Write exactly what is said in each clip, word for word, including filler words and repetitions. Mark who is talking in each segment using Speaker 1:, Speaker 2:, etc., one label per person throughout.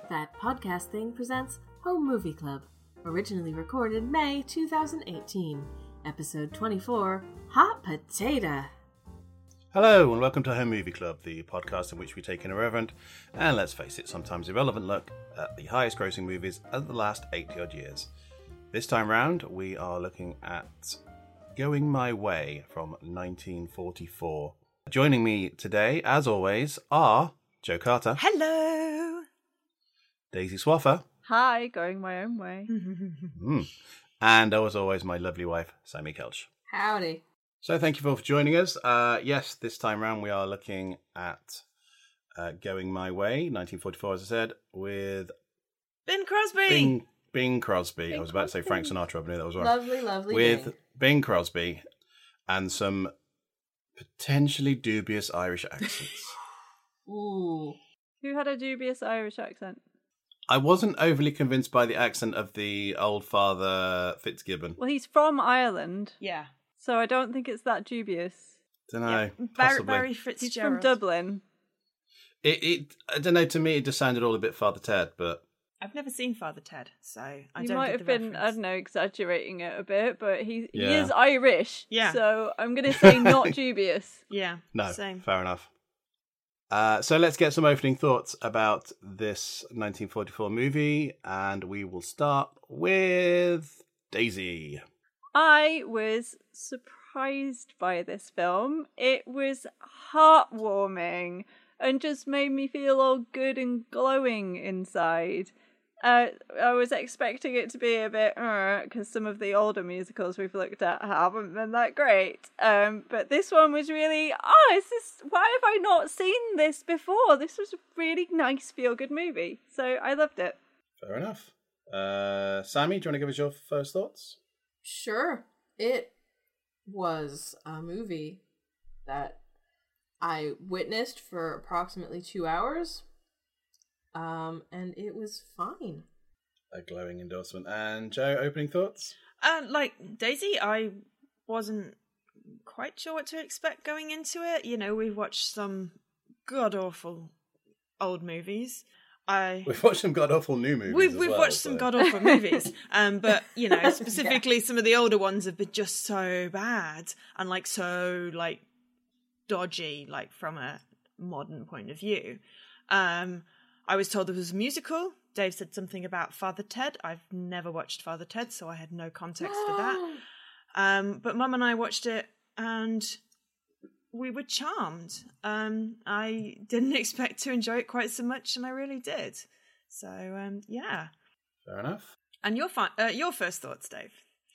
Speaker 1: That Podcast Thing presents Home Movie Club, originally recorded May two thousand eighteen, episode twenty-four, Hot Potato.
Speaker 2: Hello and welcome to Home Movie Club, the podcast in which we take an irreverent, and let's face it, sometimes irrelevant look at the highest grossing movies of the last eighty odd years. This time round, we are looking at Going My Way from nineteen forty-four. Joining me today, as always, are Joe Carter.
Speaker 3: Hello!
Speaker 2: Daisy Swaffer.
Speaker 3: Hi, going my own way.
Speaker 2: mm. And as always, my lovely wife, Sammy Kelch.
Speaker 1: Howdy.
Speaker 2: So thank you all for joining us. Uh, yes, this time round we are looking at uh, Going My Way, nineteen forty-four, as I said, with
Speaker 3: Bing Crosby!
Speaker 2: Bing, Bing Crosby.
Speaker 3: Bing
Speaker 2: I was about
Speaker 3: Crosby.
Speaker 2: to say Frank Sinatra, but I knew that was wrong.
Speaker 1: Lovely, lovely
Speaker 2: With
Speaker 1: Bing.
Speaker 2: Bing Crosby and some potentially dubious Irish accents.
Speaker 1: Ooh.
Speaker 3: Who had a dubious Irish accent?
Speaker 2: I wasn't overly convinced by the accent of the old father Fitzgibbon.
Speaker 3: Well, he's from Ireland,
Speaker 4: Yeah.
Speaker 3: so I don't think it's that dubious.
Speaker 2: Don't know.
Speaker 4: Yeah. Barry,
Speaker 2: Possibly.
Speaker 4: Barry
Speaker 3: He's
Speaker 4: Fitzgerald.
Speaker 3: from Dublin.
Speaker 2: It, it, I don't know. To me, it just sounded all a bit Father Ted, but
Speaker 4: I've never seen Father Ted, so I
Speaker 3: He
Speaker 4: don't
Speaker 3: might
Speaker 4: get
Speaker 3: have
Speaker 4: the
Speaker 3: been, I
Speaker 4: reference.
Speaker 3: don't know, exaggerating it a bit, but he, he
Speaker 2: Yeah.
Speaker 3: is Irish.
Speaker 4: Yeah.
Speaker 3: So I'm going to say not dubious.
Speaker 4: Yeah.
Speaker 2: no,
Speaker 4: Same.
Speaker 2: fair enough. Uh, so let's get some opening thoughts about this nineteen forty-four movie, and we will start with Daisy.
Speaker 3: I was surprised by this film. It was heartwarming and just made me feel all good and glowing inside. Uh, I was expecting it to be a bit, because some of the older musicals we've looked at haven't been that great. Um, but this one was really, oh, is this, why have I not seen this before? This was a really nice feel-good movie. So I loved it.
Speaker 2: Fair enough. Uh, Sammy, do you want to give us your first thoughts?
Speaker 1: Sure. It was a movie that I witnessed for approximately two hours. Um, and it was fine.
Speaker 2: A glowing endorsement. And Joe, opening thoughts?
Speaker 4: Uh, like Daisy, I wasn't quite sure what to expect going into it. You know, we've watched some god-awful old movies. I
Speaker 2: We've watched some god-awful new movies
Speaker 4: We've
Speaker 2: as
Speaker 4: we've
Speaker 2: well,
Speaker 4: watched
Speaker 2: so-
Speaker 4: some god-awful movies, um, but you know, specifically some of the older ones have been just so bad and like so like dodgy, like from a modern point of view. Um, I was told there was a musical. Dave said something about Father Ted. I've never watched Father Ted, so I had no context for that. Um, but Mum and I watched it, and we were charmed. Um, I didn't expect to enjoy it quite so much, and I really did. So, um, yeah.
Speaker 2: Fair enough.
Speaker 4: And your fi- uh, your first thoughts, Dave?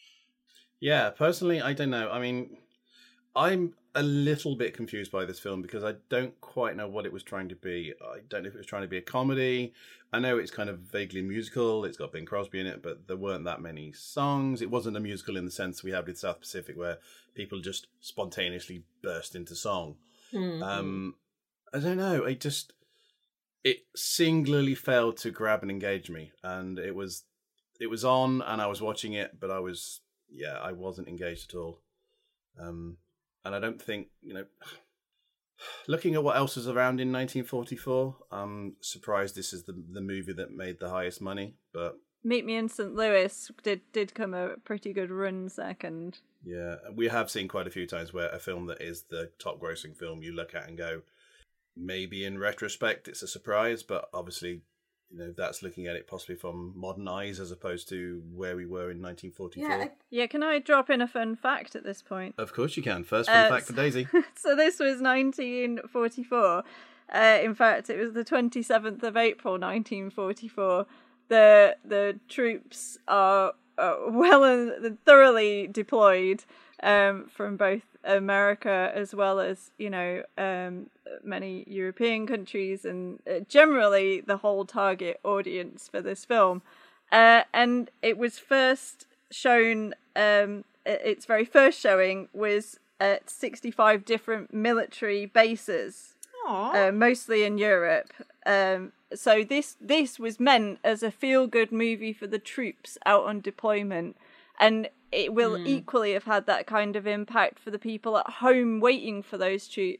Speaker 2: Yeah, personally, I don't know. I mean, I'm a little bit confused by this film because I don't quite know what it was trying to be. I don't know if it was trying to be a comedy. I know it's kind of vaguely musical. It's got Bing Crosby in it, but there weren't that many songs. It wasn't a musical in the sense we had with South Pacific where people just spontaneously burst into song.
Speaker 1: Mm-hmm.
Speaker 2: Um, I don't know. It just, it singularly failed to grab and engage me. And it was, it was on and I was watching it, but I was, yeah, I wasn't engaged at all. Um, And I don't think, you know, looking at what else was around in nineteen forty-four, I'm surprised this is the the movie that made the highest money. But
Speaker 3: Meet Me in Saint Louis did, did come a pretty good run second.
Speaker 2: yeah, we have seen quite a few times where a film that is the top grossing film you look at and go, maybe in retrospect it's a surprise, but obviously, you know, that's looking at it possibly from modern eyes as opposed to where we were in nineteen forty-four.
Speaker 1: Yeah, I,
Speaker 3: Yeah, can I drop in a fun fact at this point?
Speaker 2: Of course you can. First fun
Speaker 3: Uh,
Speaker 2: fact for Daisy.
Speaker 3: So this was nineteen forty-four. Uh, in fact, it was the twenty-seventh of April, nineteen forty-four. The the troops are uh, well and thoroughly deployed um, from both America as well as, you know, um, many European countries and uh, generally the whole target audience for this film. Uh, and it was first shown, um, its very first showing was at sixty-five different military bases,
Speaker 4: Aww.
Speaker 3: uh, mostly in Europe. Um, so this this was meant as a feel-good movie for the troops out on deployment, and it will
Speaker 1: Mm.
Speaker 3: equally have had that kind of impact for the people at home waiting for those troops.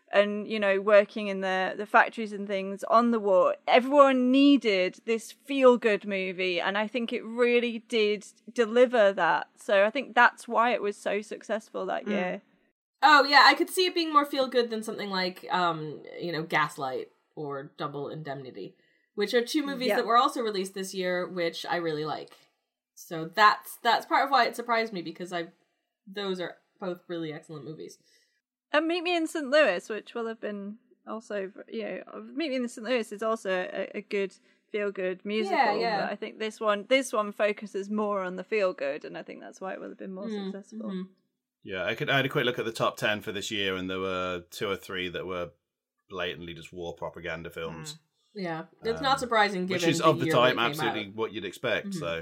Speaker 3: and, you know, working in the, the factories and things on the war. Everyone needed this feel-good movie, and I think it really did deliver that. So I think that's why it was so successful that year.
Speaker 1: Oh, yeah, I could see it being more feel-good than something like, um, you know, Gaslight or Double Indemnity, which are two movies
Speaker 3: Yeah.
Speaker 1: that were also released this year, which I really like. So that's that's part of why it surprised me, because I those are both really excellent movies.
Speaker 3: And Meet Me in Saint Louis, which will have been also, you know, Meet Me in Saint Louis is also a, a good feel-good musical.
Speaker 1: Yeah, yeah.
Speaker 3: But I think this one, this one focuses more on the feel-good, and I think that's why it will have been more
Speaker 1: Mm,
Speaker 3: successful.
Speaker 1: mhm.
Speaker 2: Yeah, I could. I had a quick look at the top ten for this year, and there were two or three that were blatantly just war propaganda films,
Speaker 1: Yeah, it's
Speaker 2: Um,
Speaker 1: not surprising given
Speaker 2: which is of the
Speaker 1: year
Speaker 2: time
Speaker 1: that it came
Speaker 2: absolutely
Speaker 1: out.
Speaker 2: what you'd expect.
Speaker 1: Mhm.
Speaker 2: So,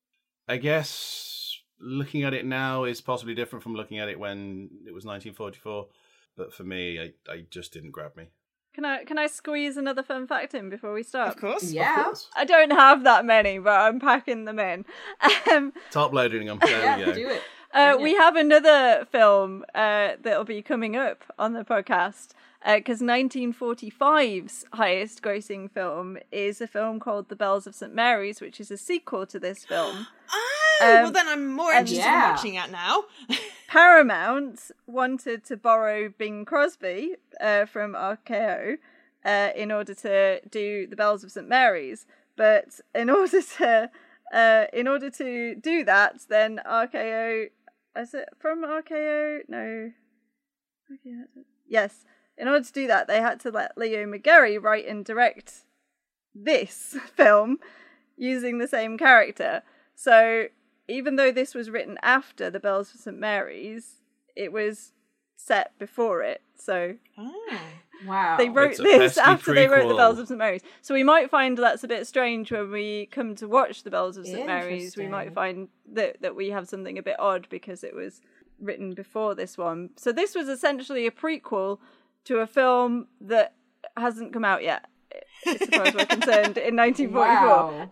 Speaker 2: I guess looking at it now is possibly different from looking at it when it was nineteen forty-four. But for me, I, I just didn't grab me.
Speaker 3: Can I can I squeeze another fun fact in before we start?
Speaker 4: Of course.
Speaker 1: Yeah.
Speaker 2: Of course.
Speaker 3: I don't have that many, but I'm packing them in. Um,
Speaker 2: Top loading them. There
Speaker 1: Yeah,
Speaker 2: we go.
Speaker 1: do it.
Speaker 3: Uh,
Speaker 1: Bring
Speaker 3: we
Speaker 1: it.
Speaker 3: have another film uh, that'll be coming up on the podcast, because nineteen forty-five's highest grossing film is a film called The Bells of Saint Mary's, which is a sequel to this film.
Speaker 4: Oh,
Speaker 3: Um,
Speaker 4: well then I'm more
Speaker 3: and-
Speaker 4: interested
Speaker 1: Yeah.
Speaker 4: in watching it now.
Speaker 3: Paramount wanted to borrow Bing Crosby uh, from R K O uh, in order to do The Bells of Saint Mary's, but in order to uh, in order to do that, then R K O, is it from R K O? No. Okay, that's it. Yes. In order to do that, they had to let Leo McGarry write and direct this film using the same character. So even though this was written after The Bells of Saint Mary's, it was set before it. So
Speaker 4: Oh.
Speaker 1: Wow.
Speaker 3: they wrote
Speaker 2: It's a
Speaker 3: this
Speaker 2: pesky
Speaker 3: after they wrote The
Speaker 2: prequel.
Speaker 3: Bells of Saint Mary's. So we might find that's a bit strange when we come to watch The Bells of Saint Mary's. We might
Speaker 1: Interesting.
Speaker 3: find that, that we have something a bit odd because it was written before this one. So this was essentially a prequel to a film that hasn't come out yet, as far as we're concerned, in nineteen forty-four.
Speaker 1: Wow.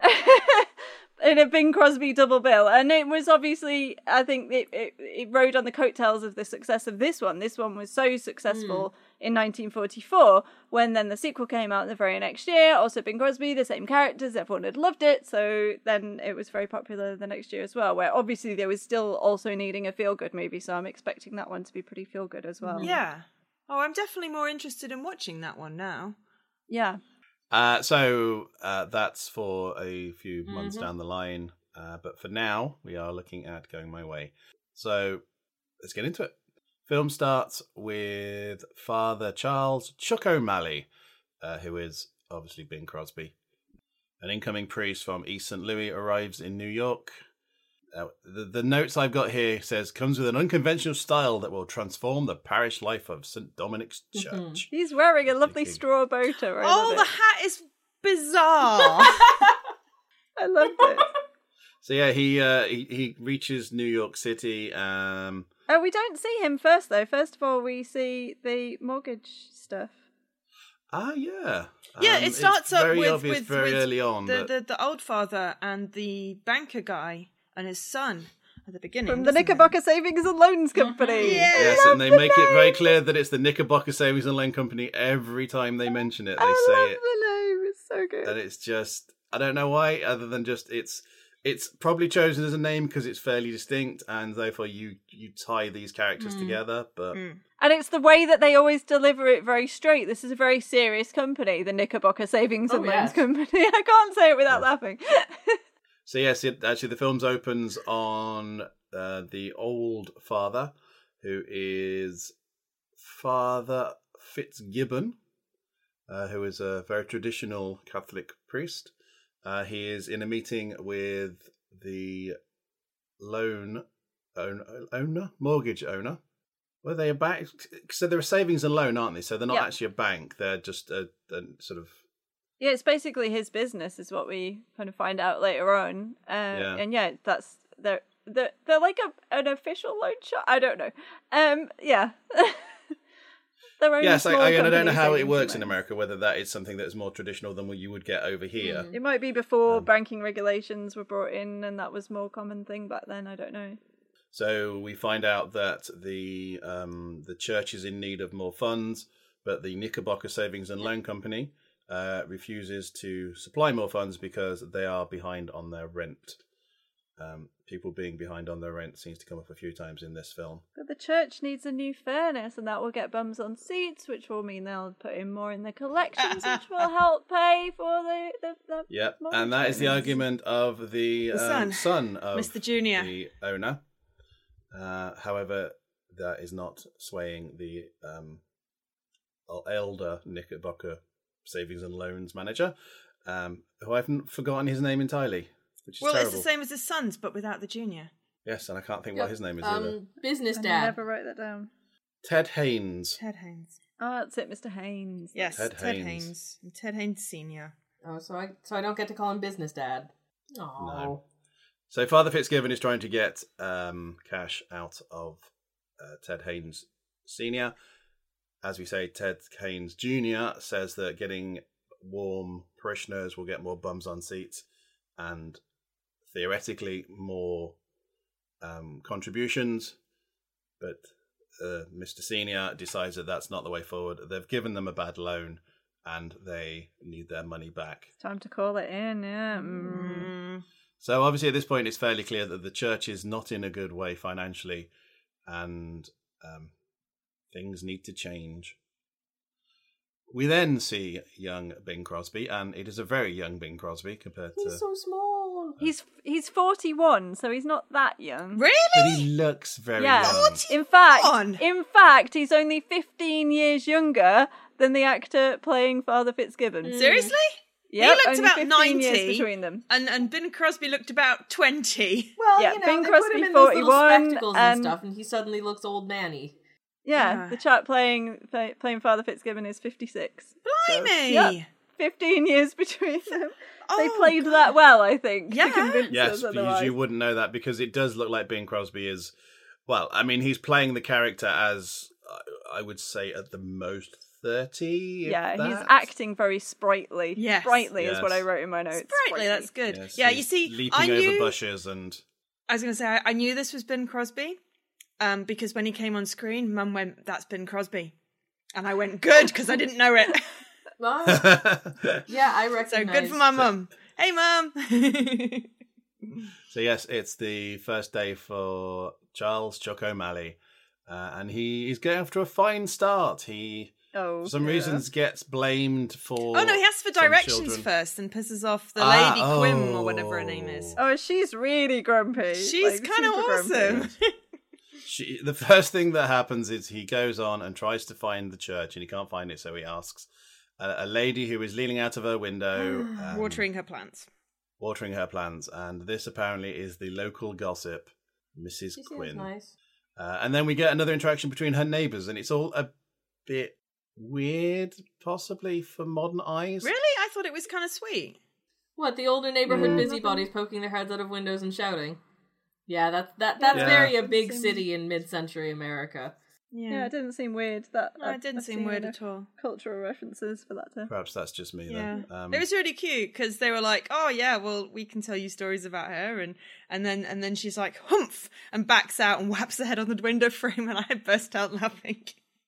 Speaker 3: In a Bing Crosby double bill. And it was obviously, I think it, it, it rode on the coattails of the success of this one. This one was so successful in nineteen forty-four, when then the sequel came out the very next year. Also Bing Crosby, the same characters, everyone had loved it. So then it was very popular the next year as well, where obviously they was still also needing a feel-good movie. So I'm expecting that one to be pretty feel-good as well.
Speaker 4: Yeah. Oh, I'm definitely more interested in watching that one now.
Speaker 3: Yeah.
Speaker 2: Uh, so uh, that's for a few months
Speaker 1: Mhm.
Speaker 2: down the line. Uh, but for now, we are looking at Going My Way. So let's get into it. Film starts with Father Charles Chuck O'Malley, uh, who is obviously Bing Crosby. An incoming priest from East Saint Louis arrives in New York. Uh, the, the notes I've got here says, comes with an unconventional style that will transform the parish life of Saint Dominic's
Speaker 1: Mhm.
Speaker 2: Church.
Speaker 3: He's wearing a lovely
Speaker 2: Thinking.
Speaker 3: straw boater. I
Speaker 4: Oh,
Speaker 3: love
Speaker 4: the
Speaker 3: it.
Speaker 4: hat is bizarre.
Speaker 3: I loved it.
Speaker 2: So yeah, he uh, he he reaches New York City. Um,
Speaker 3: Oh, we don't see him first, though. First of all, we see the mortgage stuff.
Speaker 2: ah, yeah,
Speaker 4: Yeah,
Speaker 2: Um,
Speaker 4: it
Speaker 2: it's
Speaker 4: starts up
Speaker 2: very
Speaker 4: with-
Speaker 2: obvious
Speaker 4: with-
Speaker 2: very
Speaker 4: with
Speaker 2: early on.
Speaker 4: the,
Speaker 2: that-
Speaker 4: the the old father and the banker guy and his son at the beginning.
Speaker 3: From the
Speaker 4: isn't it?
Speaker 3: Knickerbocker Savings and Loans Company.
Speaker 4: Yeah.
Speaker 2: Yes,
Speaker 3: I
Speaker 2: and they
Speaker 3: love
Speaker 2: make
Speaker 3: the
Speaker 2: it very
Speaker 3: name.
Speaker 2: clear that it's the Knickerbocker Savings and Loan Company every time they mention it. They
Speaker 3: I
Speaker 2: say
Speaker 3: love
Speaker 2: it,
Speaker 3: the name. It's so good.
Speaker 2: and it's just I don't know why, other than just it's it's probably chosen as a name because it's fairly distinct, and therefore you you tie these characters
Speaker 1: Mm.
Speaker 2: together. But
Speaker 4: Mm.
Speaker 3: And it's the way that they always deliver it very straight. This is a very serious company, the Knickerbocker Savings and
Speaker 1: Oh,
Speaker 3: Loans
Speaker 1: yes.
Speaker 3: Company. I can't say it without
Speaker 2: Yeah.
Speaker 3: laughing.
Speaker 2: so yes, it, actually the film opens on uh, the old father, who is Father Fitzgibbon, uh, who is a very traditional Catholic priest. Uh, he is in a meeting with the loan owner, owner mortgage owner. Were they a bank? So they're a savings and loan, aren't they? So they're not
Speaker 3: Yeah.
Speaker 2: actually a bank. They're just a, a sort of
Speaker 3: Yeah, it's basically his business, is what we kind of find out later on. Uh,
Speaker 2: Yeah.
Speaker 3: And yeah, that's they're they're, they're like a an official loan shop. I don't know. Um, yeah. Their own
Speaker 2: yes. I,
Speaker 3: small
Speaker 2: I, and I don't
Speaker 3: company,
Speaker 2: know how it
Speaker 3: savings
Speaker 2: works
Speaker 3: and
Speaker 2: in
Speaker 3: loans.
Speaker 2: America. Whether that is something that is more traditional than what you would get over here.
Speaker 1: Mm.
Speaker 3: It might be before
Speaker 2: Um,
Speaker 3: banking regulations were brought in, and that was more common thing back then. I don't know.
Speaker 2: So we find out that the um, the church is in need of more funds but the Knickerbocker Savings and Loan Company uh, refuses to supply more funds because they are behind on their rent. Um, people being behind on their rent seems to come up a few times in this film.
Speaker 3: But the church needs a new furnace, and that will get bums on seats, which will mean they'll put in more in the collections, which will help pay for the the. the
Speaker 2: Yep, and that is the argument of the,
Speaker 4: The
Speaker 2: um,
Speaker 4: son.
Speaker 2: son of
Speaker 4: Mister Junior.
Speaker 2: the owner. Uh, however, that is not swaying the um, elder Knickerbocker Savings and Loans manager, um, who I've forgotten his name entirely. Which is
Speaker 4: Well,
Speaker 2: terrible.
Speaker 4: it's the same as his son's, but without the junior.
Speaker 2: Yes, and I can't think
Speaker 1: Yep.
Speaker 2: what his name is either.
Speaker 1: Um, business
Speaker 3: I
Speaker 1: dad.
Speaker 3: never wrote that down.
Speaker 2: Ted Haynes.
Speaker 4: Ted Haynes.
Speaker 3: Oh, that's it, Mister Haynes.
Speaker 4: Yes,
Speaker 2: Ted
Speaker 4: Ted,
Speaker 2: Haynes.
Speaker 4: Haynes. Ted Haynes Senior.
Speaker 1: Oh, so I so I don't get to call him business dad. Oh.
Speaker 2: No. So Father Fitzgibbon is trying to get um, cash out of uh, Ted Haynes Senior. As we say, Ted Haynes Junior says that getting warm parishioners will get more bums on seats and theoretically more um, contributions. But uh, Mister Senior decides that that's not the way forward. They've given them a bad loan and they need their money back.
Speaker 3: It's time to call it in, yeah. Mm.
Speaker 4: Mm.
Speaker 2: So obviously at this point it's fairly clear that the church is not in a good way financially and um, things need to change. We then see young Bing Crosby, and it is a very young Bing Crosby compared to...
Speaker 1: He's so small.
Speaker 3: He's he's forty-one, so he's not that young.
Speaker 2: But
Speaker 4: Really?
Speaker 2: he looks very
Speaker 3: Yeah.
Speaker 2: young.
Speaker 3: In fact,
Speaker 4: on.
Speaker 3: in fact, he's only fifteen years younger than the actor playing Father Fitzgibbon.
Speaker 4: Seriously?
Speaker 3: Yep,
Speaker 4: looked
Speaker 3: only
Speaker 4: about
Speaker 3: fifteen
Speaker 4: ninety.
Speaker 3: years between them.
Speaker 4: And and Bing Crosby looked about twenty.
Speaker 1: Well,
Speaker 3: Yeah,
Speaker 1: you know,
Speaker 3: Bing
Speaker 1: they
Speaker 3: Crosby
Speaker 1: put him in these little
Speaker 3: forty-one,
Speaker 1: spectacles
Speaker 3: and-
Speaker 1: and stuff, and he suddenly looks old manny.
Speaker 3: Yeah,
Speaker 4: Ah.
Speaker 3: the chap playing play, playing Father Fitzgibbon is fifty-six. So,
Speaker 4: Blimey!
Speaker 3: yep, fifteen years between them. they
Speaker 4: Oh,
Speaker 3: played
Speaker 4: God.
Speaker 3: that well, I think,
Speaker 4: Yeah.
Speaker 3: to convince
Speaker 2: Yes,
Speaker 3: us
Speaker 2: because
Speaker 3: otherwise.
Speaker 2: you wouldn't know that because it does look like Bing Crosby is... Well, I mean, he's playing the character as, uh, I would say, at the most thirty. if
Speaker 3: Yeah, he's
Speaker 2: that.
Speaker 3: acting very sprightly.
Speaker 4: Yes.
Speaker 3: Sprightly is what I
Speaker 2: Yes.
Speaker 3: wrote in my notes.
Speaker 4: Sprightly, that's good.
Speaker 2: Yes,
Speaker 4: yeah,
Speaker 2: he's
Speaker 4: you see,
Speaker 2: leaping
Speaker 4: I knew...
Speaker 2: over bushes and...
Speaker 4: I was going to say, I, I knew this was Bing Crosby, um, because when he came on screen, Mum went, "That's Bing Crosby," and I went, "Good," because I didn't know it.
Speaker 1: Well, yeah, I
Speaker 4: So
Speaker 1: recognize.
Speaker 4: good for my mum. Hey, Mum.
Speaker 2: So yes, it's the first day for Charles Chuck O'Malley, uh, and he is getting off to a fine start. He,
Speaker 3: Oh,
Speaker 2: for some
Speaker 3: dear.
Speaker 2: reasons, gets blamed for.
Speaker 4: Oh no, he asks for
Speaker 2: some
Speaker 4: directions
Speaker 2: children.
Speaker 4: first and pisses off the
Speaker 2: Ah,
Speaker 4: lady Quim or whatever her
Speaker 2: oh.
Speaker 4: name is.
Speaker 3: Oh, she's really grumpy.
Speaker 4: She's
Speaker 3: like,
Speaker 4: kind of
Speaker 3: super grumpy.
Speaker 4: awesome.
Speaker 2: She, the first thing that happens is he goes on and tries to find the church, and he can't find it, so he asks a, a lady who is leaning out of her window, um,
Speaker 4: Watering her plants.
Speaker 2: watering her plants, and this apparently is the local gossip, Missus
Speaker 1: She seems
Speaker 2: Quinn.
Speaker 1: nice.
Speaker 2: Uh, and then we get another interaction between her neighbours, and it's all a bit weird, possibly for modern eyes.
Speaker 4: Really? I thought it was kind of sweet.
Speaker 1: What, the older neighborhood
Speaker 3: Yeah.
Speaker 1: busybodies poking their heads out of windows and shouting? Yeah, that's that. That's
Speaker 2: Yeah.
Speaker 1: very a big
Speaker 3: Seems-
Speaker 1: city in mid-century America.
Speaker 3: Yeah, it didn't seem weird. That
Speaker 4: No, it didn't
Speaker 3: I've
Speaker 4: seem
Speaker 3: seen
Speaker 4: weird
Speaker 3: enough
Speaker 4: at all.
Speaker 3: Cultural references for that to.
Speaker 2: Perhaps that's just me.
Speaker 4: Yeah,
Speaker 2: Then. Um,
Speaker 4: it was really cute because they were like, "Oh yeah, well we can tell you stories about her," and and then and then she's like, "Humph," and backs out and whaps her head on the window frame, and I burst out laughing.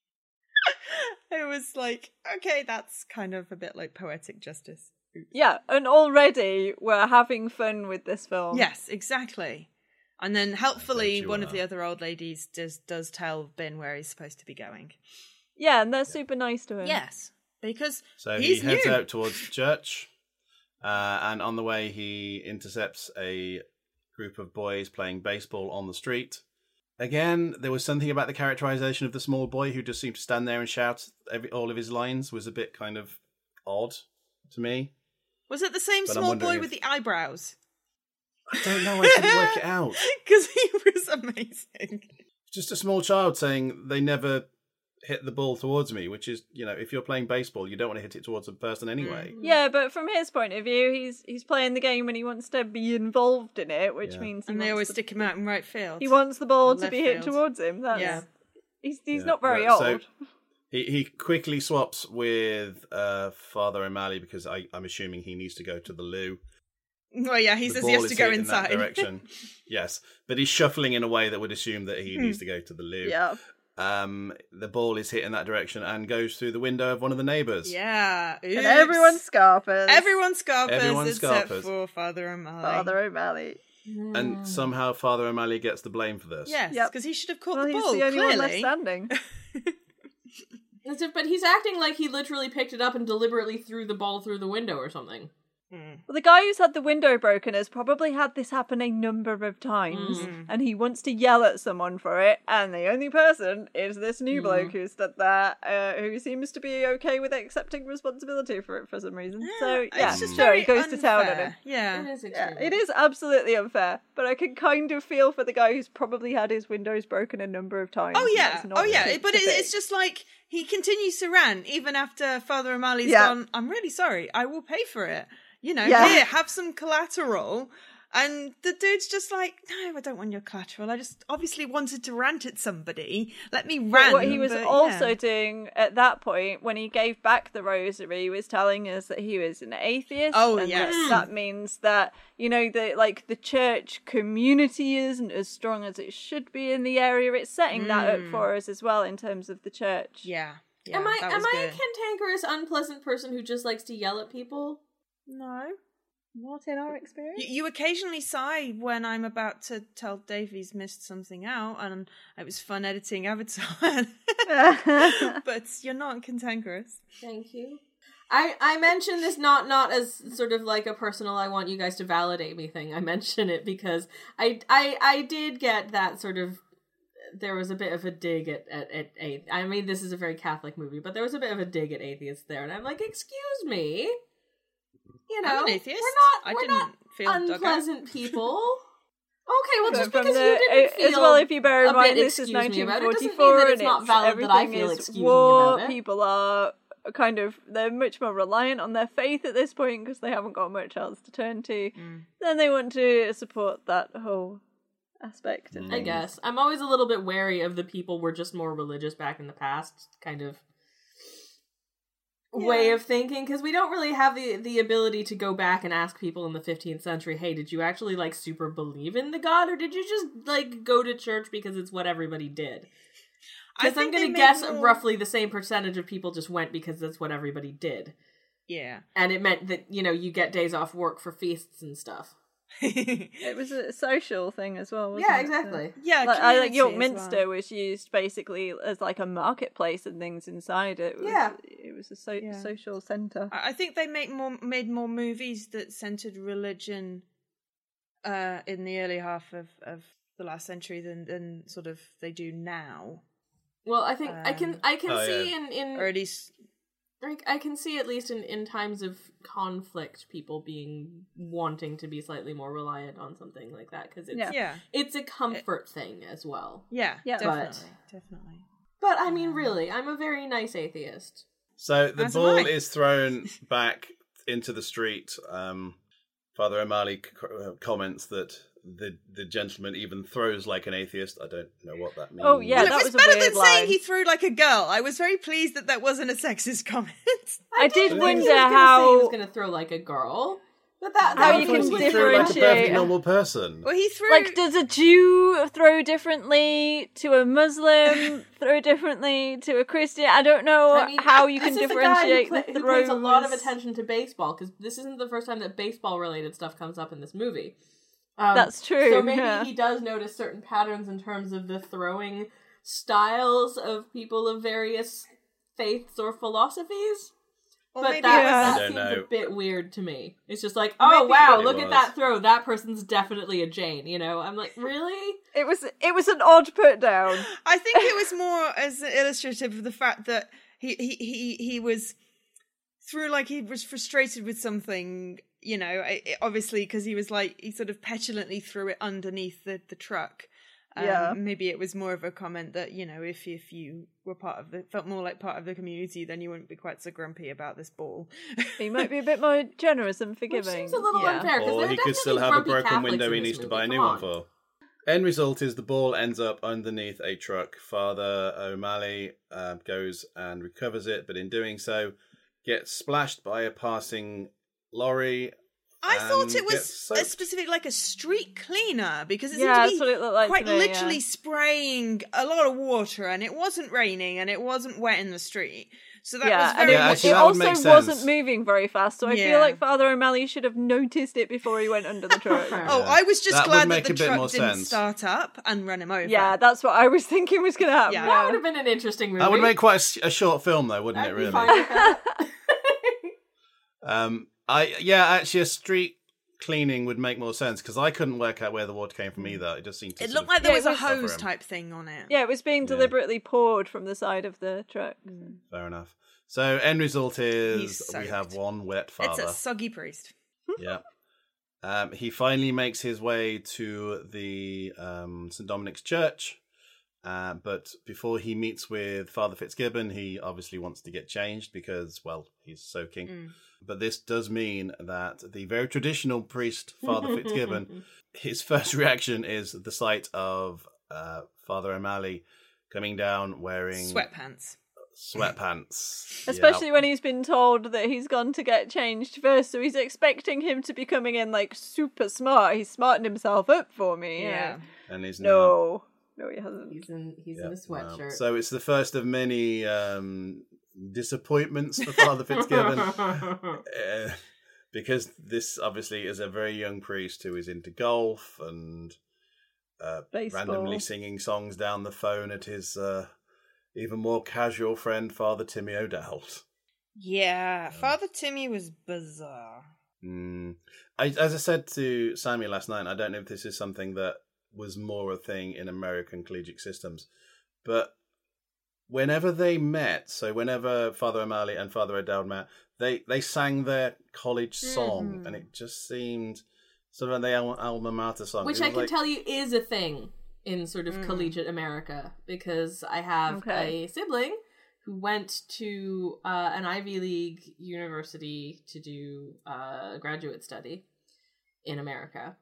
Speaker 4: It was like, okay, that's kind of a bit like poetic justice.
Speaker 3: Yeah, and already we're having fun with this film.
Speaker 4: Yes, exactly. And then helpfully,
Speaker 2: you
Speaker 4: one of
Speaker 2: are.
Speaker 4: the other old ladies does does tell Ben where he's supposed to be going.
Speaker 3: Yeah, and they're super nice to him.
Speaker 4: Yes, because
Speaker 2: so
Speaker 4: he's
Speaker 2: he heads
Speaker 4: new.
Speaker 2: out towards church, uh, and on the way he intercepts a group of boys playing baseball on the street. Again, there was something about the characterization of the small boy who just seemed to stand there and shout every, all of his lines was a bit kind of odd to me.
Speaker 4: Was it the same
Speaker 2: But I'm
Speaker 4: small
Speaker 2: wondering
Speaker 4: boy
Speaker 2: if-
Speaker 4: with the eyebrows?
Speaker 2: I don't know, I couldn't work it out.
Speaker 4: Because he was amazing.
Speaker 2: Just a small child saying they never hit the ball towards me, which is, you know, if you're playing baseball, you don't want to hit it towards a person anyway.
Speaker 3: Yeah, but from his point of view, he's he's playing the game and he wants to be involved in it, which
Speaker 2: Yeah.
Speaker 3: means he
Speaker 4: And they
Speaker 3: wants
Speaker 4: always
Speaker 3: the,
Speaker 4: stick him out in right field.
Speaker 3: he wants the ball to
Speaker 4: Left
Speaker 3: be hit
Speaker 4: field.
Speaker 3: towards him. That's
Speaker 4: Yeah.
Speaker 3: he's he's
Speaker 2: Yeah,
Speaker 3: not very
Speaker 2: but- so-
Speaker 3: old.
Speaker 2: He he quickly swaps with uh, Father O'Malley because I, I'm assuming he needs to go to the loo.
Speaker 4: Well, yeah, he
Speaker 2: The
Speaker 4: says
Speaker 2: ball
Speaker 4: he has
Speaker 2: is
Speaker 4: to go
Speaker 2: hit in that
Speaker 4: inside.
Speaker 2: direction. Yes, but he's shuffling in a way that would assume that he
Speaker 3: Hmm.
Speaker 2: needs to go to the loo.
Speaker 3: Yeah.
Speaker 2: um, the ball is hit in that direction and goes through the window of one of the neighbours.
Speaker 4: Yeah.
Speaker 3: And everyone's scarpers.
Speaker 4: Everyone's scarpers
Speaker 2: Everyone's
Speaker 4: except
Speaker 2: scarpers.
Speaker 4: for Father O'Malley.
Speaker 3: Father O'Malley.
Speaker 2: And somehow Father O'Malley gets the blame for this.
Speaker 4: Yes,
Speaker 3: Yep.
Speaker 4: because he should have caught
Speaker 3: Well,
Speaker 4: the
Speaker 3: he's
Speaker 4: ball,
Speaker 3: the only
Speaker 4: clearly.
Speaker 3: one left standing.
Speaker 1: As if- But he's acting like he literally picked it up and deliberately threw the ball through the window or something.
Speaker 3: Well, the guy who's had the window broken has probably had this happen a number of times,
Speaker 4: Mm.
Speaker 3: and he wants to yell at someone for it, and the only person is this new bloke who's stood there, uh, who seems to be okay with accepting responsibility for it for some reason. So, yeah,
Speaker 4: it's just
Speaker 3: sure,
Speaker 4: very
Speaker 3: he goes to town on
Speaker 4: unfair.
Speaker 3: him.
Speaker 4: Yeah.
Speaker 1: It is
Speaker 3: Yeah,
Speaker 1: extremely.
Speaker 3: it is absolutely unfair, but I can kind of feel for the guy who's probably had his windows broken a number of times.
Speaker 4: Oh
Speaker 3: and
Speaker 4: yeah,
Speaker 3: that's not
Speaker 4: oh yeah,
Speaker 3: cheap
Speaker 4: but
Speaker 3: to
Speaker 4: it,
Speaker 3: fix.
Speaker 4: it's just like he continues to rant even after Father O'Malley's
Speaker 3: Yeah.
Speaker 4: gone, I'm really sorry, I will pay for it. You know,
Speaker 3: Yeah.
Speaker 4: here, have some collateral. And the dude's just like, no, I don't want your collateral. I just obviously wanted to rant at somebody. Let me
Speaker 3: But
Speaker 4: rant.
Speaker 3: what he was
Speaker 4: but,
Speaker 3: also
Speaker 4: yeah.
Speaker 3: doing at that point, when he gave back the rosary, he was telling us that he was an atheist.
Speaker 4: Oh,
Speaker 3: and
Speaker 4: yes.
Speaker 3: that, that means that, you know, the like the church community isn't as strong as it should be in the area. It's setting that up for us as well in terms of the church.
Speaker 4: Yeah. yeah
Speaker 1: am I
Speaker 4: that
Speaker 1: am
Speaker 4: was
Speaker 1: I a
Speaker 4: good.
Speaker 1: cantankerous, unpleasant person who just likes to yell at people?
Speaker 4: No.
Speaker 3: Not in our experience.
Speaker 4: You, you occasionally sigh when I'm about to tell Dave he's missed something out, and it was fun editing Avatar. But you're not cantankerous.
Speaker 1: Thank you. I, I mention this not not as sort of like a personal I want you guys to validate me thing. I mention it because I I, I did get that sort of, there was a bit of a dig at, at, at, at I mean this is a very Catholic movie, but there was a bit of a dig at atheists there, and I'm like, excuse me. You know,
Speaker 4: I'm an atheist.
Speaker 1: we're not
Speaker 4: I
Speaker 1: we're
Speaker 4: didn't
Speaker 1: not
Speaker 4: feel dug out.
Speaker 1: unpleasant people. Okay, well,
Speaker 3: But
Speaker 1: just
Speaker 3: from
Speaker 1: because
Speaker 3: the-
Speaker 1: you didn't feel
Speaker 3: as well, if you bear in
Speaker 1: a
Speaker 3: mind
Speaker 1: bit
Speaker 3: this is
Speaker 1: excuse me
Speaker 3: nineteen
Speaker 1: about it, doesn't mean
Speaker 3: forty-four
Speaker 1: that
Speaker 3: and
Speaker 1: it's not
Speaker 3: it's,
Speaker 1: valid that I
Speaker 3: everything
Speaker 1: feel
Speaker 3: is
Speaker 1: excuse me
Speaker 3: war.
Speaker 1: about it.
Speaker 3: People are kind of, they're much more reliant on their faith at this point because they haven't got much else to turn to.
Speaker 1: Mm.
Speaker 3: Then they want to support that whole aspect. Of
Speaker 1: I
Speaker 3: things.
Speaker 1: guess. I'm always a little bit wary of the people were just more religious back in the past kind of way of thinking, because we don't really have the, the ability to go back and ask people in the fifteenth century, hey, did you actually, like, super believe in the God, or did you just, like, go to church because it's what everybody did?
Speaker 4: I
Speaker 1: Because I'm
Speaker 4: think they
Speaker 1: going to
Speaker 4: made
Speaker 1: guess
Speaker 4: more-
Speaker 1: roughly the same percentage of people just went because that's what everybody did.
Speaker 4: Yeah.
Speaker 1: And it meant that, you know, you get days off work for feasts and stuff.
Speaker 3: It was a social thing as well, wasn't
Speaker 1: Yeah,
Speaker 3: it?
Speaker 1: exactly.
Speaker 4: Yeah,
Speaker 3: Like, I, like
Speaker 4: community
Speaker 3: York
Speaker 4: as
Speaker 3: Minster
Speaker 4: well.
Speaker 3: was used basically as like a marketplace and things inside it. It was,
Speaker 1: Yeah.
Speaker 3: it was a so-
Speaker 4: Yeah.
Speaker 3: social centre.
Speaker 4: I I think they make more made more movies that centered religion uh, in the early half of, of the last century than, than sort of they do now,
Speaker 1: Well, I think I can
Speaker 4: Um,
Speaker 1: I can
Speaker 2: oh,
Speaker 1: see
Speaker 2: yeah.
Speaker 1: in in
Speaker 4: or at least
Speaker 1: like I can see at least in, in times of conflict, people being wanting to be slightly more reliant on something like that because it's
Speaker 3: Yeah.
Speaker 4: yeah,
Speaker 1: it's a comfort thing as well.
Speaker 4: yeah,
Speaker 3: Yeah.
Speaker 4: definitely, definitely.
Speaker 1: But I mean, really, I'm a very nice atheist.
Speaker 2: So the
Speaker 4: As am
Speaker 2: ball
Speaker 4: I.
Speaker 2: is thrown back into the street. Um, Father O'Malley c- uh, comments that the the gentleman even throws like an atheist. I don't know what that means.
Speaker 3: Oh, yeah,
Speaker 4: Well,
Speaker 3: that
Speaker 4: it was,
Speaker 3: was a
Speaker 4: better
Speaker 3: weird
Speaker 4: than saying
Speaker 3: line.
Speaker 4: he threw like a girl. I was very pleased that that wasn't a sexist comment.
Speaker 3: I did
Speaker 2: think
Speaker 3: wonder
Speaker 1: he was gonna say
Speaker 3: how
Speaker 1: he was going to throw like a girl, but that,
Speaker 3: How
Speaker 1: that
Speaker 3: you
Speaker 1: was
Speaker 3: can
Speaker 1: what
Speaker 2: he
Speaker 1: he
Speaker 2: threw like a
Speaker 3: differentiate-
Speaker 2: perfectly normal person.
Speaker 4: Well, he threw
Speaker 3: like, does a Jew throw differently to a Muslim? Throw differently to a Christian? I don't know
Speaker 1: I mean,
Speaker 3: how you
Speaker 1: this
Speaker 3: can
Speaker 1: is a guy who
Speaker 3: differentiate
Speaker 1: pla-
Speaker 3: the
Speaker 1: who pays a lot of
Speaker 3: throws.
Speaker 1: attention to baseball because this isn't the first time that baseball related stuff comes up in this movie. Um,
Speaker 3: That's true,
Speaker 1: So maybe
Speaker 3: yeah.
Speaker 1: he does notice certain patterns in terms of the throwing styles of people of various faiths or philosophies.
Speaker 4: Or
Speaker 1: But
Speaker 4: maybe
Speaker 1: that,
Speaker 4: it was-
Speaker 2: I
Speaker 1: that
Speaker 2: don't
Speaker 1: seems
Speaker 2: know.
Speaker 1: a bit weird to me. It's just like, oh
Speaker 4: Maybe
Speaker 1: wow,
Speaker 2: it
Speaker 1: look at
Speaker 2: was.
Speaker 1: that throw. That person's definitely a Jane. You know, I'm like, really?
Speaker 3: It was it was an odd put down.
Speaker 4: I think it was more as illustrative of the fact that he he he, he was through like he was frustrated with something, you know, I- I- obviously because he was like he sort of petulantly threw it underneath the the truck. Um,
Speaker 3: Yeah.
Speaker 4: Maybe it was more of a comment that, you know, if if you were part of the felt more like part of the community, then you wouldn't be quite so grumpy about this ball.
Speaker 3: He might be a bit more generous and
Speaker 1: Which
Speaker 3: forgiving.
Speaker 1: seems a little
Speaker 3: yeah.
Speaker 1: unfair because
Speaker 2: Or
Speaker 1: there
Speaker 2: he
Speaker 1: are
Speaker 2: could still
Speaker 1: definitely
Speaker 2: have a
Speaker 1: grumpy
Speaker 2: broken
Speaker 1: Catholics
Speaker 2: window
Speaker 1: in
Speaker 2: he
Speaker 1: this
Speaker 2: needs to
Speaker 1: movie.
Speaker 2: buy a
Speaker 1: Come
Speaker 2: new one
Speaker 1: on.
Speaker 2: for. End result is the ball ends up underneath a truck. Father O'Malley uh, goes and recovers it, but in doing so, gets splashed by a passing lorry.
Speaker 4: I thought
Speaker 2: and
Speaker 4: it was
Speaker 2: gets
Speaker 4: a
Speaker 2: soaked.
Speaker 4: specific, like a street cleaner, because it
Speaker 3: Yeah,
Speaker 4: seemed
Speaker 3: that's
Speaker 4: to
Speaker 3: what
Speaker 4: be
Speaker 3: it looked like
Speaker 4: quite
Speaker 3: to me,
Speaker 4: literally
Speaker 3: yeah.
Speaker 4: spraying a lot of water, and it wasn't raining, and it wasn't wet in the street. So that
Speaker 3: yeah,
Speaker 4: was
Speaker 3: and
Speaker 4: very
Speaker 3: it,
Speaker 2: Yeah,
Speaker 4: much...
Speaker 2: actually,
Speaker 3: it
Speaker 2: that would
Speaker 3: also
Speaker 2: make sense.
Speaker 3: wasn't moving very fast, so I
Speaker 4: Yeah.
Speaker 3: feel like Father O'Malley should have noticed it before he went under the truck.
Speaker 4: Oh,
Speaker 2: Yeah.
Speaker 4: I was just
Speaker 2: That would
Speaker 4: glad that
Speaker 2: make
Speaker 4: the
Speaker 2: a bit
Speaker 4: truck
Speaker 2: more
Speaker 4: didn't
Speaker 2: sense.
Speaker 4: start up and run him over.
Speaker 3: Yeah, that's what I was thinking was going to happen.
Speaker 4: Yeah.
Speaker 1: That would have been an interesting movie.
Speaker 2: That would make quite a s- a, short film, though, wouldn't
Speaker 1: I'd
Speaker 2: it?
Speaker 1: be
Speaker 2: Really.
Speaker 1: fine with that.
Speaker 2: Um, I yeah, actually, a street cleaning would make more sense because I couldn't work out where the water came from either. It just seemed to.
Speaker 4: It
Speaker 2: sort
Speaker 4: looked
Speaker 2: of
Speaker 4: like there
Speaker 3: Yeah,
Speaker 4: was
Speaker 3: it
Speaker 4: a
Speaker 3: was-
Speaker 4: hose
Speaker 2: cover him.
Speaker 4: type thing on it.
Speaker 3: Yeah, it was being
Speaker 2: Yeah.
Speaker 3: deliberately poured from the side of the truck.
Speaker 2: Fair enough. So end result is
Speaker 4: He's
Speaker 2: we have
Speaker 4: soaked.
Speaker 2: one wet
Speaker 4: It's
Speaker 2: father.
Speaker 4: a soggy priest.
Speaker 2: Yeah. Um, he finally makes his way to the um, Saint Dominic's Church, uh, but before he meets with Father Fitzgibbon, he obviously wants to get changed because, well, he's soaking.
Speaker 4: Mm.
Speaker 2: But this does mean that the very traditional priest, Father Fitzgibbon, his first reaction is the sight of uh, Father O'Malley coming down wearing
Speaker 4: Sweatpants.
Speaker 2: sweatpants.
Speaker 3: Especially
Speaker 2: Yeah.
Speaker 3: when he's been told that he's gone to get changed first, so he's expecting him to be coming in like super smart. He's smartened himself up for me.
Speaker 4: Yeah.
Speaker 3: Yeah.
Speaker 2: And he's now
Speaker 3: No, no, he hasn't.
Speaker 1: He's in he's
Speaker 2: Yeah,
Speaker 1: in a sweatshirt.
Speaker 2: wow. So it's the first of many um, disappointments for Father Fitzgibbon, uh, because this obviously is a very young priest who is into golf and uh,
Speaker 3: Baseball.
Speaker 2: randomly singing songs down the phone at his uh, even more casual friend, Father Timmy O'Dowd.
Speaker 4: Yeah, Father Timmy was bizarre.
Speaker 2: Mm. I, as I said to Sammy last night, I don't know if this is something that was more a thing in American collegiate systems, but whenever they met, so whenever Father O'Malley and Father O'Dowd met, they, they sang their college song,
Speaker 3: Mhm.
Speaker 2: and it just seemed sort of their al- alma mater song.
Speaker 1: Which
Speaker 2: It
Speaker 1: I
Speaker 2: was
Speaker 1: can
Speaker 2: like-
Speaker 1: tell you is a thing in sort of
Speaker 4: Mm.
Speaker 1: collegiate America, because I have
Speaker 3: Okay.
Speaker 1: a sibling who went to uh, an Ivy League university to do uh, graduate study in America,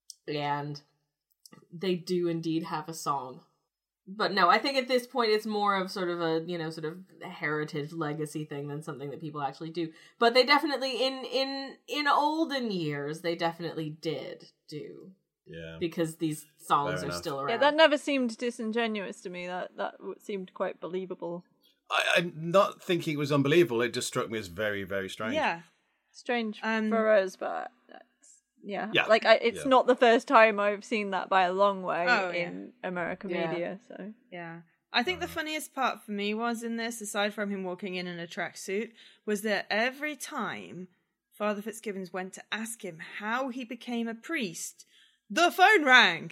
Speaker 1: and they do indeed have a song. But no, I think at this point it's more of sort of a, you know, sort of heritage legacy thing than something that people actually do. But they definitely, in in in olden years, they definitely did do,
Speaker 2: Yeah.
Speaker 1: because these songs
Speaker 2: Fair
Speaker 1: are
Speaker 2: enough.
Speaker 1: still around.
Speaker 3: Yeah, that never seemed disingenuous to me. That that w- seemed quite believable.
Speaker 2: I, I'm not thinking it was unbelievable. It just struck me as very, very strange.
Speaker 4: Yeah.
Speaker 3: Strange
Speaker 4: Um,
Speaker 3: for us, but that's, yeah,
Speaker 2: Yeah.
Speaker 3: like I, it's
Speaker 2: Yeah.
Speaker 3: not the first time I've seen that by a long way
Speaker 4: Oh, yeah.
Speaker 3: in American
Speaker 1: Yeah.
Speaker 3: media. So
Speaker 4: Yeah. I think the funniest part for me was in this, aside from him walking in in a tracksuit, was that every time Father Fitzgibbons went to ask him how he became a priest, the phone rang.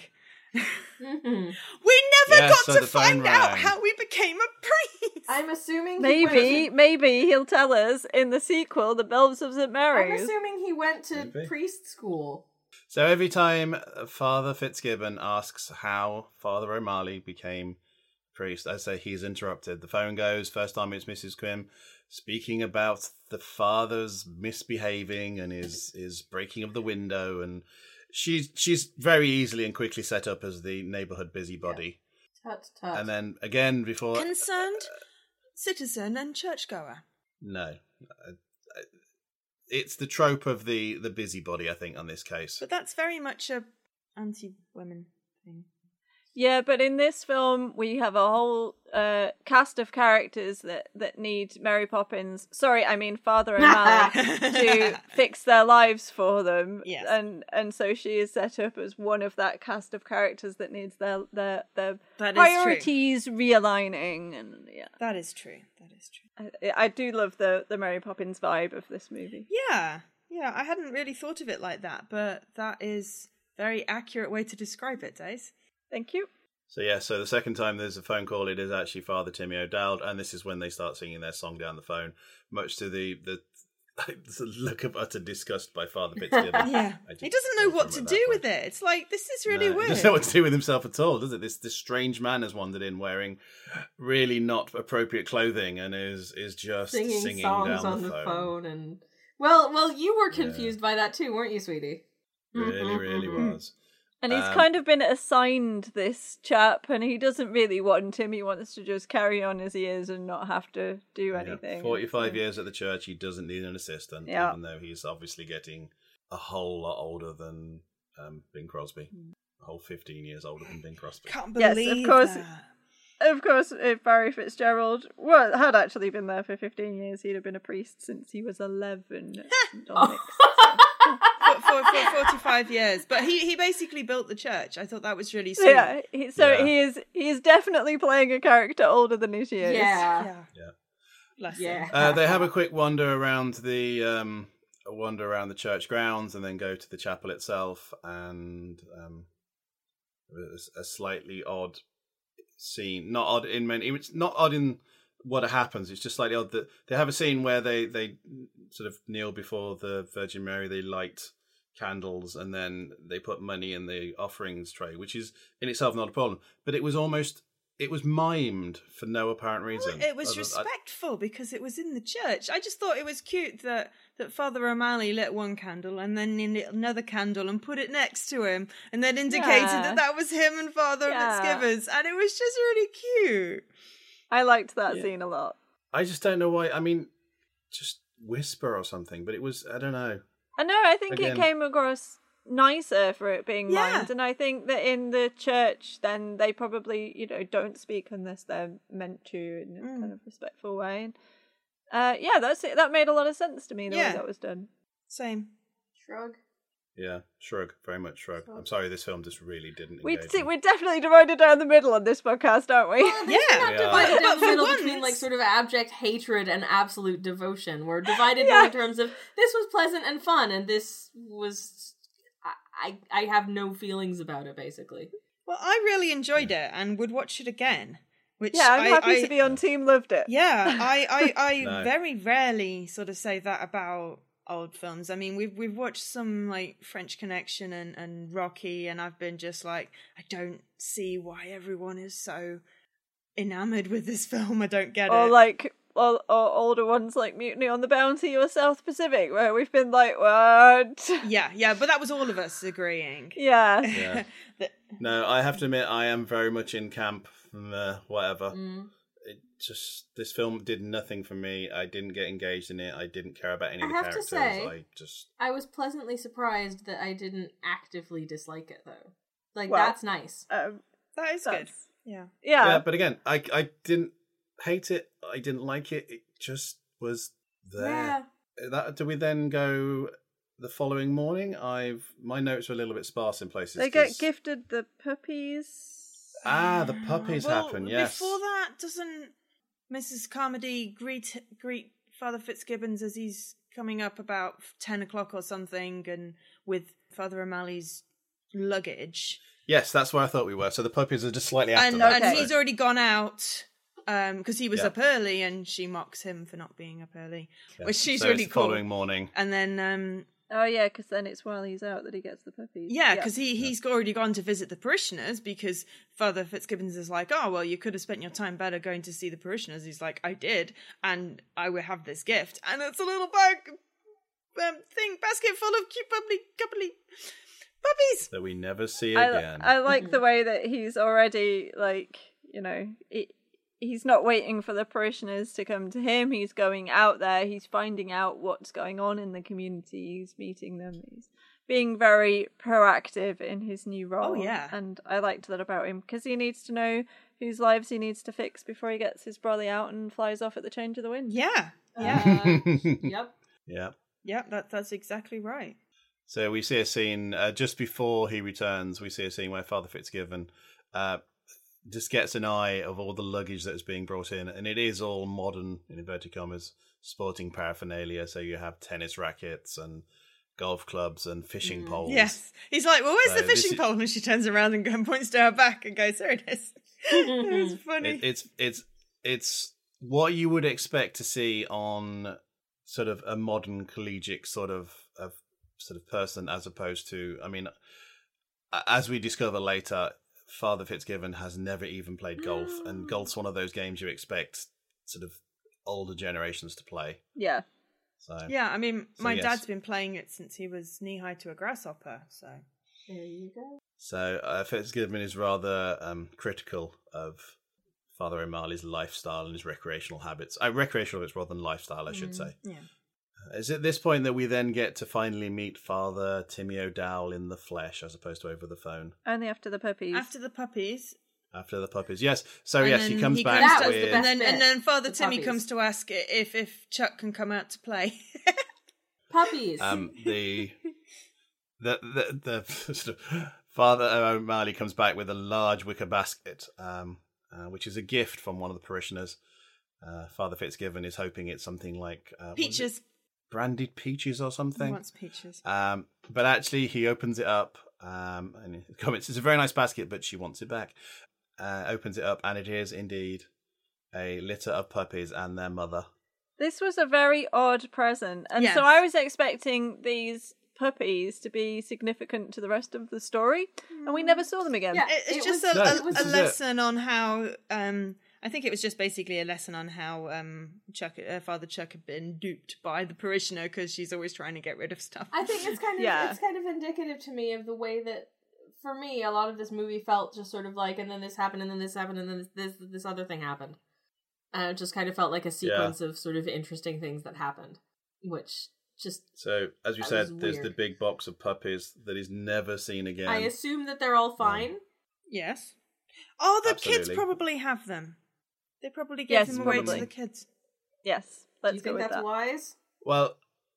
Speaker 1: Mhm.
Speaker 4: We never
Speaker 2: Yeah,
Speaker 4: got
Speaker 2: so
Speaker 4: to
Speaker 2: the phone
Speaker 4: find out
Speaker 2: rang.
Speaker 4: how he became a priest.
Speaker 1: I'm assuming he
Speaker 3: maybe,
Speaker 1: went
Speaker 3: maybe he'll tell us in the sequel, The Bells of Saint
Speaker 1: to, I'm
Speaker 3: Mary's.
Speaker 1: assuming he went to
Speaker 2: Maybe.
Speaker 1: priest school.
Speaker 2: So every time Father Fitzgibbon asks how Father O'Malley became priest, I say he's interrupted. The phone goes. First time it's Missus Quim speaking about the father's misbehaving and his his breaking of the window, and she's she's very easily and quickly set up as the neighborhood busybody.
Speaker 1: Tut tut.
Speaker 2: And then again before
Speaker 4: Concerned citizen and churchgoer.
Speaker 2: no, I- I- it's the trope of the the busybody. I think on this case.
Speaker 4: But that's very much a anti-women thing.
Speaker 3: Yeah, but in this film, we have a whole uh, cast of characters that, that need Mary Poppins. Sorry, I mean Father O'Malley to fix their lives for them.
Speaker 4: Yes.
Speaker 3: and and so she is set up as one of that cast of characters that needs their their their
Speaker 4: That is true.
Speaker 3: priorities realigning. And yeah,
Speaker 4: That is true. That is true.
Speaker 3: I, I do love the the Mary Poppins vibe of this movie.
Speaker 4: Yeah. Yeah, I hadn't really thought of it like that, but that is a very accurate way to describe it, Dace.
Speaker 3: Thank you.
Speaker 2: So yeah, so the second time there's a phone call, it is actually Father Timmy O'Dowd, and this is when they start singing their song down the phone, much to the the, the look of utter disgust by Father Fitzgibbon.
Speaker 4: Yeah.
Speaker 2: I just
Speaker 4: He doesn't know
Speaker 2: go
Speaker 4: what
Speaker 2: from
Speaker 4: to
Speaker 2: at
Speaker 4: do
Speaker 2: that
Speaker 4: with
Speaker 2: point.
Speaker 4: it. It's like, this is really
Speaker 2: No,
Speaker 4: weird.
Speaker 2: He doesn't know what to do with himself at all, does it? This this strange man has wandered in wearing really not appropriate clothing and is is just
Speaker 1: singing,
Speaker 2: singing,
Speaker 1: songs
Speaker 2: down
Speaker 1: on
Speaker 2: the
Speaker 1: the
Speaker 2: phone.
Speaker 1: phone. and well, well, you were confused by that too, weren't you, sweetie?
Speaker 2: Really, really was.
Speaker 3: And he's
Speaker 2: Um,
Speaker 3: kind of been assigned this chap, and he doesn't really want him. He wants to just carry on as he is and not have to do
Speaker 2: Yeah,
Speaker 3: anything.
Speaker 2: forty-five
Speaker 3: So-
Speaker 2: years at the church, he doesn't need an assistant,
Speaker 3: Yeah.
Speaker 2: even though he's obviously getting a whole lot older than um, Bing Crosby. A whole fifteen years older than Bing Crosby.
Speaker 4: Can't
Speaker 3: Yes,
Speaker 4: believe
Speaker 3: of course.
Speaker 4: that.
Speaker 3: Of course, if Barry Fitzgerald well, had actually been there for fifteen years, he'd have been a priest since he was eleven. Dominic,
Speaker 4: For, for, for forty-five years. But he, he basically built the church. I thought that was really
Speaker 3: so,
Speaker 4: sweet.
Speaker 3: yeah, he, so
Speaker 2: Yeah.
Speaker 3: he is he is definitely playing a character older than his years.
Speaker 1: Yeah.
Speaker 4: Yeah.
Speaker 2: Yeah.
Speaker 4: Bless
Speaker 1: Yeah.
Speaker 4: him.
Speaker 2: Uh, they have a quick wander around the um, a wander around the church grounds, and then go to the chapel itself, and um, there's a slightly odd scene. Not odd in many. It's not odd in what happens. It's just slightly odd that they have a scene where they they sort of kneel before the Virgin Mary. They light candles, and then they put money in the offerings tray, which is in itself not a problem. But it was almost. It was mimed for no apparent reason.
Speaker 4: It was
Speaker 2: Other- I-
Speaker 4: respectful because it was in the church. I just thought it was cute that, that Father O'Malley lit one candle and then lit another candle and put it next to him and then indicated
Speaker 3: Yeah.
Speaker 4: that that was him and Father
Speaker 3: Yeah.
Speaker 4: Fitzgibbons. And it was just really cute.
Speaker 3: I liked that
Speaker 2: Yeah.
Speaker 3: scene a lot.
Speaker 2: I just don't know why. I mean, just whisper or something. But it was. I don't know.
Speaker 3: I know, I think
Speaker 2: Again.
Speaker 3: it came across nicer for it being
Speaker 4: Yeah.
Speaker 3: mimed, and I think that in the church then they probably, you know, don't speak unless they're meant to in a
Speaker 4: Mm.
Speaker 3: kind of respectful way. And uh yeah, that's it. That made a lot of sense to me the
Speaker 4: Yeah.
Speaker 3: way that was done.
Speaker 4: Same.
Speaker 1: Shrug.
Speaker 2: Yeah, shrug. Very much shrug. I'm sorry, this film just really didn't.
Speaker 3: We
Speaker 2: engage
Speaker 3: see,
Speaker 2: me.
Speaker 3: we're definitely divided down the middle on this podcast, aren't we?
Speaker 1: Well, this
Speaker 4: Yeah.
Speaker 1: is not
Speaker 2: Yeah.
Speaker 1: divided
Speaker 4: But-
Speaker 1: down
Speaker 4: but
Speaker 1: the
Speaker 4: for
Speaker 1: middle
Speaker 4: once-
Speaker 1: between like sort of abject hatred and absolute devotion. We're divided
Speaker 3: Yeah.
Speaker 1: more in terms of this was pleasant and fun, and this was I I, I have no feelings about it basically.
Speaker 4: Well, I really enjoyed it and would watch it again. Which
Speaker 3: Yeah, I'm
Speaker 4: I,
Speaker 3: happy
Speaker 4: I,
Speaker 3: to be on Team Loved It.
Speaker 4: Yeah, I, I, I
Speaker 2: No.
Speaker 4: very rarely sort of say that about old films. I mean, we've we've watched some like French Connection and, and Rocky, and I've been just like, I don't see why everyone is so enamored with this film. I don't get
Speaker 3: Or
Speaker 4: it.
Speaker 3: like or, or older ones like Mutiny on the Bounty or South Pacific, where we've been like, what?
Speaker 4: yeah, yeah, but that was all of us agreeing.
Speaker 3: Yeah.
Speaker 2: Yeah.
Speaker 4: That-
Speaker 2: No, I have to admit, I am very much in camp. Uh, whatever.
Speaker 1: Mm.
Speaker 2: It just this film did nothing for me. I didn't get engaged in it. I didn't care about any
Speaker 1: I
Speaker 2: of the
Speaker 1: have to
Speaker 2: characters.
Speaker 1: say-
Speaker 2: I just
Speaker 1: I was pleasantly surprised that I didn't actively dislike it though. Like
Speaker 3: Well,
Speaker 1: that's nice.
Speaker 3: Um,
Speaker 4: that is good.
Speaker 3: that's-
Speaker 4: Yeah.
Speaker 3: yeah.
Speaker 2: yeah. But again, I I didn't hate it. I didn't like it. It just was there.
Speaker 1: Yeah.
Speaker 2: That do we then go the following morning? I've my notes are a little bit sparse in places.
Speaker 3: They get
Speaker 2: 'cause-
Speaker 3: gifted the puppies.
Speaker 2: Ah, the puppies
Speaker 4: well,
Speaker 2: happen. Yes.
Speaker 4: Before that, doesn't Missus Carmody greet greet Father Fitzgibbons as he's coming up about ten o'clock or something, and with Father O'Malley's luggage,
Speaker 2: Yes, that's where I thought we were. So the puppies are just slightly after
Speaker 4: and,
Speaker 2: that.
Speaker 4: and
Speaker 3: Okay.
Speaker 4: he's already gone out because he was
Speaker 2: Yeah.
Speaker 4: up early, and she mocks him for not being up early,
Speaker 2: Yeah.
Speaker 4: which she's
Speaker 2: so
Speaker 4: really
Speaker 2: it's the
Speaker 4: cool.
Speaker 2: following morning.
Speaker 4: And then, um,
Speaker 3: Oh yeah, because then it's while he's out that he gets the puppies.
Speaker 4: yeah, because he, he's already gone to visit the parishioners because Father Fitzgibbons is like, oh, well, you could have spent your time better going to see the parishioners. He's like, I did, and I will have this gift. And it's a little bag um, thing, basket full of cute, bubbly, cubbly puppies.
Speaker 2: That we never see
Speaker 3: I,
Speaker 2: again.
Speaker 3: I like the way that he's already like, you know, he, he's not waiting for the parishioners to come to him. He's going out there. He's finding out what's going on in the community. He's meeting them. He's being very proactive in his new role.
Speaker 4: Oh, yeah.
Speaker 3: And I liked that about him because he needs to know whose lives he needs to fix before he gets his brolly out and flies off at the change of the wind.
Speaker 4: Yeah, yeah,
Speaker 1: Uh, yep.
Speaker 2: Yeah.
Speaker 4: yeah. That that's exactly right.
Speaker 2: So we see a scene uh, just before he returns. We see a scene where Father Fitzgibbon uh, just gets an eye of all the luggage that is being brought in, and it is all modern, in inverted commas, sporting paraphernalia. So you have tennis rackets and golf clubs and fishing poles.
Speaker 4: Yes, he's like, well, where's
Speaker 2: So
Speaker 4: the
Speaker 2: this
Speaker 4: fishing
Speaker 2: is-
Speaker 4: pole? And she turns around and, go- and points to her back and goes, there it is. It's funny.
Speaker 2: It, it's it's it's what you would expect to see on sort of a modern collegiate sort of of sort of person, as opposed to, I mean, a- as we discover later, Father Fitzgibbon has never even played golf, and golf's one of those games you expect sort of older generations to play.
Speaker 3: Yeah.
Speaker 2: So
Speaker 4: Yeah, I mean,
Speaker 2: So,
Speaker 4: my
Speaker 2: yes.
Speaker 4: dad's been playing it since he was knee high to a grasshopper. So
Speaker 1: There you go.
Speaker 2: So uh, Fitzgibbon is rather um, critical of Father O'Malley's lifestyle and his recreational habits. Uh, recreational habits rather than lifestyle, I should
Speaker 1: Mm.
Speaker 2: say.
Speaker 4: yeah,
Speaker 2: Is it this point that we then get to finally meet Father Timmy O'Dowd in the flesh as opposed to over the phone?
Speaker 3: Only after the puppies.
Speaker 4: After the puppies.
Speaker 2: After the puppies, yes. So
Speaker 4: And
Speaker 2: yes, he
Speaker 4: then
Speaker 2: comes
Speaker 4: he
Speaker 2: back
Speaker 1: comes- That was
Speaker 2: with...
Speaker 1: the
Speaker 4: And
Speaker 1: best
Speaker 4: then, and
Speaker 1: bit,
Speaker 4: then Father
Speaker 1: the
Speaker 4: Timmy
Speaker 1: puppies.
Speaker 4: comes to ask if if Chuck can come out to play.
Speaker 1: Puppies.
Speaker 2: Um, the the the, the sort of Father O'Malley comes back with a large wicker basket, um, uh, which is a gift from one of the parishioners. Uh, Father Fitzgibbon is hoping it's something like uh, what is it?
Speaker 4: Peaches.
Speaker 2: Brandied peaches or
Speaker 4: He
Speaker 2: something.
Speaker 4: wants peaches.
Speaker 2: Um, but actually, he opens it up um, and he comments, "It's a very nice basket, but she wants it back." Uh, opens it up, and it is indeed a litter of puppies and their mother.
Speaker 3: This was a very odd present. And
Speaker 4: Yes.
Speaker 3: so I was expecting these puppies to be significant to the rest of the story, and we never saw them again.
Speaker 1: Yeah.
Speaker 4: It- it's
Speaker 1: It
Speaker 4: just
Speaker 1: was-
Speaker 4: a,
Speaker 2: No,
Speaker 4: a,
Speaker 2: this
Speaker 4: a
Speaker 2: is it.
Speaker 4: lesson on how. Um, I think it was just basically a lesson on how um, Chuck, uh, Father Chuck had been duped by the parishioner because she's always trying to get rid of stuff.
Speaker 1: I think it's kind of
Speaker 3: Yeah.
Speaker 1: it's kind of indicative to me of the way that, for me, a lot of this movie felt just sort of like, and then this happened, and then this happened, and then this this, this other thing happened. And it just kind of felt like a sequence of sort of interesting things that happened, which just
Speaker 2: So, as you
Speaker 1: That
Speaker 2: said,
Speaker 1: was
Speaker 2: there's the
Speaker 1: weird.
Speaker 2: big box of puppies that is never seen again.
Speaker 1: I assume that they're all fine.
Speaker 4: Yes. Oh, the kids
Speaker 2: Absolutely.
Speaker 4: probably have them. They probably gave
Speaker 3: Yes,
Speaker 4: them away
Speaker 3: probably.
Speaker 4: to the kids.
Speaker 3: Yes,
Speaker 1: Do
Speaker 3: let's
Speaker 1: you
Speaker 3: go
Speaker 1: think
Speaker 3: with
Speaker 1: that's
Speaker 3: that.
Speaker 1: wise?
Speaker 2: Well,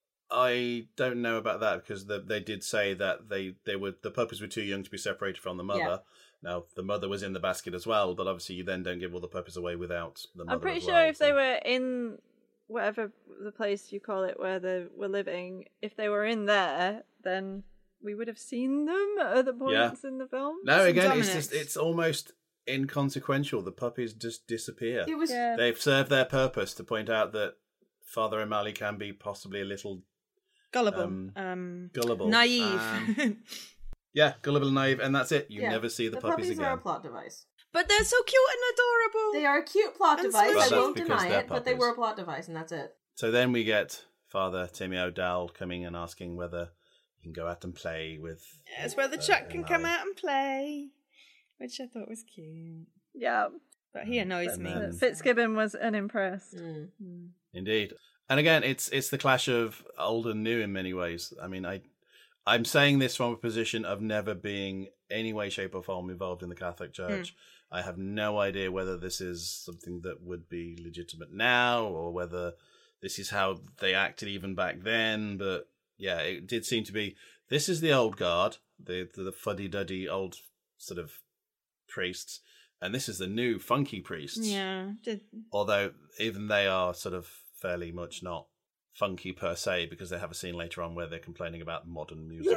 Speaker 2: I don't know about that because the, they did say that they, they were the puppies were too young to be separated from the mother.
Speaker 1: Yeah.
Speaker 2: Now the mother was in the basket as well, but obviously you then don't give all the puppies away without the mother.
Speaker 3: I'm pretty
Speaker 2: as
Speaker 3: sure
Speaker 2: well,
Speaker 3: if
Speaker 2: so-
Speaker 3: they were in whatever the place you call it where they were living, if they were in there, then we would have seen them at other points in the film.
Speaker 2: No,
Speaker 4: Some
Speaker 2: again, it's
Speaker 4: Dominics.
Speaker 2: just it's almost inconsequential. The puppies just disappear.
Speaker 1: It was
Speaker 3: Yeah.
Speaker 2: They've served their purpose to point out that Father O'Malley can be possibly a little
Speaker 4: Gullible.
Speaker 2: Um,
Speaker 4: Um,
Speaker 2: gullible,
Speaker 4: naive.
Speaker 2: Um, yeah, gullible and naive, and that's it. You
Speaker 1: yeah,
Speaker 2: never see the,
Speaker 1: the
Speaker 2: puppies,
Speaker 1: puppies
Speaker 2: again.
Speaker 1: are a plot device.
Speaker 4: but they're so cute and adorable.
Speaker 1: They are a cute plot
Speaker 4: And
Speaker 1: device.
Speaker 4: squishy.
Speaker 1: I
Speaker 4: Well,
Speaker 1: won't
Speaker 2: that's because
Speaker 1: deny
Speaker 2: they're
Speaker 1: it, but they
Speaker 2: puppies.
Speaker 1: were a plot device, and that's it.
Speaker 2: So then we get Father Timmy O'Dowd coming and asking whether he can go out and play with.
Speaker 4: It's where the
Speaker 2: uh,
Speaker 4: Chuck can come
Speaker 2: O'Malley.
Speaker 4: out and play, which I thought was cute.
Speaker 3: Yeah,
Speaker 4: But he annoys
Speaker 2: And
Speaker 4: me.
Speaker 2: then-
Speaker 3: Fitzgibbon was unimpressed.
Speaker 1: Mm.
Speaker 2: Indeed, and again, it's it's the clash of old and new in many ways. I mean, I I'm saying this from a position of never being any way, shape, or form involved in the Catholic Church. I have no idea whether this is something that would be legitimate now or whether this is how they acted even back then. But yeah, it did seem to be. This is the old guard, the the, the fuddy-duddy old sort of priests, and this is the new funky priests.
Speaker 4: Yeah. Did...
Speaker 2: Although even they are sort of fairly much not funky per se, because they have a scene later on where they're complaining about modern music.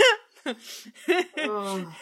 Speaker 1: Oh.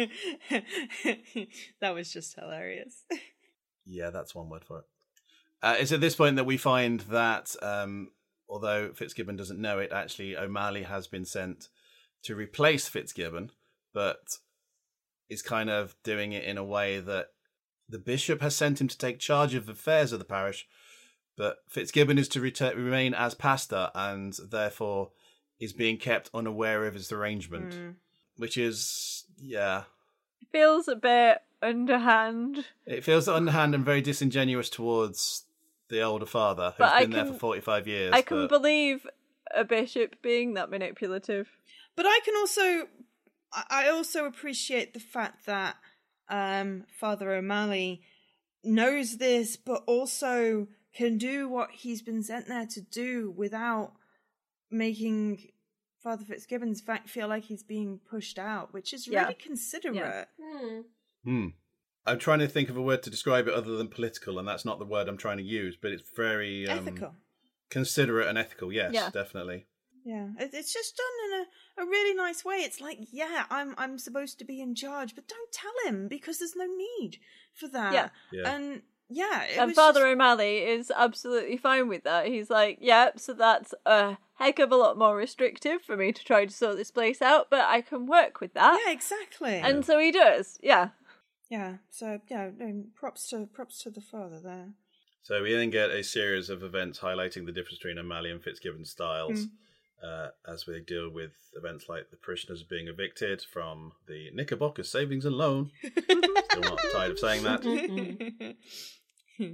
Speaker 4: That was just hilarious.
Speaker 2: Yeah, that's one word for it. Uh, it's at this point that we find that, um, although Fitzgibbon doesn't know it, actually O'Malley has been sent to replace Fitzgibbon, but is kind of doing it in a way that the bishop has sent him to take charge of the affairs of the parish, but Fitzgibbon is to ret- remain as pastor and therefore is being kept unaware of his arrangement,
Speaker 4: Mm.
Speaker 2: which is, yeah,
Speaker 3: It feels a bit underhand.
Speaker 2: it feels underhand and very disingenuous towards the older father who's
Speaker 3: But I
Speaker 2: been there
Speaker 3: can-
Speaker 2: for forty-five years.
Speaker 3: I can
Speaker 2: but-
Speaker 3: believe a bishop being that manipulative.
Speaker 4: But I can also, I I also appreciate the fact that um, Father O'Malley knows this, but also can do what he's been sent there to do without making Father Fitzgibbon's fact feel like he's being pushed out, which is
Speaker 3: Yeah.
Speaker 4: really considerate.
Speaker 1: Hmm.
Speaker 2: Hmm. I'm trying to think of a word to describe it other than political, and that's not the word I'm trying to use, but it's very um,
Speaker 4: Ethical.
Speaker 2: considerate and ethical. Yes,
Speaker 3: Yeah.
Speaker 2: definitely.
Speaker 4: Yeah, it, it's just done in a, a really nice way. It's like, yeah, I'm I'm supposed to be in charge, but don't tell him because there's no need for that.
Speaker 3: Yeah.
Speaker 2: Yeah.
Speaker 4: And yeah, it
Speaker 3: And
Speaker 4: was
Speaker 3: Father
Speaker 4: just-
Speaker 3: O'Malley is absolutely fine with that. He's like, yep, so that's a heck of a lot more restrictive for me to try to sort this place out, but I can work with that.
Speaker 4: yeah, exactly.
Speaker 3: And so he does, yeah.
Speaker 4: yeah, so yeah, no, props to props to the father there.
Speaker 2: So we then get a series of events highlighting the difference between O'Malley and Fitzgibbon styles uh, as we deal with events like the parishioners being evicted from the Knickerbocker Savings and Loan. Still not tired of saying that.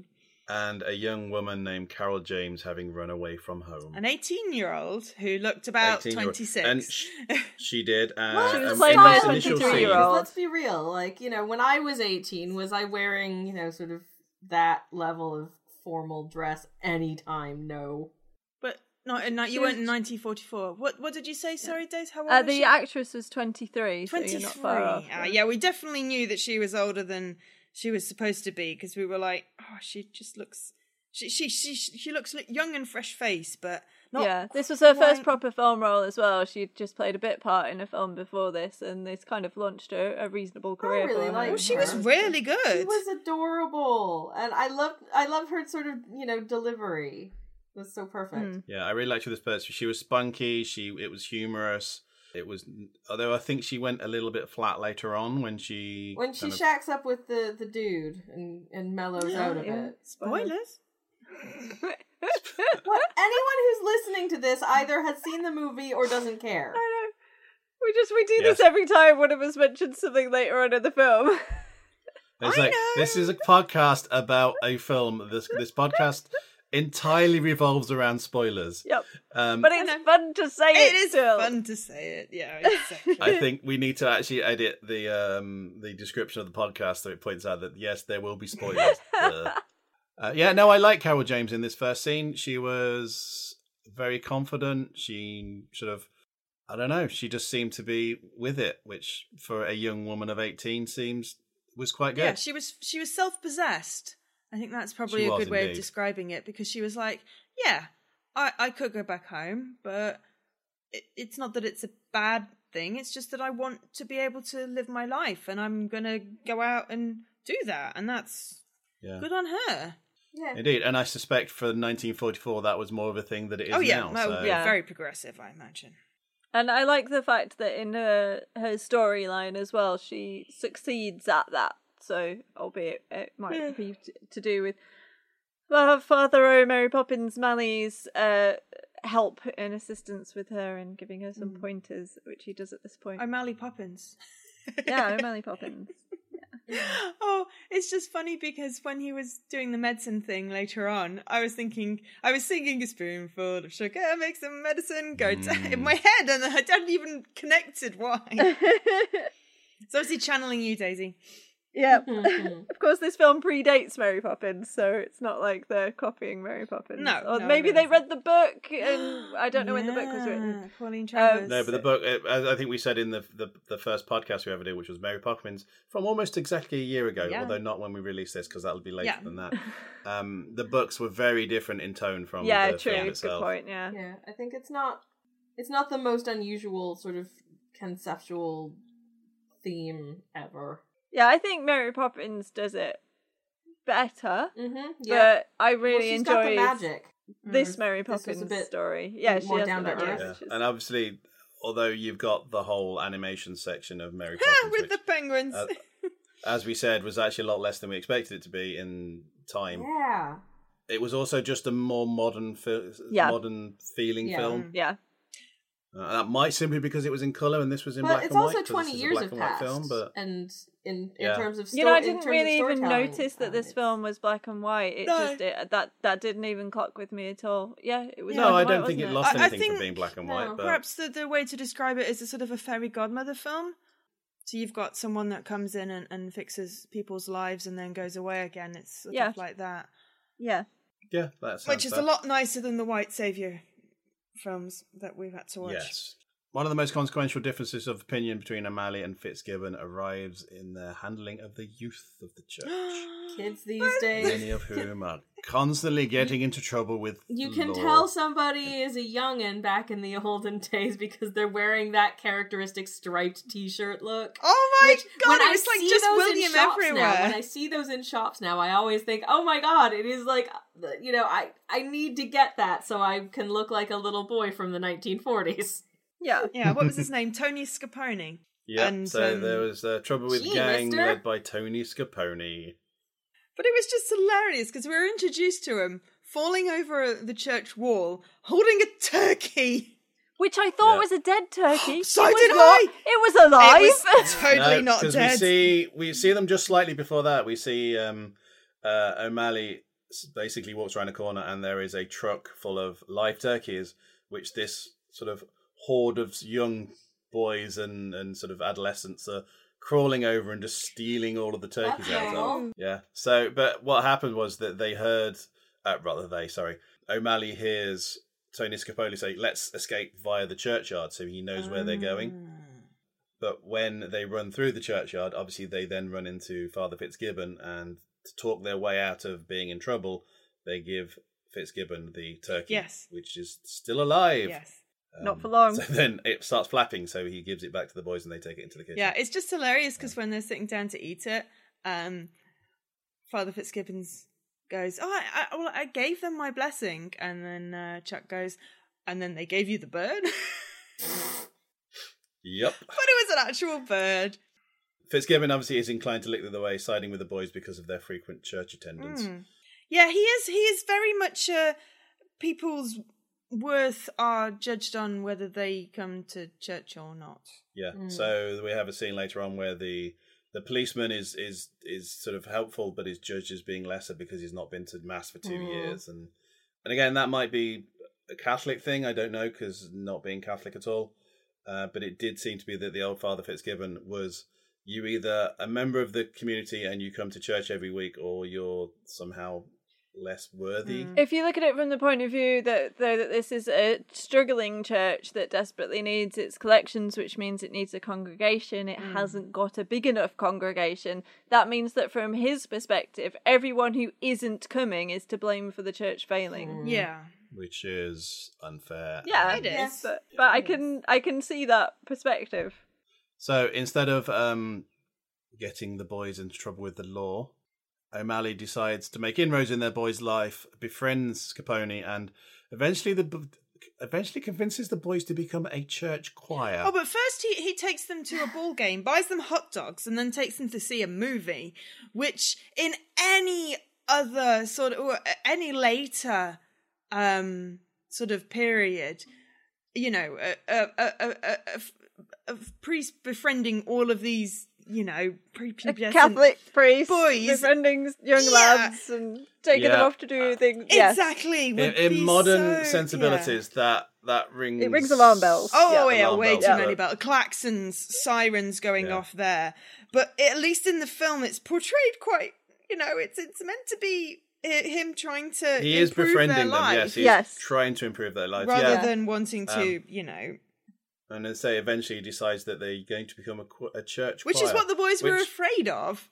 Speaker 2: and a young woman named Carol James having run away from home.
Speaker 4: An eighteen-year-old who looked about
Speaker 2: eighteen-year-old.
Speaker 4: twenty-six.
Speaker 2: And sh- she did. Uh,
Speaker 1: Well,
Speaker 3: She was
Speaker 2: um,
Speaker 3: played
Speaker 2: in
Speaker 3: by
Speaker 2: this
Speaker 3: a
Speaker 2: initial
Speaker 3: twenty-three-year-old.
Speaker 2: scene-
Speaker 1: Let's be real. Like, you know, when I was eighteen, was I wearing, you know, sort of that level of formal dress anytime? No.
Speaker 4: But not in,
Speaker 3: She
Speaker 4: you
Speaker 3: was-
Speaker 4: weren't in nineteen forty-four. What What did you say? Sorry, Days. How old
Speaker 3: Uh,
Speaker 4: was
Speaker 3: the
Speaker 4: she?
Speaker 3: actress was twenty-three, so
Speaker 4: twenty-three.
Speaker 3: you're not far off.
Speaker 4: Ah, yeah, we definitely knew that she was older than she was supposed to be because we were like, oh, she just looks. She she she she looks like young and fresh face, but not.
Speaker 3: Yeah, this was her first
Speaker 4: quite-
Speaker 3: proper film role as well. She'd just played a bit part in a film before this, and this kind of launched a, a reasonable career
Speaker 1: really
Speaker 3: for her.
Speaker 1: like
Speaker 4: Oh, she was
Speaker 1: her.
Speaker 4: really good.
Speaker 1: She was adorable. And I loved I love her sort of, you know, delivery. It was so perfect.
Speaker 3: Mm.
Speaker 2: Yeah, I really liked her this person. She was spunky. She it was humorous. It was, although I think she went a little bit flat later on when she
Speaker 1: When she
Speaker 2: kind of-
Speaker 1: shacks up with the, the dude and, and mellows out a
Speaker 3: yeah.
Speaker 1: bit.
Speaker 4: Spoilers.
Speaker 1: What? Anyone who's listening to this either has seen the movie or doesn't care.
Speaker 3: I know. We just we do
Speaker 2: Yes.
Speaker 3: this every time one of us mentions something later on in the film.
Speaker 2: It's
Speaker 4: I
Speaker 2: like
Speaker 4: know.
Speaker 2: this is a podcast about a film. This this podcast entirely revolves around spoilers.
Speaker 3: Yep.
Speaker 2: Um,
Speaker 3: But it's
Speaker 4: know.
Speaker 3: fun to say it.
Speaker 4: It is
Speaker 3: still.
Speaker 4: fun to say it. Yeah, exactly.
Speaker 2: I think we need to actually edit the um the description of the podcast so it points out that yes, there will be spoilers. uh, uh, yeah, no, I like Carol James in this first scene. She was very confident. She sort of, I don't know, she just seemed to be with it, which for a young woman of eighteen seems was quite good.
Speaker 4: Yeah, she was she was self possessed. I think that's probably
Speaker 2: She
Speaker 4: a
Speaker 2: was
Speaker 4: good way
Speaker 2: indeed.
Speaker 4: of describing it because she was like, yeah, I I could go back home, but it, it's not that it's a bad thing. It's just that I want to be able to live my life, and I'm gonna go out and do that, and that's
Speaker 2: Yeah.
Speaker 4: good on her.
Speaker 1: Yeah.
Speaker 2: Indeed, and I suspect for nineteen forty-four that was more of a thing that it is
Speaker 4: Oh yeah,
Speaker 2: now.
Speaker 4: that
Speaker 2: so.
Speaker 4: would be
Speaker 3: Yeah.
Speaker 4: very progressive, I imagine.
Speaker 3: And I like the fact that in her her storyline as well, she succeeds at that. So, albeit it might
Speaker 4: Yeah.
Speaker 3: be t- to do with uh, Father O, Mary Poppins, Mally's uh, help and assistance with her and giving her some pointers, which he does at this point.
Speaker 4: O'Malley Poppins.
Speaker 3: Yeah, O'Malley Poppins.
Speaker 4: Oh, it's just funny because when he was doing the medicine thing later on, I was thinking, I was singing a spoonful of sugar makes the medicine go t- in my head, and I hadn't even connected why. It's obviously channeling you, Daisy.
Speaker 3: Yeah.
Speaker 1: Mhm.
Speaker 3: Of course, this film predates Mary Poppins, so it's not like they're copying Mary Poppins.
Speaker 4: No,
Speaker 3: Or
Speaker 4: no,
Speaker 3: maybe
Speaker 4: no.
Speaker 3: they read the book, and I don't know when the book was written.
Speaker 4: Yeah, Pauline Travers.
Speaker 2: No, but the book, uh, as I think we said in the, the the first podcast we ever did, which was Mary Poppins, from almost exactly a year ago,
Speaker 4: Yeah.
Speaker 2: although not when we released this, because that'll be later
Speaker 4: Yeah.
Speaker 2: than that. Um, the books were very different in tone from
Speaker 3: Yeah,
Speaker 2: the
Speaker 3: true.
Speaker 2: film
Speaker 3: Good
Speaker 2: itself.
Speaker 3: point. Yeah.
Speaker 1: Yeah, I think it's not it's not the most unusual sort of conceptual theme ever.
Speaker 3: Yeah, I think Mary Poppins does it better,
Speaker 1: Mm-hmm. Yeah.
Speaker 3: but I
Speaker 1: Well,
Speaker 3: really
Speaker 1: she's got the
Speaker 3: enjoyed
Speaker 1: magic.
Speaker 3: this
Speaker 1: Mm.
Speaker 3: Mary
Speaker 1: This was
Speaker 3: Poppins
Speaker 1: a bit
Speaker 3: story. Yeah, she
Speaker 1: more
Speaker 3: has
Speaker 1: down
Speaker 3: the
Speaker 1: to
Speaker 3: magic.
Speaker 1: earth.
Speaker 2: Yeah.
Speaker 3: which is-
Speaker 2: And obviously, although you've got the whole animation section of Mary
Speaker 4: Ah,
Speaker 2: Poppins,
Speaker 4: with
Speaker 2: which,
Speaker 4: the penguins.
Speaker 2: uh, as we said, was actually a lot less than we expected it to be in time.
Speaker 1: Yeah.
Speaker 2: It was also just a more modern, fi-
Speaker 3: Yeah.
Speaker 2: modern feeling
Speaker 1: Yeah.
Speaker 2: film.
Speaker 3: Yeah.
Speaker 2: Uh, that might simply because it was in color and this was in
Speaker 1: But
Speaker 2: black
Speaker 1: it's
Speaker 2: and white.
Speaker 1: also
Speaker 2: 'cause
Speaker 1: twenty
Speaker 2: this is a
Speaker 1: years
Speaker 2: black
Speaker 1: have
Speaker 2: and white
Speaker 1: passed,
Speaker 2: film, but
Speaker 1: and in
Speaker 2: Yeah.
Speaker 1: in terms of sto-
Speaker 3: You know, I
Speaker 1: in
Speaker 3: didn't
Speaker 1: terms of
Speaker 3: really even
Speaker 1: storytelling,
Speaker 3: notice that
Speaker 1: um,
Speaker 3: this
Speaker 1: it's-
Speaker 3: film was black and white. It
Speaker 4: No.
Speaker 3: just it, that that didn't even clock with me at all. Yeah, it was.
Speaker 2: no,
Speaker 3: black
Speaker 2: I
Speaker 3: and
Speaker 2: don't
Speaker 3: white,
Speaker 2: think it
Speaker 3: wasn't
Speaker 2: lost
Speaker 4: I- I
Speaker 2: anything
Speaker 4: think-
Speaker 2: from being black and
Speaker 1: no,
Speaker 2: white. But
Speaker 4: Perhaps the, the way to describe it is a sort of a fairy godmother film. So you've got someone that comes in and, and fixes people's lives and then goes away again. It's sort
Speaker 3: Yeah.
Speaker 4: of like that.
Speaker 3: Yeah.
Speaker 2: yeah, that's
Speaker 4: Which is a lot nicer than the White Saviour films that we've had to watch.
Speaker 2: Yes. One of the most consequential differences of opinion between O'Malley and Fitzgibbon arrives in their handling of the youth of the church,
Speaker 1: Kids these days.
Speaker 2: many of whom are constantly getting into trouble with
Speaker 1: You can
Speaker 2: law.
Speaker 1: tell somebody is a youngin' back in the olden days because they're wearing that characteristic striped T-shirt look.
Speaker 4: Oh my
Speaker 1: Which,
Speaker 4: god,
Speaker 1: when
Speaker 4: it
Speaker 1: I
Speaker 4: was like
Speaker 1: see
Speaker 4: just
Speaker 1: those
Speaker 4: William
Speaker 1: in shops
Speaker 4: everywhere.
Speaker 1: Now, when I see those in shops now, I always think, "Oh my god, it is like, you know, I I need to get that so I can look like a little boy from the nineteen forties."
Speaker 3: Yeah.
Speaker 4: Yeah, what was his name? Tony Scapone.
Speaker 2: Yeah,
Speaker 4: and,
Speaker 2: so
Speaker 4: um,
Speaker 2: there was uh, trouble with
Speaker 1: Gee,
Speaker 2: gang
Speaker 1: mister.
Speaker 2: led by Tony Scapone.
Speaker 4: But it was just hilarious because we were introduced to him falling over the church wall, holding a turkey.
Speaker 3: Which I thought
Speaker 2: Yeah.
Speaker 3: was a dead turkey.
Speaker 4: So
Speaker 3: it was
Speaker 4: did
Speaker 3: not.
Speaker 4: I.
Speaker 3: It was alive.
Speaker 4: It was totally not
Speaker 2: because
Speaker 4: dead.
Speaker 2: we see we see them just slightly before that. We see um, uh, O'Malley basically walks around a corner and there is a truck full of live turkeys, which this sort of horde of young boys and, and sort of adolescents are crawling over and just stealing all of the turkeys
Speaker 1: That's
Speaker 2: out
Speaker 1: normal.
Speaker 2: of. Yeah. So, but what happened was that they heard, uh, rather they, sorry, O'Malley hears Tony Scapoli say, let's escape via the churchyard, so he knows where they're going. But when they run through the churchyard, obviously they then run into Father Fitzgibbon, and to talk their way out of being in trouble, they give Fitzgibbon the turkey,
Speaker 4: Yes.
Speaker 2: which is still alive.
Speaker 4: Yes.
Speaker 2: Um,
Speaker 3: Not for long.
Speaker 2: So then it starts flapping, so he gives it back to the boys and they take it into the kitchen.
Speaker 4: Yeah, it's just hilarious because when they're sitting down to eat it, um, Father Fitzgibbons goes, "Oh, I, I, well, I gave them my blessing," and then uh, Chuck goes, "And then they gave you the bird."
Speaker 2: Yep.
Speaker 4: But it was an actual bird.
Speaker 2: Fitzgibbon obviously is inclined to look the other way, siding with the boys because of their frequent church attendance.
Speaker 4: Mm. Yeah, he is. He is very much uh, people's worth are judged on whether they come to church or not.
Speaker 2: Yeah.
Speaker 1: Mm.
Speaker 2: So we have a scene later on where the the policeman is is is sort of helpful, but is judged as being lesser because he's not been to mass for two
Speaker 1: Mm.
Speaker 2: years, and and again that might be a Catholic thing. I don't know, because not being Catholic at all. Uh, but it did seem to be that the old Father Fitzgibbon was, you either a member of the community and you come to church every week, or you're somehow less worthy.
Speaker 4: Mm.
Speaker 3: If you look at it from the point of view that though that this is a struggling church that desperately needs its collections, which means it needs a congregation, it
Speaker 4: Mm.
Speaker 3: hasn't got a big enough congregation. That means that from his perspective, everyone who isn't coming is to blame for the church failing.
Speaker 1: Mm.
Speaker 4: Yeah.
Speaker 2: Which is unfair.
Speaker 3: Yeah,
Speaker 4: It is.
Speaker 3: But, but I can I can see that perspective.
Speaker 2: So instead of um, getting the boys into trouble with the law, O'Malley decides to make inroads in their boy's life, befriends Scaponi, and eventually the eventually convinces the boys to become a church choir.
Speaker 4: Oh, but first he, he takes them to a ball game, buys them hot dogs, and then takes them to see a movie, which in any other sort of, or any later um, sort of period, you know, a, a, a, a, a, a priest befriending all of these, you know, prepubescent
Speaker 3: Catholic priest
Speaker 4: boys.
Speaker 3: befriending young
Speaker 4: Yeah.
Speaker 3: lads and taking them
Speaker 2: Yeah.
Speaker 3: off to do things. Yes.
Speaker 4: Exactly.
Speaker 2: in
Speaker 4: would
Speaker 2: in
Speaker 4: be
Speaker 2: modern
Speaker 4: so-
Speaker 2: sensibilities, that that rings.
Speaker 3: It rings alarm bells.
Speaker 4: Oh,
Speaker 3: Yeah.
Speaker 4: yeah,
Speaker 2: Alarm
Speaker 4: way
Speaker 2: bells,
Speaker 4: too
Speaker 2: but-
Speaker 4: many bells. Klaxons, sirens going
Speaker 2: Yeah.
Speaker 4: off there. But at least in the film, it's portrayed quite, you know, it's it's meant to be hi- him trying to
Speaker 2: He is
Speaker 4: improve
Speaker 2: befriending
Speaker 4: their
Speaker 2: them.
Speaker 4: life,
Speaker 2: Yes, he's
Speaker 3: Yes.
Speaker 2: trying to improve their lives.
Speaker 4: rather
Speaker 2: Yeah,
Speaker 4: than wanting to,
Speaker 2: Um,
Speaker 4: you know,
Speaker 2: and then say eventually he decides that they're going to become a, qu- a church
Speaker 4: which
Speaker 2: choir.
Speaker 4: is what the boys were
Speaker 2: which-
Speaker 4: afraid of.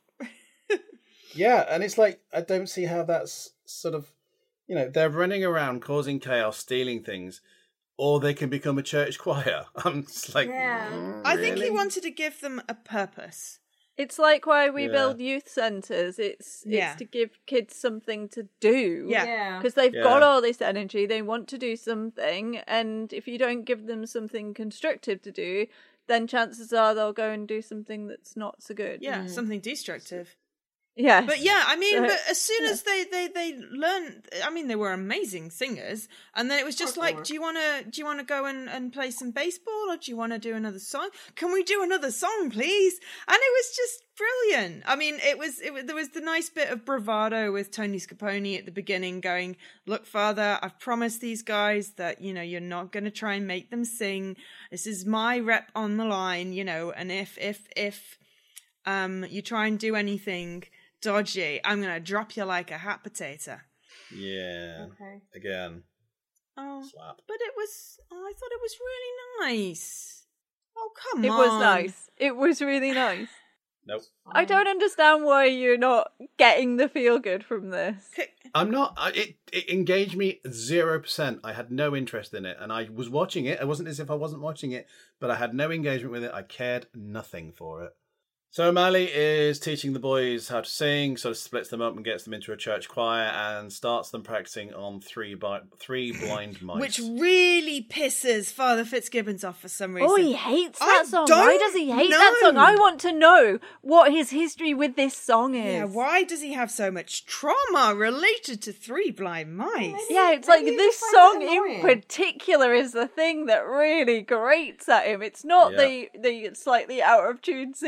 Speaker 2: Yeah, and it's like, I don't see how that's sort of, you know, they're running around causing chaos, stealing things, or they can become a church choir. I'm just like,
Speaker 1: Yeah.
Speaker 2: mm,
Speaker 4: I think he
Speaker 2: really?
Speaker 4: wanted to give them a purpose.
Speaker 3: It's like why we
Speaker 2: Yeah.
Speaker 3: build youth centres. It's
Speaker 4: Yeah.
Speaker 3: it's to give kids something to do.
Speaker 4: Yeah.
Speaker 1: Yeah.
Speaker 3: Because they've
Speaker 2: Yeah.
Speaker 3: got all this energy, they want to do something, and if you don't give them something constructive to do, then chances are they'll go and do something that's not so good.
Speaker 4: Yeah,
Speaker 1: Mm.
Speaker 4: something destructive.
Speaker 3: Yeah.
Speaker 4: But yeah, I mean,
Speaker 3: So-
Speaker 4: but as soon as they, they, they learned, I mean, they were amazing singers, and then it was just
Speaker 1: course they
Speaker 4: like,
Speaker 1: were.
Speaker 4: do you want to, do you want to go and, and play some baseball, or do you want to do another song? Can we do another song, please? And it was just brilliant. I mean, it was, it was, there was the nice bit of bravado with Tony Scaponi at the beginning, going, "Look, Father, I've promised these guys that, you know, you're not going to try and make them sing. This is my rep on the line, you know, and if, if, if, um, you try and do anything dodgy, I'm gonna drop you like a hot potato."
Speaker 2: Yeah,
Speaker 1: Okay.
Speaker 2: again,
Speaker 4: Oh,
Speaker 2: slap.
Speaker 4: but it was. Oh, I thought it was really nice. Oh, come
Speaker 3: it
Speaker 4: on.
Speaker 3: was nice. It was really nice.
Speaker 2: Nope.
Speaker 3: I don't understand why you're not getting the feel good from this.
Speaker 4: C-
Speaker 2: I'm not. I, it it engaged me zero percent. I had no interest in it, and I was watching it. It wasn't as if I wasn't watching it, but I had no engagement with it. I cared nothing for it. So O'Malley is teaching the boys how to sing, sort of splits them up and gets them into a church choir and starts them practicing on three bi- three blind mice.
Speaker 4: Which really pisses Father Fitzgibbons off for some reason.
Speaker 3: Oh, he hates
Speaker 4: I
Speaker 3: that song. Why
Speaker 4: don't
Speaker 3: does he hate that song?
Speaker 4: know.
Speaker 3: I want to know what his history with this song is.
Speaker 4: Yeah, why does he have so much trauma related to Three Blind Mice?
Speaker 3: Yeah, it's
Speaker 1: Maybe
Speaker 3: like
Speaker 1: he
Speaker 3: this
Speaker 1: finds
Speaker 3: song
Speaker 1: it
Speaker 3: in
Speaker 1: annoying.
Speaker 3: particular is the thing that really grates at him. It's not
Speaker 2: Yeah.
Speaker 3: the the slightly out of tune singing by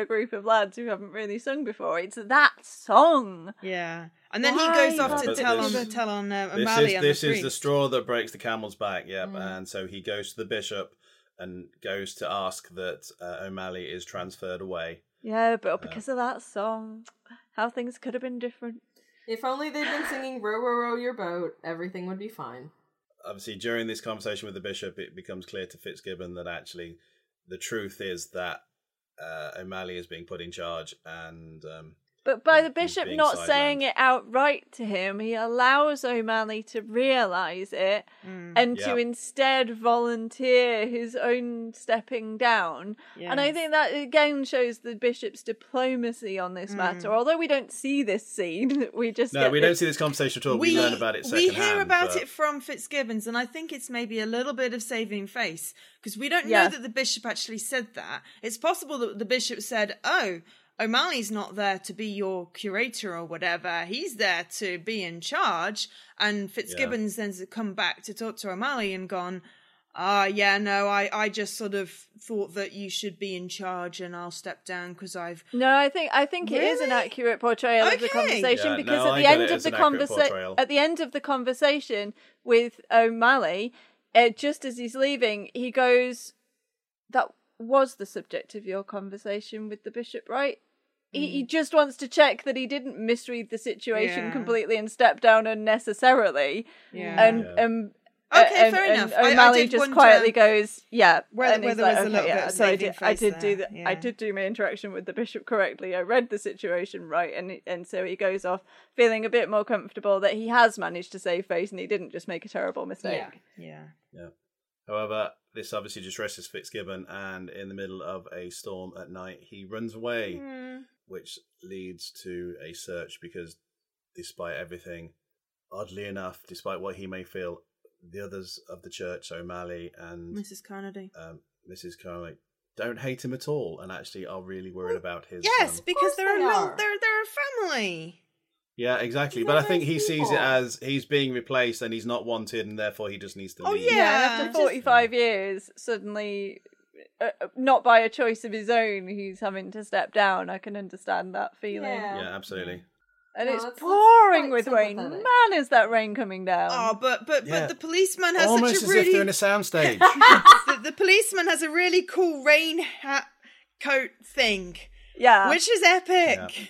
Speaker 3: a group of lads who haven't really sung before. It's that song.
Speaker 4: Yeah. And then
Speaker 3: Why?
Speaker 4: he goes off
Speaker 2: Yeah,
Speaker 4: to
Speaker 2: but
Speaker 4: tell
Speaker 2: this-
Speaker 4: on tell on uh,
Speaker 2: This
Speaker 4: O'Malley
Speaker 2: is
Speaker 4: and
Speaker 2: this
Speaker 4: the
Speaker 2: is the
Speaker 4: priest.
Speaker 2: straw that breaks the camel's back. Yep,
Speaker 1: Mm.
Speaker 2: and so he goes to the bishop and goes to ask that uh, O'Malley is transferred away.
Speaker 3: Yeah, but because of that song, how things could have been different.
Speaker 1: If only they'd been singing "Row, row, row your boat," everything would be fine.
Speaker 2: Obviously, during this conversation with the bishop, it becomes clear to Fitzgibbon that actually the truth is that uh, O'Malley is being put in charge, and um,
Speaker 3: But by the
Speaker 2: he's
Speaker 3: bishop
Speaker 2: being
Speaker 3: not
Speaker 2: sidelined.
Speaker 3: saying it outright to him, he allows O'Malley to realise it
Speaker 4: Mm.
Speaker 3: and to
Speaker 2: Yeah.
Speaker 3: instead volunteer his own stepping down. And I
Speaker 4: Yes.
Speaker 3: think that again shows the bishop's diplomacy on this
Speaker 4: Mm.
Speaker 3: matter. Although we don't see this scene, we just
Speaker 2: no,
Speaker 3: get
Speaker 2: we
Speaker 3: this-
Speaker 2: don't see this conversation at all. We, learn about it
Speaker 4: we
Speaker 2: secondhand.
Speaker 4: hear about
Speaker 2: but-
Speaker 4: it from Fitzgibbons, and I think it's maybe a little bit of saving face because we don't
Speaker 3: Yeah.
Speaker 4: know that the bishop actually said that. It's possible that the bishop said, "Oh, O'Malley's not there to be your curator or whatever. He's there to be in charge." And Fitzgibbons then has come back to talk to O'Malley and gone, "Ah, yeah, no, I, I just sort of thought that you should be in charge, and I'll step down because I've."
Speaker 3: No, I think I think it is an
Speaker 4: Really?
Speaker 3: accurate portrayal of the
Speaker 4: Okay.
Speaker 3: conversation
Speaker 2: Yeah,
Speaker 3: because
Speaker 2: no,
Speaker 3: at
Speaker 2: I
Speaker 3: the
Speaker 2: get
Speaker 3: end
Speaker 2: it
Speaker 3: of
Speaker 2: as
Speaker 3: the
Speaker 2: an accurate
Speaker 3: conversation,
Speaker 2: portrayal.
Speaker 3: at the end of the conversation with O'Malley, uh, just as he's leaving, he goes, "That was the subject of your conversation with the bishop, right?" He, he just wants to check that he didn't misread the situation
Speaker 4: Yeah.
Speaker 3: completely and step down unnecessarily.
Speaker 4: Yeah.
Speaker 3: And
Speaker 2: Yeah.
Speaker 3: um,
Speaker 4: Okay,
Speaker 3: and,
Speaker 4: fair
Speaker 3: and
Speaker 4: enough. I- I
Speaker 3: O'Malley
Speaker 4: did
Speaker 3: just
Speaker 4: wonder
Speaker 3: quietly goes, "Yeah."
Speaker 4: whether-
Speaker 3: and he's
Speaker 4: whether
Speaker 3: like,
Speaker 4: there was a
Speaker 3: "Okay,
Speaker 4: little
Speaker 3: yeah."
Speaker 4: bit of
Speaker 3: So I
Speaker 4: saving
Speaker 3: did, I
Speaker 4: face
Speaker 3: did do
Speaker 4: there,
Speaker 3: the,
Speaker 4: yeah.
Speaker 3: I did do my interaction with the bishop correctly. I read the situation right, and and so he goes off feeling a bit more comfortable that he has managed to save face and he didn't just make a terrible mistake.
Speaker 1: Yeah.
Speaker 4: Yeah.
Speaker 2: However, this obviously distresses Fitzgibbon, and in the middle of a storm at night, he runs away,
Speaker 4: Mm.
Speaker 2: which leads to a search because, despite everything, oddly enough, despite what he may feel, the others of the church, O'Malley and
Speaker 4: Missus Carnaby.
Speaker 2: um, Missus Carnley, don't hate him at all, and actually are really worried about his.
Speaker 4: Yes,
Speaker 2: um,
Speaker 4: because they're a
Speaker 1: they
Speaker 4: little,
Speaker 1: are.
Speaker 4: they're they're a family.
Speaker 2: yeah, exactly.
Speaker 1: They're
Speaker 2: But I think
Speaker 1: nice
Speaker 2: he sees
Speaker 1: people.
Speaker 2: it as he's being replaced and he's not wanted, and therefore he just needs to
Speaker 4: Oh,
Speaker 2: leave.
Speaker 4: yeah.
Speaker 3: Yeah, and
Speaker 4: just-
Speaker 3: after forty-five years, suddenly, uh, not by a choice of his own, he's having to step down. I can understand that feeling.
Speaker 1: Yeah.
Speaker 2: Yeah, absolutely.
Speaker 3: And
Speaker 1: No,
Speaker 3: it's
Speaker 1: that's- that's
Speaker 3: pouring
Speaker 1: quite
Speaker 3: with rain.
Speaker 1: sympathetic.
Speaker 3: Man, is that rain coming down.
Speaker 4: Oh, but but
Speaker 2: Yeah.
Speaker 4: but the policeman has
Speaker 2: Almost
Speaker 4: such
Speaker 2: as
Speaker 4: a really
Speaker 2: if they're in a soundstage.
Speaker 4: the, the policeman has a really cool rain hat coat thing,
Speaker 3: yeah.
Speaker 4: which is epic.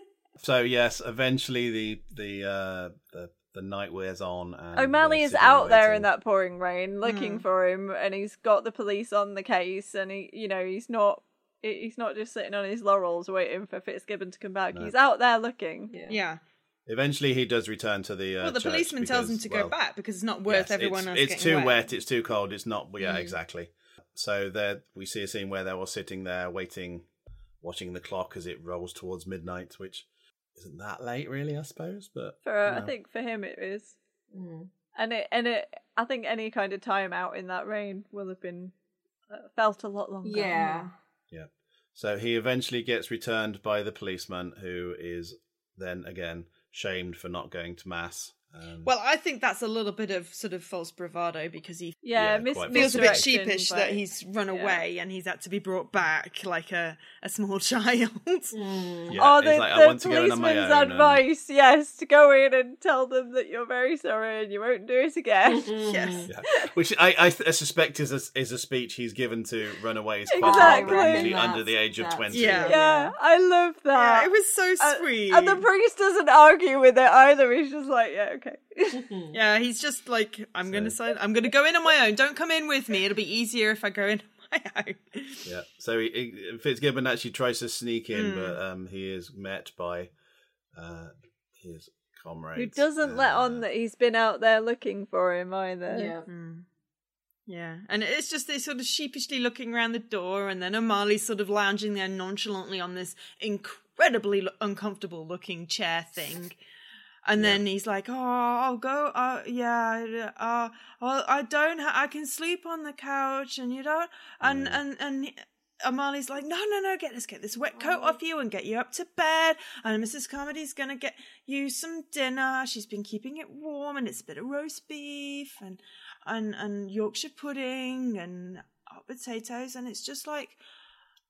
Speaker 2: So yes, eventually the the uh, the the night wears on. And
Speaker 3: O'Malley
Speaker 2: we're
Speaker 3: is
Speaker 2: sitting
Speaker 3: out there
Speaker 2: waiting.
Speaker 3: in that pouring rain looking
Speaker 4: Mm.
Speaker 3: for him, and he's got the police on the case, and he, you know, he's not, he's not just sitting on his laurels waiting for Fitzgibbon to come back.
Speaker 2: No.
Speaker 3: He's out there looking.
Speaker 1: Yeah.
Speaker 4: Yeah.
Speaker 2: Eventually, he does return to the. Uh,
Speaker 4: Well, the
Speaker 2: church
Speaker 4: policeman tells him
Speaker 2: because,
Speaker 4: to
Speaker 2: well,
Speaker 4: go back because it's not worth
Speaker 2: yes,
Speaker 4: everyone
Speaker 2: it's,
Speaker 4: else
Speaker 2: It's
Speaker 4: getting
Speaker 2: too
Speaker 4: wet.
Speaker 2: wet. It's too cold. It's not. Yeah,
Speaker 4: Mm.
Speaker 2: exactly. So there, we see a scene where they're all sitting there waiting, watching the clock as it rolls towards midnight, which isn't that late, really, I suppose. But
Speaker 3: For uh, I
Speaker 2: no.
Speaker 3: think for him it is,
Speaker 1: Mm.
Speaker 3: and it and it. I think any kind of time out in that rain will have been uh, felt a lot longer.
Speaker 1: Yeah.
Speaker 2: Yeah. So he eventually gets returned by the policeman, who is then again shamed for not going to mass. Um,
Speaker 4: Well, I think that's a little bit of sort of false bravado because he
Speaker 3: Yeah,
Speaker 2: Yeah,
Speaker 3: mis-
Speaker 2: quite
Speaker 4: feels a bit
Speaker 3: misdirection
Speaker 4: sheepish
Speaker 3: by-
Speaker 4: that he's run
Speaker 3: yeah.
Speaker 4: away and he's had to be brought back like a, a small child.
Speaker 1: Mm.
Speaker 2: yeah,
Speaker 3: Oh,
Speaker 2: it's
Speaker 3: the,
Speaker 2: like, I
Speaker 3: the
Speaker 2: want to go in on my
Speaker 3: policeman's
Speaker 2: own, and-
Speaker 3: advice, yes, to go in and tell them that you're very sorry and you won't do it again.
Speaker 4: Yes.
Speaker 2: Yeah. Which I, I, I suspect is a, is a speech he's given to runaways quite
Speaker 3: Exactly.
Speaker 2: often, usually
Speaker 1: That's-
Speaker 2: under the age of
Speaker 1: that's
Speaker 2: twenty.
Speaker 4: Yeah.
Speaker 3: Yeah, I love that.
Speaker 4: Yeah, it was so
Speaker 3: Uh,
Speaker 4: sweet.
Speaker 3: And the priest doesn't argue with it either. He's just like, yeah, okay.
Speaker 4: Yeah, he's just like, I'm
Speaker 2: So-
Speaker 4: gonna say, I'm gonna go in on my own. Don't come in with me. It'll be easier if I go in on my own.
Speaker 2: Yeah. So he, he, Fitzgibbon actually tries to sneak in,
Speaker 4: Mm.
Speaker 2: but um, he is met by uh, his comrades.
Speaker 3: Who doesn't let
Speaker 2: uh,
Speaker 3: on that he's been out there looking for him either.
Speaker 1: Yeah.
Speaker 4: Mm. Yeah, and it's just they sort of sheepishly looking around the door, and then O'Malley's sort of lounging there nonchalantly on this incredibly lo- uncomfortable looking chair thing. And then he's like, "Oh, I'll go. Uh, yeah, uh, well, I don't. Ha- I can sleep on the couch, and you don't." And and and he- O'Malley's like, "No, no, no. Get this, get this wet coat off you, and get you up to bed. And Missus Carmody's gonna get you some dinner. She's been keeping it warm, and it's a bit of roast beef and and and Yorkshire pudding and hot potatoes. And it's just like,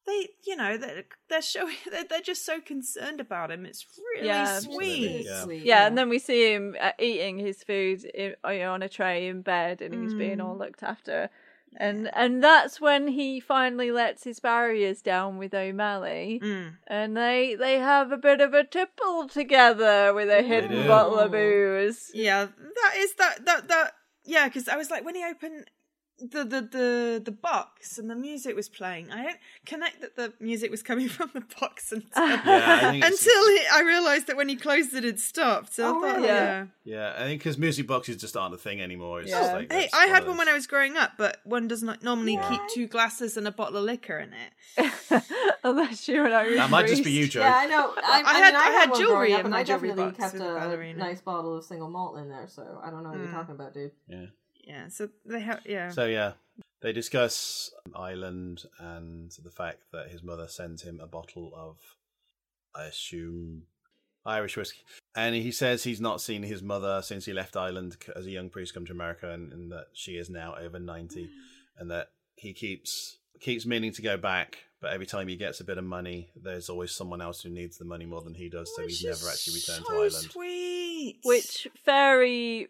Speaker 4: they, you know, they're, they're showing, they're, they're just so concerned about him. It's really
Speaker 3: Yeah.
Speaker 4: sweet.
Speaker 2: Yeah.
Speaker 1: Sweet,
Speaker 3: Yeah, and then we see him uh, eating his food in, on a tray in bed, and he's being
Speaker 4: Mm.
Speaker 3: all looked after. And and that's when he finally lets his barriers down with O'Malley,
Speaker 4: Mm.
Speaker 3: and they they have a bit of a tipple together with a hidden
Speaker 2: do.
Speaker 3: bottle of booze.
Speaker 4: Yeah, that is that that that. Yeah, because I was like, when he opened the, the the the box and the music was playing, I didn't connect that the music was coming from the box until
Speaker 2: Yeah, I think it's-
Speaker 4: until he, I realised that when he closed it, it stopped. So
Speaker 1: Oh,
Speaker 4: I thought,
Speaker 1: really?
Speaker 4: yeah.
Speaker 2: Yeah, I think because music boxes just aren't a thing anymore. It's
Speaker 3: Yeah.
Speaker 2: just like
Speaker 4: Hey,
Speaker 2: that's
Speaker 4: I had
Speaker 2: of
Speaker 4: one when
Speaker 2: those-
Speaker 4: I was growing up, but one does not normally
Speaker 1: Yeah.
Speaker 4: keep two glasses and a bottle of liquor in it.
Speaker 3: Unless you're an Irish
Speaker 2: That might just be you,
Speaker 3: priest.
Speaker 2: Joe.
Speaker 1: Yeah, I know. I,
Speaker 4: I
Speaker 1: I,
Speaker 4: had-
Speaker 1: mean,
Speaker 4: I
Speaker 1: I
Speaker 4: had
Speaker 1: had one
Speaker 4: jewelry
Speaker 1: growing up,
Speaker 4: in
Speaker 1: and
Speaker 4: my
Speaker 1: I
Speaker 4: jewelry
Speaker 1: definitely
Speaker 4: box
Speaker 1: kept
Speaker 4: with
Speaker 1: a
Speaker 4: ballerina.
Speaker 1: nice bottle of single malt in there. So I don't know what you're
Speaker 4: Mm.
Speaker 1: talking about, dude.
Speaker 2: Yeah.
Speaker 4: Yeah, so they have, yeah.
Speaker 2: So yeah, they discuss Ireland and the fact that his mother sends him a bottle of, I assume, Irish whiskey, and he says he's not seen his mother since he left Ireland as a young priest come to America, and, and that she is now over ninety, and that he keeps keeps meaning to go back, but every time he gets a bit of money, there's always someone else who needs the money more than he does, so
Speaker 4: Which
Speaker 2: he's
Speaker 4: is
Speaker 2: never actually returned
Speaker 4: so
Speaker 2: to Ireland.
Speaker 4: Sweet.
Speaker 3: Which fairy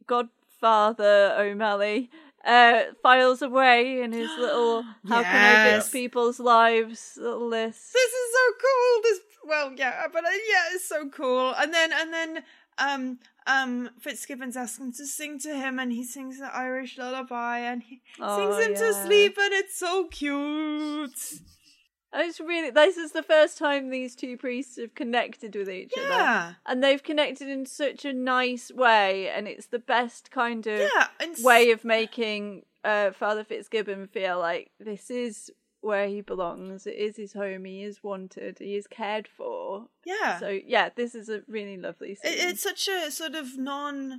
Speaker 3: godfather O'Malley uh, files away in his little "How can I
Speaker 4: Yes.
Speaker 3: fix people's lives" little list.
Speaker 4: This is so cool. This, well, yeah, but uh, yeah, it's so cool. And then, and then, um, um, Fitzgibbons asks him to sing to him, and he sings the Irish lullaby, and he
Speaker 3: Oh,
Speaker 4: sings him to
Speaker 3: yeah.
Speaker 4: sleep, and it's so cute.
Speaker 3: And it's really, this is the first time these two priests have connected with each other.
Speaker 4: Yeah,
Speaker 3: And they've connected in such a nice way, and it's the best kind of
Speaker 4: yeah, and s-
Speaker 3: way of making uh, Father Fitzgibbon feel like this is where he belongs. It is his home. He is wanted. He is cared for.
Speaker 4: yeah.
Speaker 3: So yeah, this is a really lovely scene.
Speaker 4: It, it's such a sort of non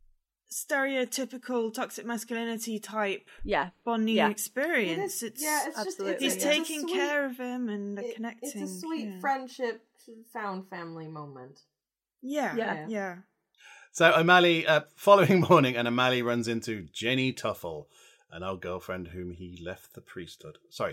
Speaker 4: stereotypical toxic masculinity type
Speaker 3: yeah,
Speaker 4: bonding
Speaker 3: Yeah.
Speaker 4: experience.
Speaker 1: It is-
Speaker 4: It's
Speaker 1: yeah, it's
Speaker 3: absolutely.
Speaker 1: just
Speaker 4: he's
Speaker 1: it's,
Speaker 3: yeah.
Speaker 1: it's a
Speaker 4: taking
Speaker 1: sweet-
Speaker 4: care of him and
Speaker 1: it-
Speaker 4: connecting.
Speaker 1: It's a sweet
Speaker 4: yeah.
Speaker 1: friendship found family moment.
Speaker 4: Yeah,
Speaker 3: Yeah.
Speaker 4: yeah, yeah.
Speaker 2: So O'Malley, uh, following morning, and O'Malley runs into Jenny Tuffle, an old girlfriend whom he left the priesthood. Sorry,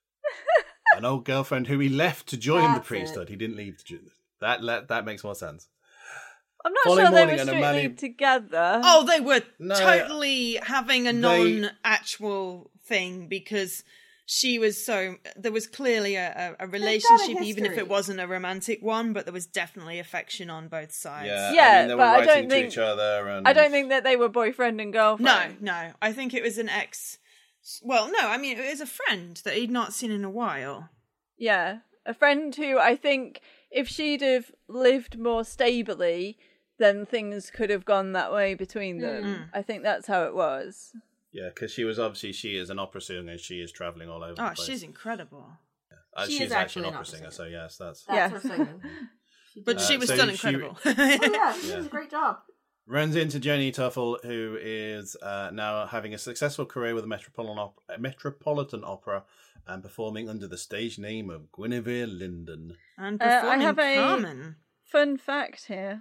Speaker 2: an old girlfriend whom he left to join the
Speaker 1: That's it.
Speaker 2: priesthood. He didn't leave to join. That that that makes more sense.
Speaker 3: I'm not
Speaker 2: Following
Speaker 3: sure they
Speaker 2: morning
Speaker 3: were
Speaker 2: and
Speaker 3: strictly
Speaker 2: O'Malley-
Speaker 3: together.
Speaker 4: Oh, they were
Speaker 2: No,
Speaker 4: totally having a
Speaker 2: they-
Speaker 4: non-actual thing because she was so. There was clearly a, a, a relationship, even if
Speaker 1: history.
Speaker 4: it wasn't a romantic one, but there was definitely affection on both sides.
Speaker 2: Yeah,
Speaker 3: Yeah,
Speaker 2: I mean, they were
Speaker 3: but I
Speaker 2: writing
Speaker 3: don't
Speaker 2: to
Speaker 3: think-
Speaker 2: each other. And
Speaker 3: I don't think that they were boyfriend and
Speaker 4: No,
Speaker 3: girlfriend.
Speaker 4: no. I think it was an ex. Well, no. I mean, it was a friend that he'd not seen in a while.
Speaker 3: Yeah, a friend who I think if she'd have lived more stably, then things could have gone that way between them.
Speaker 4: Mm.
Speaker 3: I think that's how it was.
Speaker 2: Yeah, because she was obviously she is an opera singer and she is traveling all over.
Speaker 4: Oh,
Speaker 2: the place.
Speaker 4: she's incredible.
Speaker 2: Uh,
Speaker 1: She
Speaker 2: she's
Speaker 1: is
Speaker 2: actually
Speaker 1: actually
Speaker 2: an
Speaker 1: an
Speaker 2: opera
Speaker 1: opera
Speaker 2: singer,
Speaker 1: singer.
Speaker 2: so yes, that's.
Speaker 1: That's
Speaker 3: Yeah.
Speaker 1: her singing. She
Speaker 4: But
Speaker 1: did
Speaker 4: she
Speaker 2: Uh,
Speaker 4: was
Speaker 2: so
Speaker 4: still
Speaker 2: she-
Speaker 4: incredible.
Speaker 1: Oh yeah, she
Speaker 2: Yeah.
Speaker 1: does a great job.
Speaker 2: Runs into Jenny Tuffle, who is uh, now having a successful career with the Metropolitan, Op- uh, Metropolitan Opera and performing under the stage name of Guinevere Linden.
Speaker 4: And
Speaker 3: Uh, I
Speaker 4: performing
Speaker 3: have a-
Speaker 4: Carmen.
Speaker 3: Fun fact here.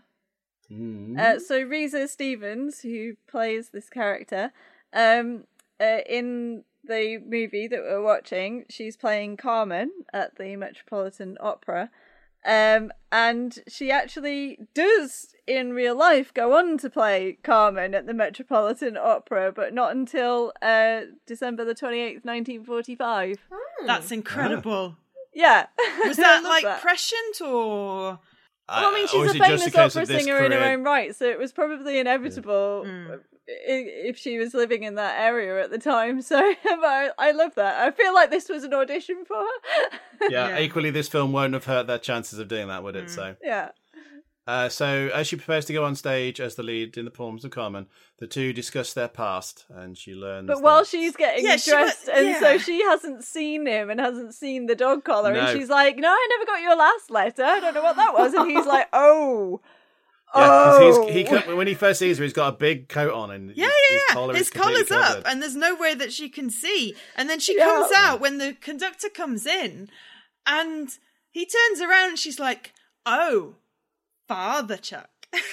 Speaker 2: Mm.
Speaker 3: Uh, so Reza Stevens, who plays this character, um, uh, in the movie that we're watching, she's playing Carmen at the Metropolitan Opera. Um, and she actually does, in real life, go on to play Carmen at the Metropolitan Opera, but not until uh, December the twenty-eighth, nineteen forty-five.
Speaker 1: Hmm.
Speaker 4: That's incredible.
Speaker 3: Yeah.
Speaker 4: Was
Speaker 3: I
Speaker 4: that
Speaker 3: love
Speaker 4: like
Speaker 3: that.
Speaker 4: prescient or?
Speaker 3: Well, I mean,
Speaker 2: or
Speaker 3: she's
Speaker 2: is
Speaker 3: a
Speaker 2: it just
Speaker 3: famous
Speaker 2: a case
Speaker 3: opera
Speaker 2: of this
Speaker 3: singer in her
Speaker 2: career-
Speaker 3: own right, so it was probably inevitable
Speaker 4: Mm.
Speaker 3: i- if she was living in that area at the time. So but I, I love that. I feel like this was an audition for her.
Speaker 2: Yeah,
Speaker 4: Yeah.
Speaker 2: equally, this film won't have hurt their chances of doing that, would it?
Speaker 4: Mm.
Speaker 2: So,
Speaker 3: Yeah.
Speaker 2: uh, so as she prepares to go on stage as the lead in the performance of Carmen, the two discuss their past, and she learns.
Speaker 3: But while
Speaker 2: that-
Speaker 3: she's getting
Speaker 4: Yeah, she
Speaker 3: dressed,
Speaker 4: wa-
Speaker 3: and
Speaker 4: yeah.
Speaker 3: so she hasn't seen him and hasn't seen the dog collar,
Speaker 2: No.
Speaker 3: and she's like, "No, I never got your last letter. I don't know what that was." And he's like, "Oh,
Speaker 2: Yeah, 'cause
Speaker 3: oh."
Speaker 2: he's, he co- when he first sees her, he's got a big coat on, and
Speaker 4: Yeah,
Speaker 2: his,
Speaker 4: yeah,
Speaker 2: his
Speaker 4: yeah.
Speaker 2: collar
Speaker 4: His
Speaker 2: is completely
Speaker 4: collar's up,
Speaker 2: covered.
Speaker 4: and there's no way that she can see. And then she
Speaker 3: Yeah.
Speaker 4: comes out when the conductor comes in, and he turns around, and she's like, "Oh, Father Chuck."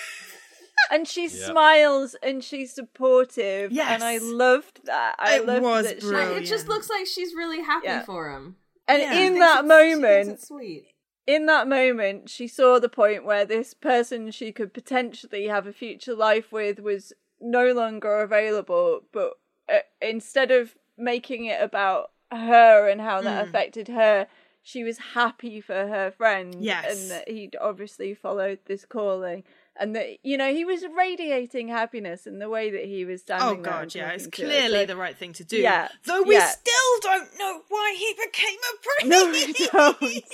Speaker 3: And she
Speaker 2: Yeah.
Speaker 3: smiles and she's supportive.
Speaker 4: Yes.
Speaker 3: And I loved that. I
Speaker 4: It
Speaker 3: loved
Speaker 4: was
Speaker 3: that she-
Speaker 4: brilliant.
Speaker 1: It just looks like she's really happy
Speaker 3: Yeah.
Speaker 1: for him.
Speaker 3: And
Speaker 4: Yeah.
Speaker 3: in
Speaker 1: She
Speaker 3: that
Speaker 1: thinks it's- she
Speaker 3: moment,
Speaker 1: thinks it's sweet.
Speaker 3: in that moment, she saw the point where this person she could potentially have a future life with was no longer available, but uh, instead of making it about her and how that
Speaker 4: Mm.
Speaker 3: affected her, she was happy for her friend.
Speaker 4: Yes.
Speaker 3: And that he'd obviously followed this calling. And that, you know, he was radiating happiness in the way that he was standing
Speaker 4: Oh
Speaker 3: there
Speaker 4: god,
Speaker 3: and
Speaker 4: yeah, it's
Speaker 3: talking to her.
Speaker 4: clearly
Speaker 3: So-
Speaker 4: the right thing to do.
Speaker 3: Yeah,
Speaker 4: Though we
Speaker 3: yeah.
Speaker 4: still don't know why he became a priest.
Speaker 3: No, we don't.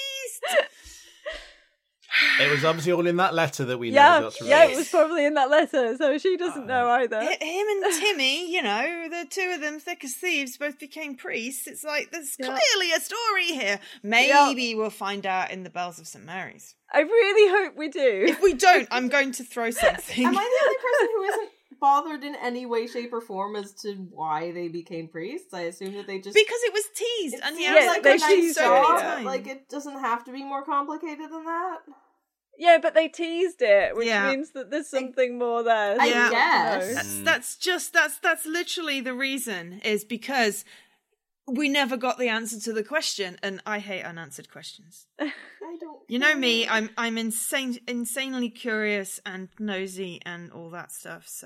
Speaker 2: It was obviously all in that letter that we
Speaker 3: Yeah,
Speaker 2: never got to read.
Speaker 3: yeah, it was probably in that letter, so she doesn't know either.
Speaker 4: H- Him and Timmy, you know, the two of them, thick as thieves, both became priests. It's like, there's
Speaker 3: Yeah.
Speaker 4: clearly a story here. Maybe we'll find out in the Bells of Saint Mary's.
Speaker 3: I really hope we do.
Speaker 4: If we don't, I'm going to throw something.
Speaker 1: Am I the only person who isn't bothered in any way, shape, or form as to why they became priests? I assume that they just
Speaker 4: Because it was teased,
Speaker 1: it
Speaker 4: and
Speaker 1: seems
Speaker 4: yeah,
Speaker 3: Yeah,
Speaker 1: like
Speaker 3: they
Speaker 1: a nice
Speaker 3: teased
Speaker 4: so many
Speaker 1: job,
Speaker 3: it,
Speaker 4: times.
Speaker 1: Like it doesn't have to be more complicated than that.
Speaker 3: Yeah, but they teased it, which
Speaker 4: Yeah.
Speaker 3: means that there's something more there.
Speaker 1: I
Speaker 3: so we don't
Speaker 1: guess.
Speaker 3: know.
Speaker 4: That's that's just that's that's literally the reason, is because we never got the answer to the question, and I hate unanswered questions.
Speaker 1: I don't.
Speaker 4: You know me, I'm I'm insane insanely curious and nosy and all that stuff, so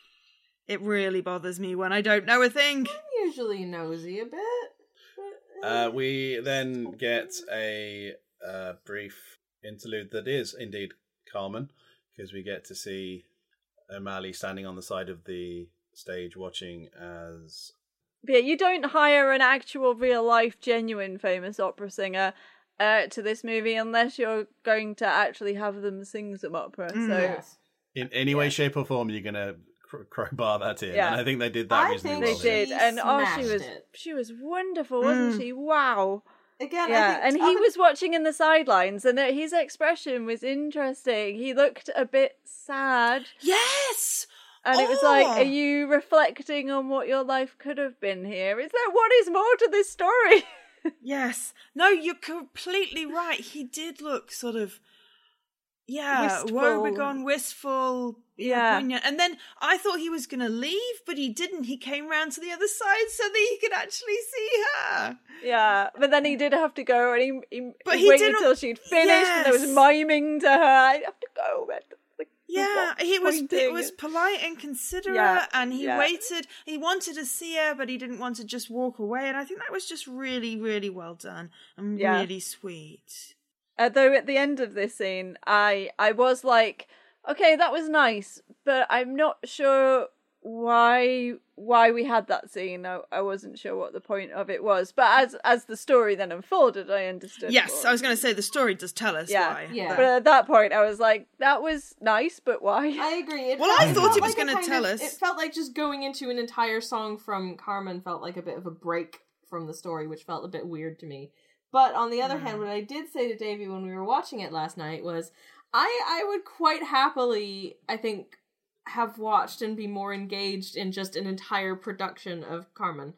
Speaker 4: it really bothers me when I don't know a thing.
Speaker 1: I'm usually nosy a bit. but,
Speaker 2: Uh, we then get a uh, brief interlude that is indeed Carmen, because we get to see O'Malley standing on the side of the stage watching as...
Speaker 3: But yeah, you don't hire an actual, real life, genuine famous opera singer uh, to this movie unless you're going to actually have them sing some opera.
Speaker 4: Mm.
Speaker 3: So
Speaker 1: yes.
Speaker 2: In any way, shape, or form, you're going to cr- crowbar that in.
Speaker 3: Yeah.
Speaker 2: And I think they did that
Speaker 1: I
Speaker 2: reasonably
Speaker 1: think
Speaker 3: they
Speaker 2: well.
Speaker 1: she
Speaker 2: here.
Speaker 3: did, and oh, she
Speaker 1: smashed
Speaker 3: was
Speaker 1: it.
Speaker 3: she was wonderful, wasn't
Speaker 4: Mm.
Speaker 3: she? Wow.
Speaker 1: Again,
Speaker 3: Yeah,
Speaker 1: I think
Speaker 3: and he was watching in the sidelines, and uh, his expression was interesting. He looked a bit sad,
Speaker 4: Yes!
Speaker 3: and it was like,
Speaker 4: Oh.
Speaker 3: "Are you reflecting on what your life could have been here? Is there what is more to this story?"
Speaker 4: Yes. No, you're completely right. He did look sort of, yeah,
Speaker 3: Wistful.
Speaker 4: woebegone, wistful, yeah,
Speaker 3: Yeah.
Speaker 4: poignant. And then I thought he was going to leave, but he didn't. He came round to the other side so that he could actually see her.
Speaker 3: Yeah, but then he did have to go, and he, he,
Speaker 4: But
Speaker 3: he
Speaker 4: he
Speaker 3: waited
Speaker 4: didn't-
Speaker 3: till she'd finished, and there was
Speaker 4: Yes.
Speaker 3: miming to her. I have to go. But like,
Speaker 4: Yeah,
Speaker 3: what
Speaker 4: he was
Speaker 3: pointing
Speaker 4: it was
Speaker 3: and-
Speaker 4: polite and considerate,
Speaker 3: Yeah,
Speaker 4: and he
Speaker 3: yeah.
Speaker 4: waited. He wanted to see her, but he didn't want to just walk away. And I think that was just really, really well done and
Speaker 3: Yeah.
Speaker 4: really sweet.
Speaker 3: Although at the end of this scene, I I was like, okay, that was nice, but I'm not sure why why we had that scene. I, I wasn't sure what the point of it was, but as as the story then unfolded, I understood.
Speaker 4: Yes,
Speaker 3: what-
Speaker 4: I was going to say the story does tell us
Speaker 3: Yeah,
Speaker 4: why.
Speaker 1: yeah.
Speaker 4: but-
Speaker 3: But at that point, I was like, that was nice, but why?
Speaker 1: I agree. It
Speaker 4: Well,
Speaker 1: felt-
Speaker 4: I thought
Speaker 1: felt
Speaker 4: it was
Speaker 1: like a
Speaker 4: gonna
Speaker 1: kind
Speaker 4: tell
Speaker 1: of-
Speaker 4: us.
Speaker 1: It felt like just going into an entire song from Carmen felt like a bit of a break from the story, which felt a bit weird to me. But on the other
Speaker 4: Mm.
Speaker 1: hand, what I did say to Davey when we were watching it last night was, I I would quite happily, I think, have watched and be more engaged in just an entire production of Carmen.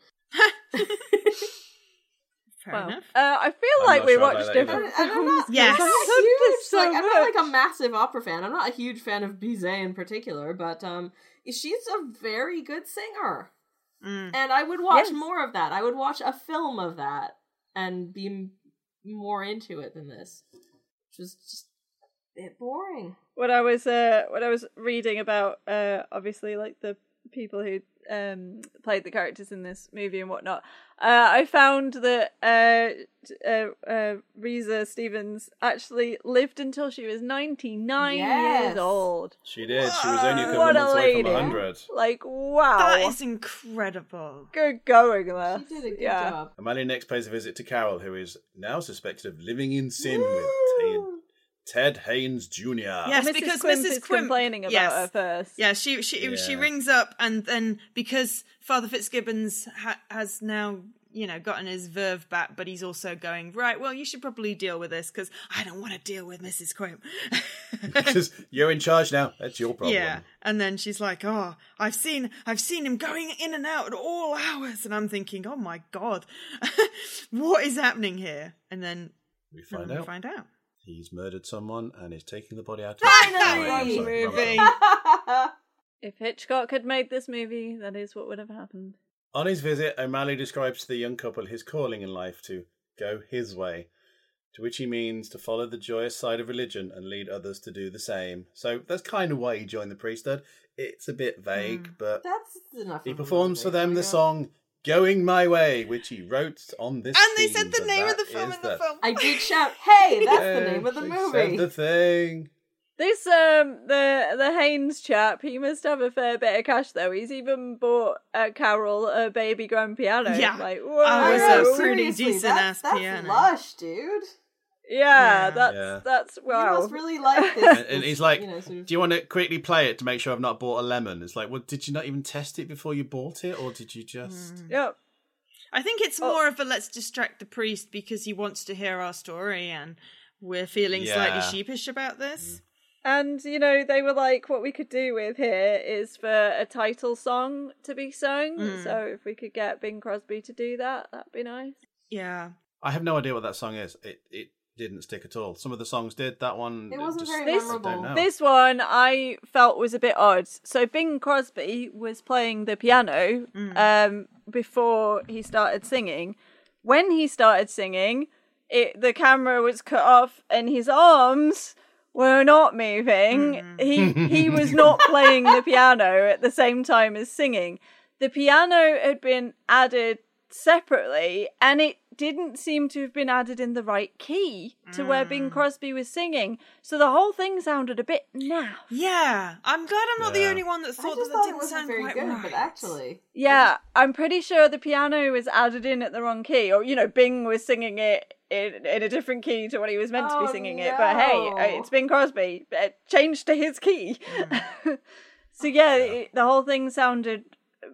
Speaker 4: Fair
Speaker 3: Well,
Speaker 4: enough.
Speaker 3: uh, I feel
Speaker 2: I'm
Speaker 3: like
Speaker 2: not
Speaker 3: we
Speaker 2: sure about
Speaker 3: watched
Speaker 2: that
Speaker 3: different
Speaker 2: either.
Speaker 1: And I'm not,
Speaker 3: films.
Speaker 4: Yes.
Speaker 1: I'm not
Speaker 3: I loved
Speaker 1: huge,
Speaker 3: this so
Speaker 1: like, I'm not like a
Speaker 3: much.
Speaker 1: massive opera fan. I'm not a huge fan of Bizet in particular, but um, she's a very good singer.
Speaker 4: Mm.
Speaker 1: And I would watch
Speaker 3: Yes.
Speaker 1: more of that. I would watch a film of that and be m- more into it than this, which was just a bit boring.
Speaker 3: When I was uh when I was reading about uh obviously like the people who um played the characters in this movie and whatnot, uh I found that uh uh, uh Reza Stevens actually lived until she was ninety-nine
Speaker 1: Yes.
Speaker 3: years old.
Speaker 2: She did. She was only a couple
Speaker 3: What
Speaker 2: of
Speaker 3: a
Speaker 2: months away from
Speaker 3: lady.
Speaker 2: one hundred.
Speaker 3: Like, wow.
Speaker 4: That is incredible.
Speaker 3: Good going there.
Speaker 1: She did a good
Speaker 3: yeah.
Speaker 1: job.
Speaker 2: O'Malley next pays a visit to Carol, who is now suspected of living in sin with Ted, Ted Haynes Junior
Speaker 4: Yes,
Speaker 3: Missus
Speaker 4: because
Speaker 3: Quimp
Speaker 4: Missus
Speaker 3: is
Speaker 4: Quimp-
Speaker 3: complaining about
Speaker 4: yes.
Speaker 3: her first.
Speaker 4: Yeah, she she she
Speaker 2: Yeah.
Speaker 4: rings up, and then because Father Fitzgibbons ha- has now, you know, gotten his verve back, but he's also going, right, well, you should probably deal with this because I don't want to deal with Missus Quimp.
Speaker 2: Because you're in charge now. That's your problem.
Speaker 4: Yeah, and then she's like, "Oh, I've seen, I've seen him going in and out at all hours," and I'm thinking, "Oh my god, what is happening here?" And then
Speaker 2: We find
Speaker 4: we
Speaker 2: out.
Speaker 4: find out.
Speaker 2: He's murdered someone and is taking the body out.
Speaker 1: Finally!
Speaker 2: Oh, I'm sorry, wrong
Speaker 4: Movie.
Speaker 2: one.
Speaker 3: If Hitchcock had made this movie, that is what would have happened.
Speaker 2: On his visit, O'Malley describes to the young couple his calling in life to go his way. To which he means to follow the joyous side of religion and lead others to do the same. So that's kind of why he joined the priesthood. It's a bit vague, mm. but
Speaker 1: that's enough.
Speaker 2: He performs for them the song "Going My Way," which he wrote on this.
Speaker 4: And they
Speaker 2: theme,
Speaker 4: said the name of the film in the, the film.
Speaker 1: I did shout, "Hey, that's yeah, the name of the
Speaker 2: they
Speaker 1: movie."
Speaker 2: Said the thing.
Speaker 3: This um the the Haynes chap, he must have a fair bit of cash though. He's even bought uh, Carol a baby grand piano.
Speaker 4: Yeah,
Speaker 3: like
Speaker 4: whoa, I was a pretty decent
Speaker 1: that's,
Speaker 4: ass
Speaker 1: that's
Speaker 4: piano.
Speaker 1: Lush, dude.
Speaker 3: Yeah,
Speaker 4: yeah.
Speaker 3: that's
Speaker 2: yeah.
Speaker 3: that's wow.
Speaker 1: You must really like this.
Speaker 2: and, and he's like,
Speaker 1: you know, sort of...
Speaker 2: "Do you want to quickly play it to make sure I've not bought a lemon?" It's like, well, did you not even test it before you bought it, or did you just?
Speaker 3: Mm. Yep.
Speaker 4: I think it's more oh. of a let's distract the priest because he wants to hear our story, and we're feeling
Speaker 2: yeah.
Speaker 4: slightly sheepish about this.
Speaker 2: Mm.
Speaker 3: And, you know, they were like, what we could do with here is for a title song to be sung. Mm. So if we could get Bing Crosby to do that, that'd be nice.
Speaker 4: Yeah.
Speaker 2: I have no idea what that song is. It it didn't stick at all. Some of the songs did. That one...
Speaker 1: It wasn't
Speaker 2: just,
Speaker 1: very
Speaker 3: this,
Speaker 1: memorable.
Speaker 3: This one I felt was a bit odd. So Bing Crosby was playing the piano mm. um, before he started singing. When he started singing, it, the camera was cut off and his arms... were not moving. Mm. He he was not playing the piano at the same time as singing. The piano had been added separately, and it didn't seem to have been added in the right key to mm. where Bing Crosby was singing. So the whole thing sounded a bit naff.
Speaker 4: Yeah, I'm glad I'm not yeah. the only one that thought that that didn't sound
Speaker 1: very
Speaker 4: quite
Speaker 1: good,
Speaker 4: right.
Speaker 1: But actually,
Speaker 3: yeah, I'm pretty sure the piano was added in at the wrong key, or you know, Bing was singing it in, in a different key to what he was meant
Speaker 1: oh,
Speaker 3: to be singing
Speaker 1: no.
Speaker 3: it. But hey, it's Bing Crosby. It changed to his key. Mm. So yeah, yeah. It, the whole thing sounded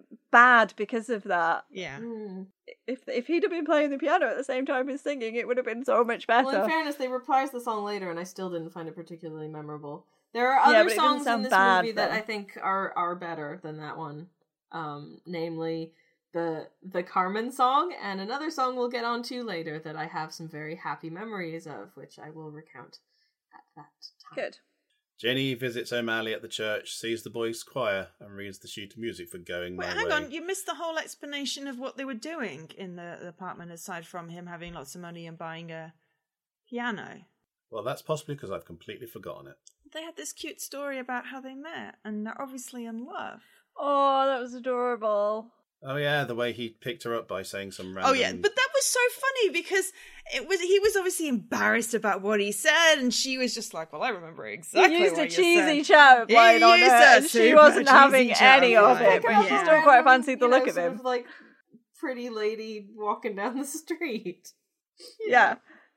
Speaker 3: bad because of that.
Speaker 4: Yeah.
Speaker 1: Mm.
Speaker 3: If if he'd have been playing the piano at the same time as singing, it would have been so much better.
Speaker 1: Well, in fairness, they reprised the song later, and I still didn't find it particularly memorable. There are other
Speaker 3: yeah,
Speaker 1: songs in this
Speaker 3: bad,
Speaker 1: movie
Speaker 3: though.
Speaker 1: that I think are, are better than that one. Um, namely, the the Carmen song, and another song we'll get onto later that I have some very happy memories of, which I will recount at that time.
Speaker 3: Good.
Speaker 2: Jenny visits O'Malley at the church, sees the boys' choir, and reads the sheet of music for Going
Speaker 4: Wait,
Speaker 2: My
Speaker 4: hang
Speaker 2: Way.
Speaker 4: on, you missed the whole explanation of what they were doing in the, the apartment, aside from him having lots of money and buying a piano.
Speaker 2: Well, that's possibly because I've completely forgotten it.
Speaker 4: They had this cute story about how they met, and they're obviously in love.
Speaker 3: Oh, that was adorable.
Speaker 2: Oh yeah, the way he picked her up by saying some random...
Speaker 4: Oh yeah, but that was so funny because it was he was obviously embarrassed about what he said, and she was just like, "Well, I remember exactly
Speaker 3: he used
Speaker 4: what
Speaker 3: a cheesy
Speaker 4: said.
Speaker 3: chat line on her, and she wasn't having any
Speaker 1: yeah,
Speaker 3: of it, but she
Speaker 1: yeah.
Speaker 3: still quite fancied the
Speaker 1: you
Speaker 3: look
Speaker 1: know,
Speaker 3: of him.
Speaker 1: Sort of like pretty lady walking down the street.
Speaker 3: Yeah. yeah.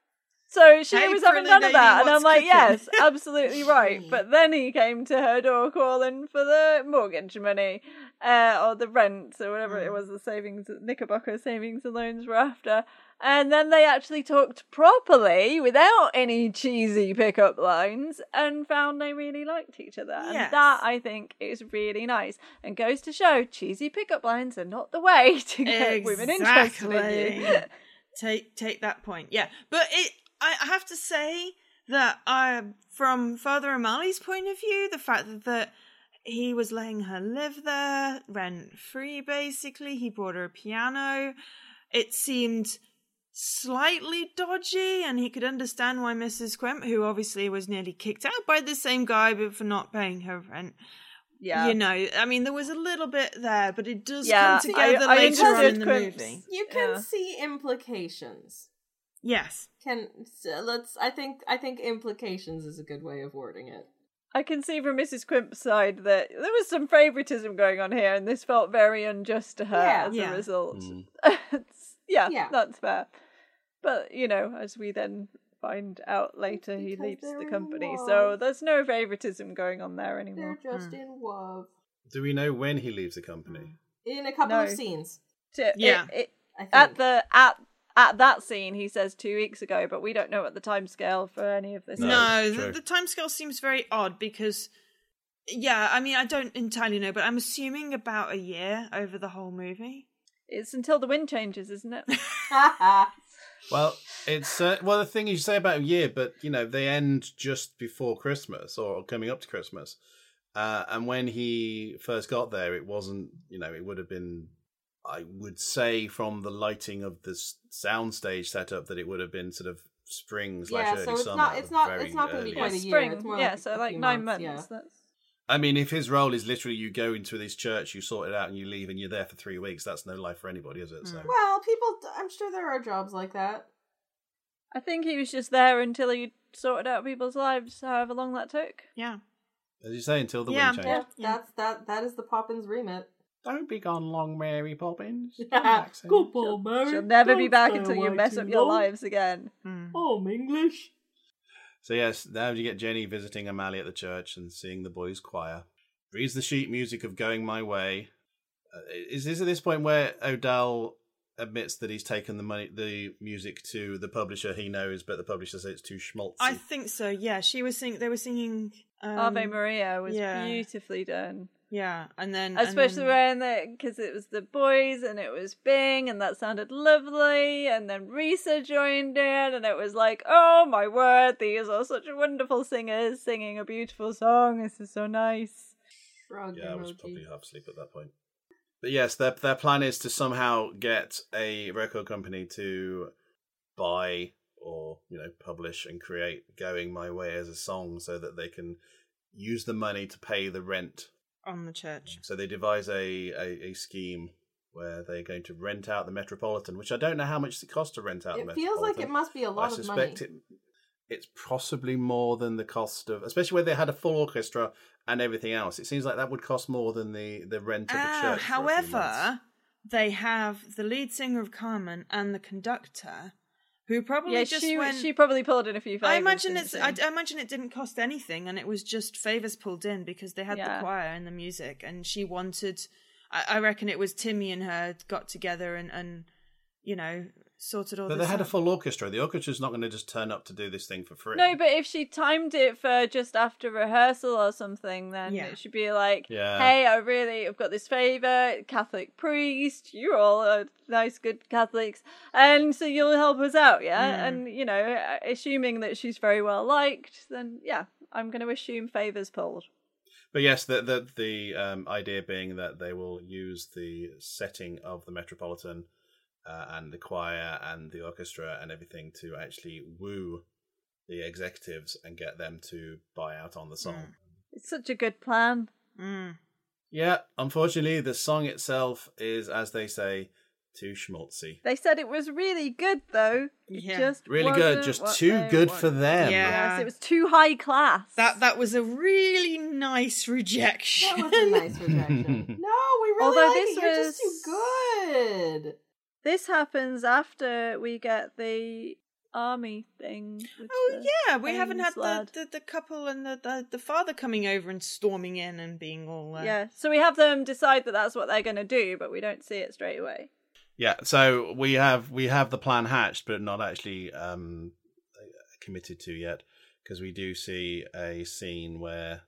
Speaker 3: So she
Speaker 4: hey,
Speaker 3: was having none of that, and I'm like, cooking? Yes, absolutely right. But then he came to her door calling for the mortgage money, uh, or the rent, or whatever mm. it was, the savings, Knickerbocker savings and loans were after. And then they actually talked properly, without any cheesy pickup lines, and found they really liked each other.
Speaker 4: Yes.
Speaker 3: And that, I think, is really nice, and goes to show cheesy pickup lines are not the way to get
Speaker 4: exactly.
Speaker 3: women interested in you.
Speaker 4: take take that point, yeah. But it. I have to say that I, from Father O'Malley's point of view, the fact that, that he was letting her live there, rent-free basically, he bought her a piano, it seemed slightly dodgy, and he could understand why Missus Quimp, who obviously was nearly kicked out by the same guy but for not paying her rent, yeah, you know, I mean, there was a little bit there, but it does
Speaker 3: yeah,
Speaker 4: come together
Speaker 3: I, I
Speaker 4: later on in the
Speaker 3: Quimp's,
Speaker 4: movie.
Speaker 1: You can
Speaker 3: yeah.
Speaker 1: see implications.
Speaker 4: Yes.
Speaker 1: Can so let's I think I think implications is a good way of wording it.
Speaker 3: I can see from Missus Quimp's side that there was some favouritism going on here, and this felt very unjust to her
Speaker 1: yeah.
Speaker 3: as
Speaker 4: yeah.
Speaker 3: a result.
Speaker 2: Mm.
Speaker 3: yeah,
Speaker 1: yeah,
Speaker 3: that's fair. But, you know, as we then find out later, he
Speaker 1: because
Speaker 3: leaves the
Speaker 1: in
Speaker 3: company,
Speaker 1: love.
Speaker 3: so there's no favouritism going on there anymore.
Speaker 1: They're just
Speaker 4: mm.
Speaker 1: in love.
Speaker 2: Do we know when he leaves the company?
Speaker 1: In a couple
Speaker 3: No.
Speaker 1: of scenes.
Speaker 3: To,
Speaker 4: Yeah.
Speaker 3: It, it,
Speaker 1: I think.
Speaker 3: at the at At that scene, he says two weeks ago, but we don't know what the timescale for any of this
Speaker 2: No.
Speaker 3: is.
Speaker 4: No, the, the timescale seems very odd because, yeah, I mean, I don't entirely know, but I'm assuming about a year over the whole movie.
Speaker 3: It's until the wind changes, isn't it?
Speaker 2: Well, it's uh, well the thing is, you say about a year, but you know they end just before Christmas or coming up to Christmas, uh, and when he first got there, it wasn't. You know, it would have been I would say from the lighting of this soundstage setup that it would have been sort of spring slash
Speaker 1: Yeah,
Speaker 2: early
Speaker 1: so it's
Speaker 2: summer.
Speaker 1: not. It's not.
Speaker 2: very
Speaker 1: It's not going to be
Speaker 2: early.
Speaker 1: quite a year.
Speaker 3: Spring,
Speaker 1: It's more
Speaker 3: yeah,
Speaker 1: like
Speaker 3: so
Speaker 1: a
Speaker 3: like
Speaker 1: few
Speaker 3: nine
Speaker 1: months.
Speaker 3: months.
Speaker 1: Yeah.
Speaker 3: That's
Speaker 2: I mean, if his role is literally you go into this church, you sort it out, and you leave, and you're there for three weeks, that's no life for anybody, is it? So.
Speaker 1: Well, people. I'm sure there are jobs like that.
Speaker 3: I think he was just there until he sorted out people's lives, however long that took.
Speaker 4: Yeah.
Speaker 2: As you say, until the
Speaker 4: Yeah.
Speaker 2: wind changed.
Speaker 1: Yeah,
Speaker 4: Yeah.
Speaker 1: that's that. That is the Poppins remit.
Speaker 2: Don't be gone long, Mary Poppins.
Speaker 1: Goodbye, Mary.
Speaker 3: She'll never be
Speaker 1: Don't
Speaker 3: back
Speaker 1: stay
Speaker 3: until you
Speaker 1: away
Speaker 3: mess
Speaker 1: too
Speaker 3: up your
Speaker 1: long.
Speaker 3: lives again.
Speaker 4: Mm.
Speaker 1: Oh, I'm English.
Speaker 2: So yes, now you get Jenny visiting O'Malley at the church and seeing the boys' choir. Reads the sheet music of Going My Way. Uh, is this at this point where O'Dell admits that he's taken the money, the music to the publisher he knows, but the publisher says it's too schmaltzy?
Speaker 4: I think so. Yeah, she was singing. They were singing. Um,
Speaker 3: Ave Maria was
Speaker 4: yeah.
Speaker 3: beautifully done.
Speaker 4: Yeah, and then
Speaker 3: Especially
Speaker 4: and then,
Speaker 3: when, because it was the boys and it was Bing and that sounded lovely. And then Risa joined in and it was like, oh my word, these are such wonderful singers singing a beautiful song. This is so nice.
Speaker 1: Shrug
Speaker 2: Yeah, I was
Speaker 1: emoji.
Speaker 2: probably half asleep at that point. But yes, their their plan is to somehow get a record company to buy or, you know, publish and create Going My Way as a song so that they can use the money to pay the rent.
Speaker 4: on the church.
Speaker 2: So they devise a, a, a scheme where they're going to rent out the Metropolitan, which I don't know how much it costs to rent out the
Speaker 1: It
Speaker 2: Metropolitan.
Speaker 1: feels like it must be a lot
Speaker 2: I
Speaker 1: of money.
Speaker 2: suspect it, it's possibly more than the cost of, especially where they had a full orchestra and everything else. It seems like that would cost more than the, the rent of the
Speaker 4: Ah,
Speaker 2: church. for a few months.
Speaker 4: however, they have the lead singer of Carmen and the conductor, who probably
Speaker 3: Yeah,
Speaker 4: just
Speaker 3: she,
Speaker 4: went.
Speaker 3: she probably pulled in a few favors.
Speaker 4: I imagine
Speaker 3: didn't
Speaker 4: it's.
Speaker 3: she?
Speaker 4: I, I imagine it didn't cost anything, and it was just favors pulled in because they had
Speaker 3: Yeah.
Speaker 4: the choir and the music, and she wanted. I, I reckon it was Timmy and her got together and, and you know, sorted all.
Speaker 2: But
Speaker 4: this
Speaker 2: they had a
Speaker 4: out.
Speaker 2: full orchestra. The orchestra's not going to just turn up to do this thing for free.
Speaker 3: No, but if she timed it for just after rehearsal or something, then
Speaker 4: Yeah.
Speaker 3: it should be like,
Speaker 2: Yeah.
Speaker 3: hey, I really, I've got this favour, Catholic priest, you're all uh, nice, good Catholics, and so you'll help us out, yeah?
Speaker 4: Mm.
Speaker 3: And, you know, assuming that she's very well liked, then, yeah, I'm going to assume favours pulled.
Speaker 2: But yes, the the, the um, idea being that they will use the setting of the Metropolitan uh, and the choir and the orchestra and everything to actually woo the executives and get them to buy out on the song.
Speaker 4: Mm.
Speaker 3: It's such a good plan.
Speaker 4: Mm.
Speaker 2: Yeah, unfortunately, the song itself is, as they say, too schmaltzy.
Speaker 3: They said it was really good, though. It
Speaker 4: Yeah.
Speaker 3: just
Speaker 2: Really good,
Speaker 3: wasn't
Speaker 2: just
Speaker 3: what
Speaker 2: too
Speaker 3: they
Speaker 2: good for
Speaker 3: wanted.
Speaker 2: them.
Speaker 4: Yeah.
Speaker 3: Yes, it was too high class.
Speaker 4: That that was a really nice rejection.
Speaker 1: That was a nice rejection. No, we really
Speaker 3: Although
Speaker 1: like
Speaker 3: this
Speaker 1: it. You're just
Speaker 3: was-
Speaker 1: too good.
Speaker 3: This happens after we get the army thing. with
Speaker 4: Oh
Speaker 3: the
Speaker 4: yeah, we haven't had
Speaker 3: Haynes lad.
Speaker 4: the, the, the couple and the, the the father coming over and storming in and being all uh,
Speaker 3: Yeah, so we have them decide that that's what they're going to do, but we don't see it straight away.
Speaker 2: Yeah, so we have we have the plan hatched, but not actually um, committed to yet, because we do see a scene where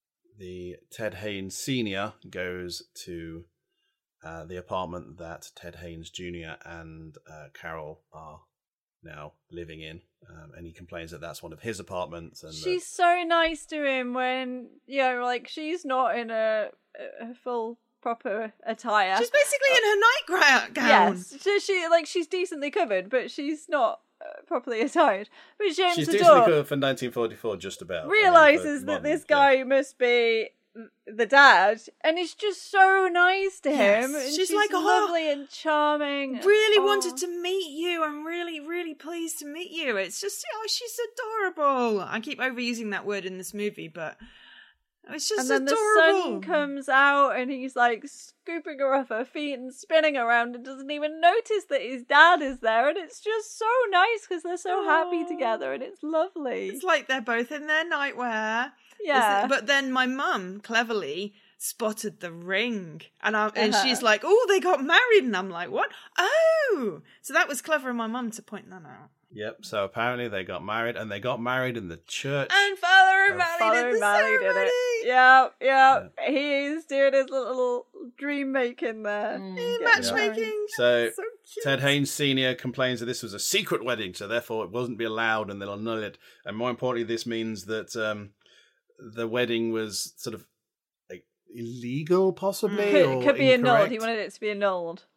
Speaker 2: the Ted Haynes Senior goes to uh, the apartment that Ted Haynes Junior and uh, Carol are now living in, um, and he complains that that's one of his apartments. And
Speaker 3: She's so nice to him when, you know, like, she's not in a, a full proper attire.
Speaker 4: She's basically in her nightgown.
Speaker 3: Yes, so she, like, she's decently covered, but she's not uh, properly attired. But she opens
Speaker 2: she's
Speaker 3: the
Speaker 2: decently
Speaker 3: door,
Speaker 2: covered for nineteen forty-four, just about. I mean, for
Speaker 3: realizes that
Speaker 2: modern,
Speaker 3: this
Speaker 2: yeah.
Speaker 3: guy must be the dad, and is just so nice to him.
Speaker 4: Yes,
Speaker 3: And
Speaker 4: she's
Speaker 3: she's
Speaker 4: like, "Oh,
Speaker 3: lovely and charming.
Speaker 4: Really
Speaker 3: Oh.
Speaker 4: wanted to meet you. I'm really, really pleased to meet you. It's just, oh, she's adorable. I keep overusing that word in this movie, but it's just
Speaker 3: And then
Speaker 4: adorable.
Speaker 3: the sun comes out, and he's like scooping her off her feet and spinning around, and doesn't even notice that his dad is there. And it's just so nice because they're so happy
Speaker 4: Aw.
Speaker 3: together, and it's lovely.
Speaker 4: It's like they're both in their nightwear.
Speaker 3: Yeah.
Speaker 4: But then my mum cleverly spotted the ring, and I, and
Speaker 3: Uh-huh.
Speaker 4: she's like, "Oh, they got married," and I'm like, "What? Oh!" So that was clever of my mum to point that out.
Speaker 2: Yep. So apparently they got married, and they got married in the church.
Speaker 4: And Father
Speaker 2: And
Speaker 4: O'Malley
Speaker 3: Father
Speaker 4: did the
Speaker 3: O'Malley did
Speaker 4: ceremony.
Speaker 3: it. Yeah, yeah. He's doing his little, little dream making there.
Speaker 1: Mm.
Speaker 4: Yeah,
Speaker 3: Getting
Speaker 4: matchmaking.
Speaker 3: married.
Speaker 2: So
Speaker 4: So cute.
Speaker 2: Ted Haynes Senior complains that this was a secret wedding, so therefore it wasn't be allowed, and they'll annul it. And more importantly, this means that um, the wedding was sort of like illegal, possibly.
Speaker 3: Could,
Speaker 2: or
Speaker 3: could be annulled.
Speaker 2: incorrect.
Speaker 3: He wanted it to be annulled.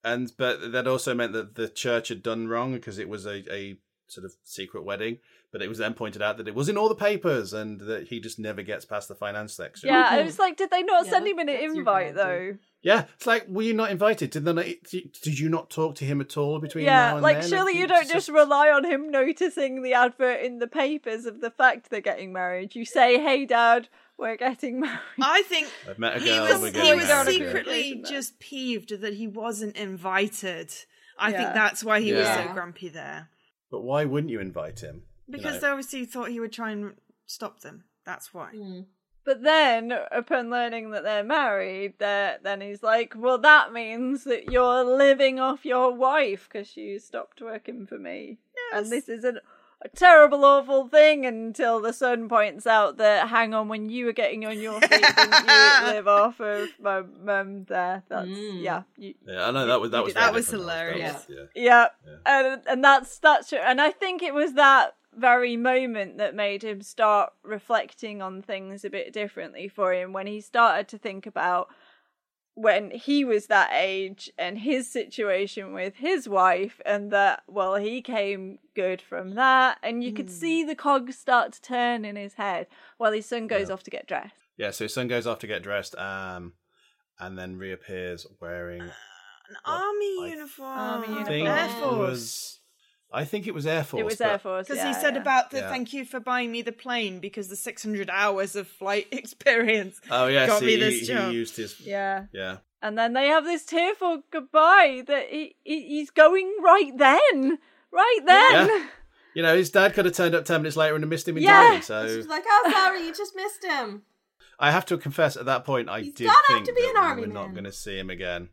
Speaker 2: And but that also meant that the church had done wrong because it was a, a sort of secret wedding. But it was then pointed out that it was in all the papers and that he just never gets past the finance section.
Speaker 3: Yeah, I was like, did they not
Speaker 1: Yeah,
Speaker 3: send him an
Speaker 1: that's your
Speaker 3: invite
Speaker 1: guarantee.
Speaker 3: though?
Speaker 2: Yeah, it's like, were you not invited? Did they not, did you not talk to him at all between now
Speaker 3: Yeah,
Speaker 2: and
Speaker 3: like
Speaker 2: then?
Speaker 3: surely
Speaker 2: He
Speaker 3: you don't
Speaker 2: just-
Speaker 3: just rely on him noticing the advert in the papers of the fact they're getting married. You say, "Hey, Dad, we're getting married."
Speaker 4: I think
Speaker 2: I've met a
Speaker 4: he
Speaker 2: girl
Speaker 4: was
Speaker 2: and we're
Speaker 4: he
Speaker 2: getting
Speaker 4: was
Speaker 2: married.
Speaker 4: secretly
Speaker 3: Yeah.
Speaker 4: just peeved that he wasn't invited. I
Speaker 3: Yeah.
Speaker 4: think that's why he was
Speaker 1: Yeah.
Speaker 4: so grumpy there.
Speaker 2: But why wouldn't you invite him? You
Speaker 4: Because
Speaker 2: know?
Speaker 4: they obviously thought he would try and stop them. That's why.
Speaker 1: Mm.
Speaker 3: But then, upon learning that they're married, they're, then he's like, "Well, that means that you're living off your wife because you stopped working for me, and this is a, a terrible, awful thing." Until the son points out that, "Hang on, when you were getting on your feet, didn't you live off of my mum there?" That's
Speaker 1: Mm.
Speaker 3: yeah, you,
Speaker 2: Yeah, I know that was that was
Speaker 3: That
Speaker 2: very
Speaker 4: was
Speaker 2: different.
Speaker 4: hilarious.
Speaker 2: That was-
Speaker 3: yeah,
Speaker 2: Yeah.
Speaker 3: and and that's that's true. And I think it was that very moment that made him start reflecting on things a bit differently for him when he started to think about when he was that age and his situation with his wife, and that, well, he came good from that, and you could see the cogs start to turn in his head while his son goes
Speaker 2: Yeah.
Speaker 3: off to get dressed.
Speaker 2: Yeah, so his son goes off to get dressed, um, and then reappears wearing.
Speaker 4: An army
Speaker 2: I
Speaker 4: uniform.
Speaker 3: Army
Speaker 2: I
Speaker 3: uniform.
Speaker 2: think
Speaker 4: Air
Speaker 2: it
Speaker 4: Force.
Speaker 2: was. I think it was Air Force.
Speaker 3: It was
Speaker 2: but-
Speaker 3: Air Force,
Speaker 4: Because
Speaker 3: yeah,
Speaker 4: he said
Speaker 3: yeah.
Speaker 4: about the
Speaker 2: Yeah.
Speaker 4: thank you for buying me the plane because the six hundred hours of flight experience
Speaker 2: Oh yes,
Speaker 4: got
Speaker 2: he,
Speaker 4: me this
Speaker 2: he,
Speaker 4: job.
Speaker 2: he used his.
Speaker 3: Yeah.
Speaker 2: Yeah.
Speaker 3: And then they have this tearful goodbye that he, he he's going right then. Right then.
Speaker 2: Yeah. You know, his dad could have turned up ten minutes later and have missed him
Speaker 3: Yeah.
Speaker 2: entirely.
Speaker 1: She's
Speaker 2: So
Speaker 1: like, "Oh, sorry, you just missed him."
Speaker 2: I have to confess, at that point, I
Speaker 1: He's
Speaker 2: did
Speaker 1: gotta have
Speaker 2: think
Speaker 1: to be
Speaker 2: that
Speaker 1: an
Speaker 2: we
Speaker 1: army
Speaker 2: were not
Speaker 1: man.
Speaker 2: going to see him again.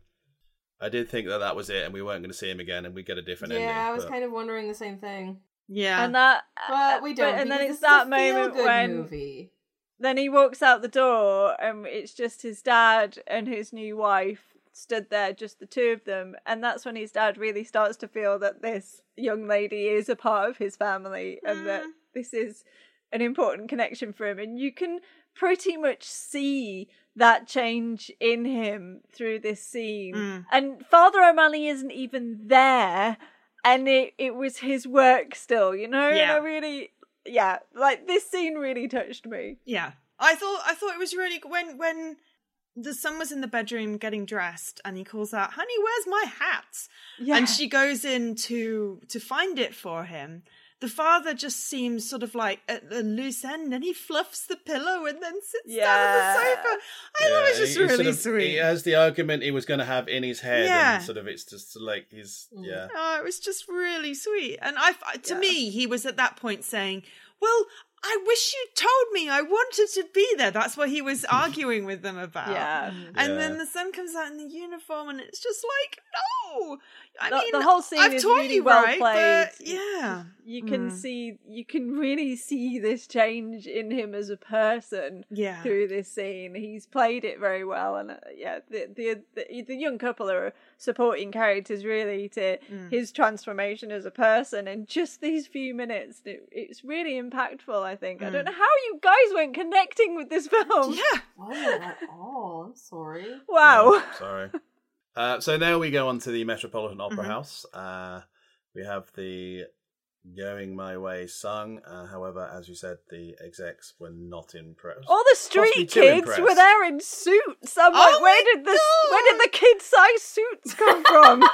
Speaker 2: I did think that that was it, and we weren't going to see him again, and we'd get a different
Speaker 1: Yeah,
Speaker 2: ending.
Speaker 1: I was
Speaker 2: but-
Speaker 1: kind of wondering the same thing,
Speaker 4: Yeah.
Speaker 3: And that
Speaker 1: but we don't.
Speaker 3: and then
Speaker 1: because
Speaker 3: it's
Speaker 1: this is
Speaker 3: that
Speaker 1: a
Speaker 3: moment
Speaker 1: feel-good
Speaker 3: when
Speaker 1: movie.
Speaker 3: then he walks out the door and it's just his dad and his new wife stood there, just the two of them, and that's when his dad really starts to feel that this young lady is a part of his family and that this is an important connection for him, and you can pretty much see that change in him through this scene.
Speaker 4: Mm.
Speaker 3: And Father O'Malley isn't even there, and it, it was his work still, you know? And
Speaker 4: Yeah.
Speaker 3: I really, yeah, like this scene really touched me.
Speaker 4: Yeah, I thought I thought it was really good when when the son was in the bedroom getting dressed, and he calls out, "Honey, where's my hat?"
Speaker 3: Yeah.
Speaker 4: And she goes in to to find it for him. The father just seems sort of like at a loose end, and he fluffs the pillow and then sits down
Speaker 3: Yeah.
Speaker 4: on the sofa. I thought it was just
Speaker 2: he- he
Speaker 4: really
Speaker 2: sort of-
Speaker 4: sweet.
Speaker 2: He has the argument he was going to have in his head,
Speaker 4: Yeah.
Speaker 2: and sort of it's just like he's
Speaker 1: Mm.
Speaker 2: yeah.
Speaker 4: Oh, it was just really sweet. And I, to
Speaker 3: Yeah.
Speaker 4: me, he was at that point saying, "Well, I wish you told me. I wanted to be there." That's what he was arguing with them about.
Speaker 3: Yeah.
Speaker 4: And
Speaker 2: Yeah.
Speaker 4: then the son comes out in the uniform, and it's just like, no. I
Speaker 3: The-
Speaker 4: mean,
Speaker 3: the whole scene
Speaker 4: I've
Speaker 3: is
Speaker 4: taught
Speaker 3: really
Speaker 4: you
Speaker 3: well
Speaker 4: right,
Speaker 3: played.
Speaker 4: but yeah,
Speaker 3: You can
Speaker 4: Mm.
Speaker 3: see, you can really see this change in him as a person
Speaker 4: yeah,
Speaker 3: through this scene. He's played it very well, and uh, yeah, the, the the the young couple are supporting characters really to
Speaker 4: Mm.
Speaker 3: his transformation as a person. In just these few minutes, it, it's really impactful. I think. I
Speaker 4: Mm.
Speaker 3: don't know how you guys weren't connecting with this film.
Speaker 4: yeah.
Speaker 1: Oh, not at all. I'm sorry.
Speaker 3: Wow.
Speaker 2: Yeah, sorry. Uh, so now we go on to the Metropolitan Opera
Speaker 4: Mhm.
Speaker 2: House. Uh, we have the Going My Way sung. Uh, however, as you said, the execs were not impressed.
Speaker 3: All the
Speaker 2: Possibly
Speaker 3: street
Speaker 2: too
Speaker 3: kids
Speaker 2: impressed.
Speaker 3: were there in suits. I'm
Speaker 4: Oh
Speaker 3: like, where
Speaker 4: my
Speaker 3: did this?
Speaker 4: God!
Speaker 3: Where did the kid-sized suits come from?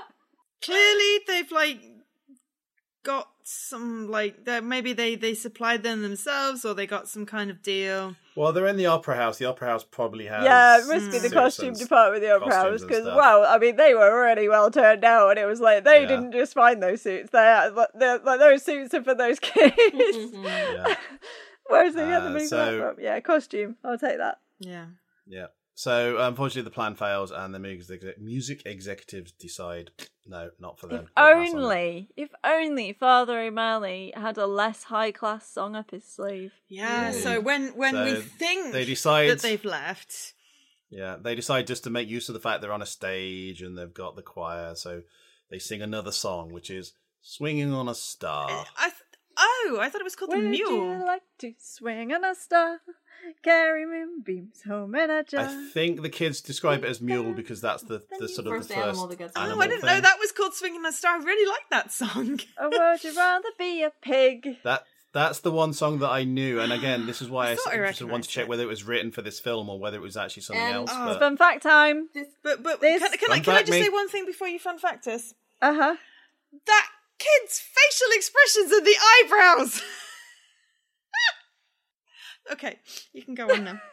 Speaker 4: Clearly, they've like got some like that. Maybe they they supplied them themselves, or they got some kind of deal.
Speaker 2: Well, they're in the Opera House. The Opera House probably has.
Speaker 3: Yeah, it must be the
Speaker 2: suits
Speaker 3: costume
Speaker 2: and-
Speaker 3: department of the Opera
Speaker 2: costumes
Speaker 3: House
Speaker 2: and
Speaker 3: because,
Speaker 2: stuff.
Speaker 3: wow, I mean, they were really well turned out, and it was like they
Speaker 2: Yeah.
Speaker 3: didn't just find those suits; they they're, like those suits are for those kids.
Speaker 1: Mhm.
Speaker 2: Yeah,
Speaker 3: Where's the
Speaker 2: Uh,
Speaker 3: other movie
Speaker 2: so-
Speaker 3: from? Yeah, costume. I'll take that.
Speaker 4: Yeah.
Speaker 2: yeah. So unfortunately, the plan fails, and the music exec- music executives decide, no, not for them.
Speaker 3: If
Speaker 2: They'll pass on it.
Speaker 3: only, if only Father O'Malley had a less high class song up his sleeve.
Speaker 4: Yeah.
Speaker 2: Yeah.
Speaker 4: So when when we
Speaker 2: So
Speaker 4: think
Speaker 2: they decide
Speaker 4: that they've left,
Speaker 2: Yeah, they decide just to make use of the fact they're on a stage and they've got the choir, so they sing another song, which is "Swinging on a Star."
Speaker 4: I th- I Oh, I thought it was called
Speaker 3: Would
Speaker 4: the Mule.
Speaker 3: you like to swing on a star? Carry moonbeams home in a jar.
Speaker 2: I think the kids describe it as mule because that's the, the sort of
Speaker 1: First
Speaker 2: the
Speaker 1: animal
Speaker 2: first
Speaker 1: that gets-
Speaker 4: Oh,
Speaker 2: animal
Speaker 4: I didn't
Speaker 2: thing.
Speaker 4: know that was called Swinging a Star. I really like that song.
Speaker 3: Or would you rather be a pig?
Speaker 2: That that's the one song that I knew, and again, this is why
Speaker 4: I
Speaker 2: I,
Speaker 4: thought I
Speaker 2: s- just
Speaker 4: recognised
Speaker 2: wanted to check
Speaker 4: it.
Speaker 2: whether it was written for this film or whether it was actually something
Speaker 1: And-
Speaker 2: else.
Speaker 4: Oh.
Speaker 2: But
Speaker 3: Fun fact time.
Speaker 4: But but
Speaker 3: This-
Speaker 4: can, can I
Speaker 2: Fun
Speaker 4: can I
Speaker 2: fact
Speaker 4: just
Speaker 2: me.
Speaker 4: say one thing before you fun fact us?
Speaker 3: Uh huh.
Speaker 4: That kid's facial expressions and the eyebrows. Okay, you can go on now.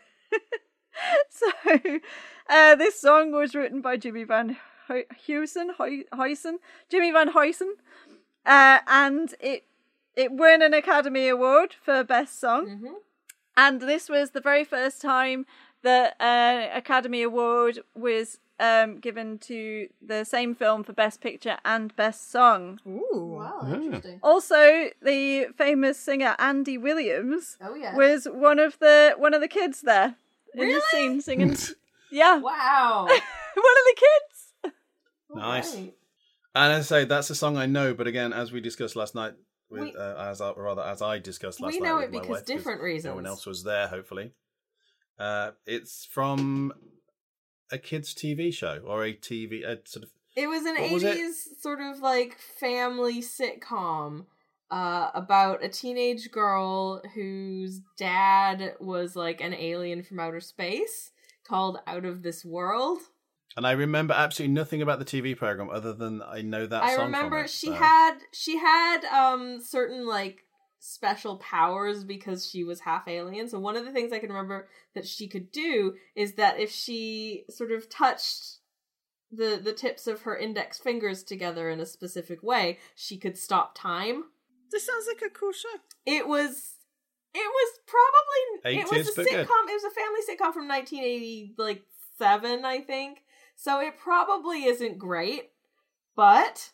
Speaker 3: So, uh, this song was written by Jimmy Van Hu- Heusen, Hu- Huysen, Jimmy Van Huysen, uh, and it it won an Academy Award for Best Song.
Speaker 1: Mhm.
Speaker 3: And this was the very first time that uh, Academy Award was um, given to the same film for Best Picture and Best Song.
Speaker 4: Ooh.
Speaker 1: Wow,
Speaker 2: Yeah.
Speaker 1: interesting.
Speaker 3: Also, the famous singer Andy Williams
Speaker 1: Oh yeah.
Speaker 3: was one of the one of the kids there in
Speaker 1: Really?
Speaker 3: the scene singing. Yeah,
Speaker 1: Wow.
Speaker 3: one of the kids.
Speaker 2: Nice.
Speaker 1: Alright.
Speaker 2: and as I say, that's a song I know. But again, as we discussed last night, with
Speaker 1: We-
Speaker 2: uh, as I, or rather as I discussed last
Speaker 1: We
Speaker 2: night,
Speaker 1: know
Speaker 2: with
Speaker 1: it
Speaker 2: my
Speaker 1: because
Speaker 2: wife,
Speaker 1: different reasons.
Speaker 2: No one else was there. Hopefully, uh, it's from a kids' T V show or a T V a sort of.
Speaker 1: It was an
Speaker 2: What was it?
Speaker 1: eighties sort of like family sitcom uh, about a teenage girl whose dad was like an alien from outer space called Out of This World.
Speaker 2: And I remember absolutely nothing about the T V program other than I know that
Speaker 1: I
Speaker 2: song
Speaker 1: remember
Speaker 2: from it,
Speaker 1: she
Speaker 2: so-
Speaker 1: had she had um certain like special powers because she was half alien. So one of the things I can remember that she could do is that if she sort of touched the the tips of her index fingers together in a specific way, she could stop time.
Speaker 4: This sounds like a cool show.
Speaker 1: It was it was probably it was
Speaker 2: eighties,
Speaker 1: a
Speaker 2: but good.
Speaker 1: sitcom. It was a family sitcom from nineteen eighty like seven, I think. So it probably isn't great, but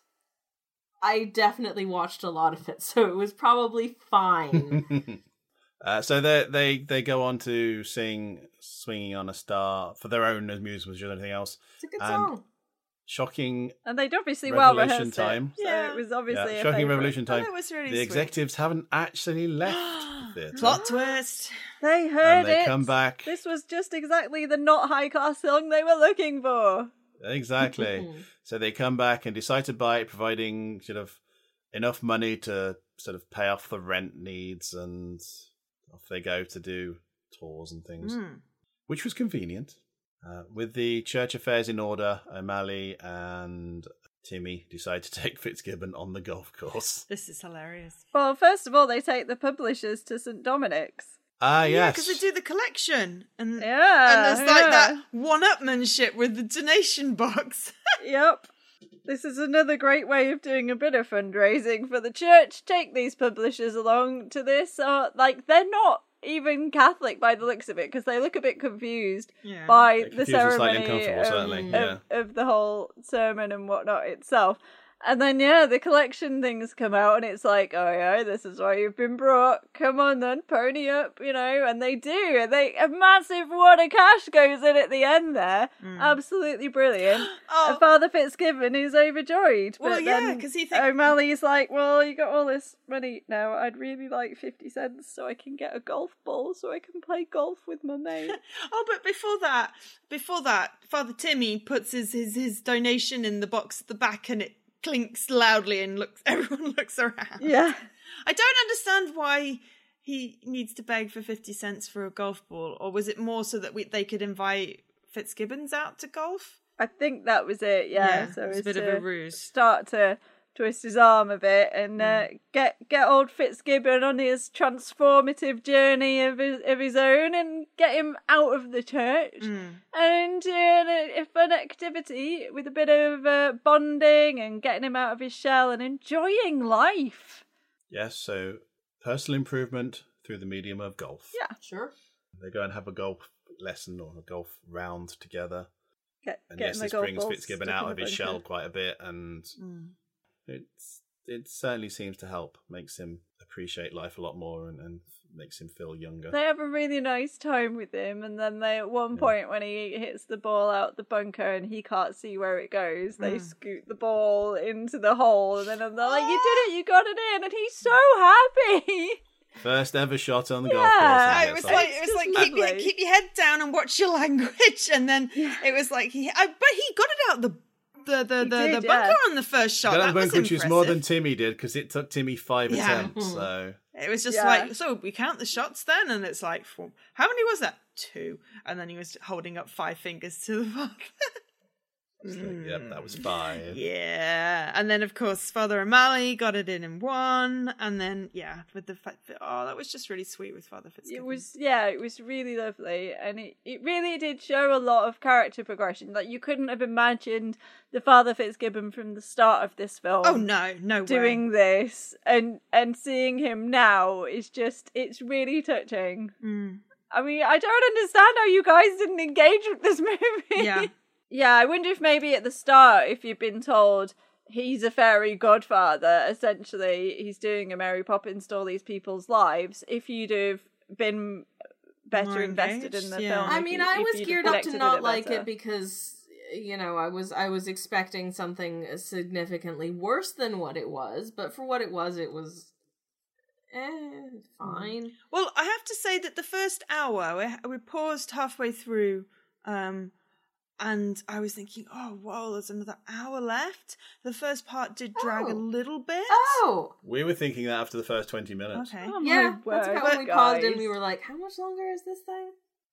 Speaker 1: I definitely watched a lot of it, so it was probably fine.
Speaker 2: uh, so they they they go on to sing "Swinging on a Star" for their own amusement, or anything else.
Speaker 1: It's a good
Speaker 2: And
Speaker 1: song.
Speaker 2: Shocking,
Speaker 3: And they'd obviously well
Speaker 2: Revolution
Speaker 3: rehearsed
Speaker 2: time.
Speaker 3: it. So
Speaker 4: Yeah.
Speaker 3: it was obviously
Speaker 2: yeah,
Speaker 3: a
Speaker 2: shocking
Speaker 3: favourite.
Speaker 2: revolution
Speaker 4: Oh,
Speaker 2: time.
Speaker 4: that was really
Speaker 2: the
Speaker 4: sweet.
Speaker 2: executives haven't actually left the theatre,
Speaker 4: Plot twist.
Speaker 3: They heard
Speaker 2: and they
Speaker 3: it.
Speaker 2: come back.
Speaker 3: This was just exactly the not high class song they were looking for.
Speaker 2: Exactly. So they come back and decide to buy it, providing sort of enough money to sort of pay off the rent needs, and off they go to do tours and things,
Speaker 4: Mm.
Speaker 2: which was convenient. Uh, with the church affairs in order, O'Malley and Timmy decide to take Fitzgibbon on the golf course.
Speaker 4: This is hilarious.
Speaker 3: Well, first of all, they take the publishers to Saint Dominic's.
Speaker 2: Ah,
Speaker 4: Yeah,
Speaker 2: yes.
Speaker 4: because they do the collection. And,
Speaker 3: Yeah.
Speaker 4: and there's like
Speaker 3: yeah.
Speaker 4: that one-upmanship with the donation box.
Speaker 3: Yep. This is another great way of doing a bit of fundraising for the church. Take these publishers along to this. Or, like, they're not even Catholic by the looks of it, because they look a bit confused
Speaker 4: Yeah.
Speaker 3: by
Speaker 2: They're
Speaker 3: the
Speaker 2: confused and slightly
Speaker 3: ceremony
Speaker 2: uncomfortable,
Speaker 3: of,
Speaker 2: certainly,
Speaker 3: of,
Speaker 2: yeah.
Speaker 3: of the whole sermon and whatnot itself. And then, yeah, the collection things come out, and it's like, oh, yeah, this is why you've been brought. Come on, then, pony up, you know. And they do. And they a massive wad of cash goes in at the end there.
Speaker 4: Mm.
Speaker 3: Absolutely brilliant.
Speaker 4: Oh.
Speaker 3: And Father Fitzgibbon is overjoyed.
Speaker 4: Well,
Speaker 3: but
Speaker 4: yeah,
Speaker 3: then
Speaker 4: 'cause he think-
Speaker 3: O'Malley's like, well, you got all this money now. I'd really like fifty cents so I can get a golf ball so I can play golf with my mate.
Speaker 4: Oh, but before that, before that, Father Timmy puts his, his, his donation in the box at the back, and it clinks loudly, and looks. Everyone looks around.
Speaker 3: Yeah.
Speaker 4: I don't understand why he needs to beg for fifty cents for a golf ball, or was it more so that we, they could invite Fitzgibbons out to golf?
Speaker 3: I think that was it, yeah. so
Speaker 4: it was a
Speaker 3: it's
Speaker 4: bit of
Speaker 3: to
Speaker 4: a ruse.
Speaker 3: Start to twist his arm a bit and uh,
Speaker 4: Mm.
Speaker 3: get get old Fitzgibbon on his transformative journey of his, of his own and get him out of the church
Speaker 4: Mm.
Speaker 3: and into a, a fun activity with a bit of uh, bonding and getting him out of his shell and enjoying life.
Speaker 2: Yes, so personal improvement through the medium of golf.
Speaker 3: Yeah.
Speaker 1: Sure.
Speaker 2: They go and have a golf lesson or a golf round together.
Speaker 3: Get,
Speaker 2: And
Speaker 3: getting
Speaker 2: yes,
Speaker 3: the
Speaker 2: this
Speaker 3: golf
Speaker 2: brings
Speaker 3: balls
Speaker 2: Fitzgibbon
Speaker 3: stuck
Speaker 2: out
Speaker 3: in
Speaker 2: of
Speaker 3: a
Speaker 2: his
Speaker 3: bunch
Speaker 2: shell quite a bit, and
Speaker 4: Mm.
Speaker 2: it's it certainly seems to help, makes him appreciate life a lot more and, and makes him feel younger.
Speaker 3: They have a really nice time with him, and then they, at one point, when he hits the ball out the bunker and he can't see where it goes, they mm. scoot the ball into the hole, and then they're like, "You did it! You got it in!" And he's so happy.
Speaker 2: First ever shot on the
Speaker 3: yeah.
Speaker 2: golf course.
Speaker 4: No, it was like it was like keep your, keep your head down and watch your language, and then yeah. it was like he, I, but he got it out the. The the the,
Speaker 3: did,
Speaker 4: the bunker
Speaker 3: yeah.
Speaker 4: on the first shot.
Speaker 2: Got
Speaker 4: that
Speaker 2: the bunker,
Speaker 4: was
Speaker 2: which was more than Timmy did because it took Timmy five yeah. attempts. So
Speaker 4: it was just
Speaker 3: yeah.
Speaker 4: like, so we count the shots then, and it's like, four. How many was that? Two, and then he was holding up five fingers to the fuck.
Speaker 2: Mm. Yep, that was five.
Speaker 4: Yeah, and then of course Father O'Malley got it in in one, and then yeah, with the fact that oh, that was just really sweet with Father Fitzgibbon.
Speaker 3: It was yeah, it was really lovely, and it, it really did show a lot of character progression. Like you couldn't have imagined the Father Fitzgibbon from the start of this film.
Speaker 4: Oh no, no way.
Speaker 3: Doing this and and seeing him now is just it's really touching.
Speaker 4: Mm.
Speaker 3: I mean, I don't understand how you guys didn't engage with this movie.
Speaker 4: Yeah.
Speaker 3: Yeah, I wonder if maybe at the start, if you've been told he's a fairy godfather, essentially he's doing a Mary Poppins to all these people's lives, if you'd have been better
Speaker 4: More
Speaker 3: invested
Speaker 4: engaged,
Speaker 3: in the
Speaker 4: yeah.
Speaker 3: film.
Speaker 1: I
Speaker 3: if
Speaker 1: mean,
Speaker 3: you,
Speaker 1: I
Speaker 3: if
Speaker 1: was
Speaker 3: you'd
Speaker 1: geared
Speaker 3: have
Speaker 1: up to
Speaker 3: connected
Speaker 1: not
Speaker 3: with it
Speaker 1: like
Speaker 3: better.
Speaker 1: it because, you know, I was I was expecting something significantly worse than what it was, but for what it was, it was eh, fine.
Speaker 4: Well, I have to say that the first hour, we, we paused halfway through, um, and I was thinking, oh, whoa, there's another hour left. The first part did drag
Speaker 1: Oh.
Speaker 4: a little bit.
Speaker 1: Oh!
Speaker 2: We were thinking that after the first twenty minutes.
Speaker 4: Okay.
Speaker 3: Oh,
Speaker 1: Yeah,
Speaker 3: my
Speaker 1: that's
Speaker 3: word,
Speaker 1: about when we
Speaker 3: guys.
Speaker 1: paused and we were like, how much longer is this thing?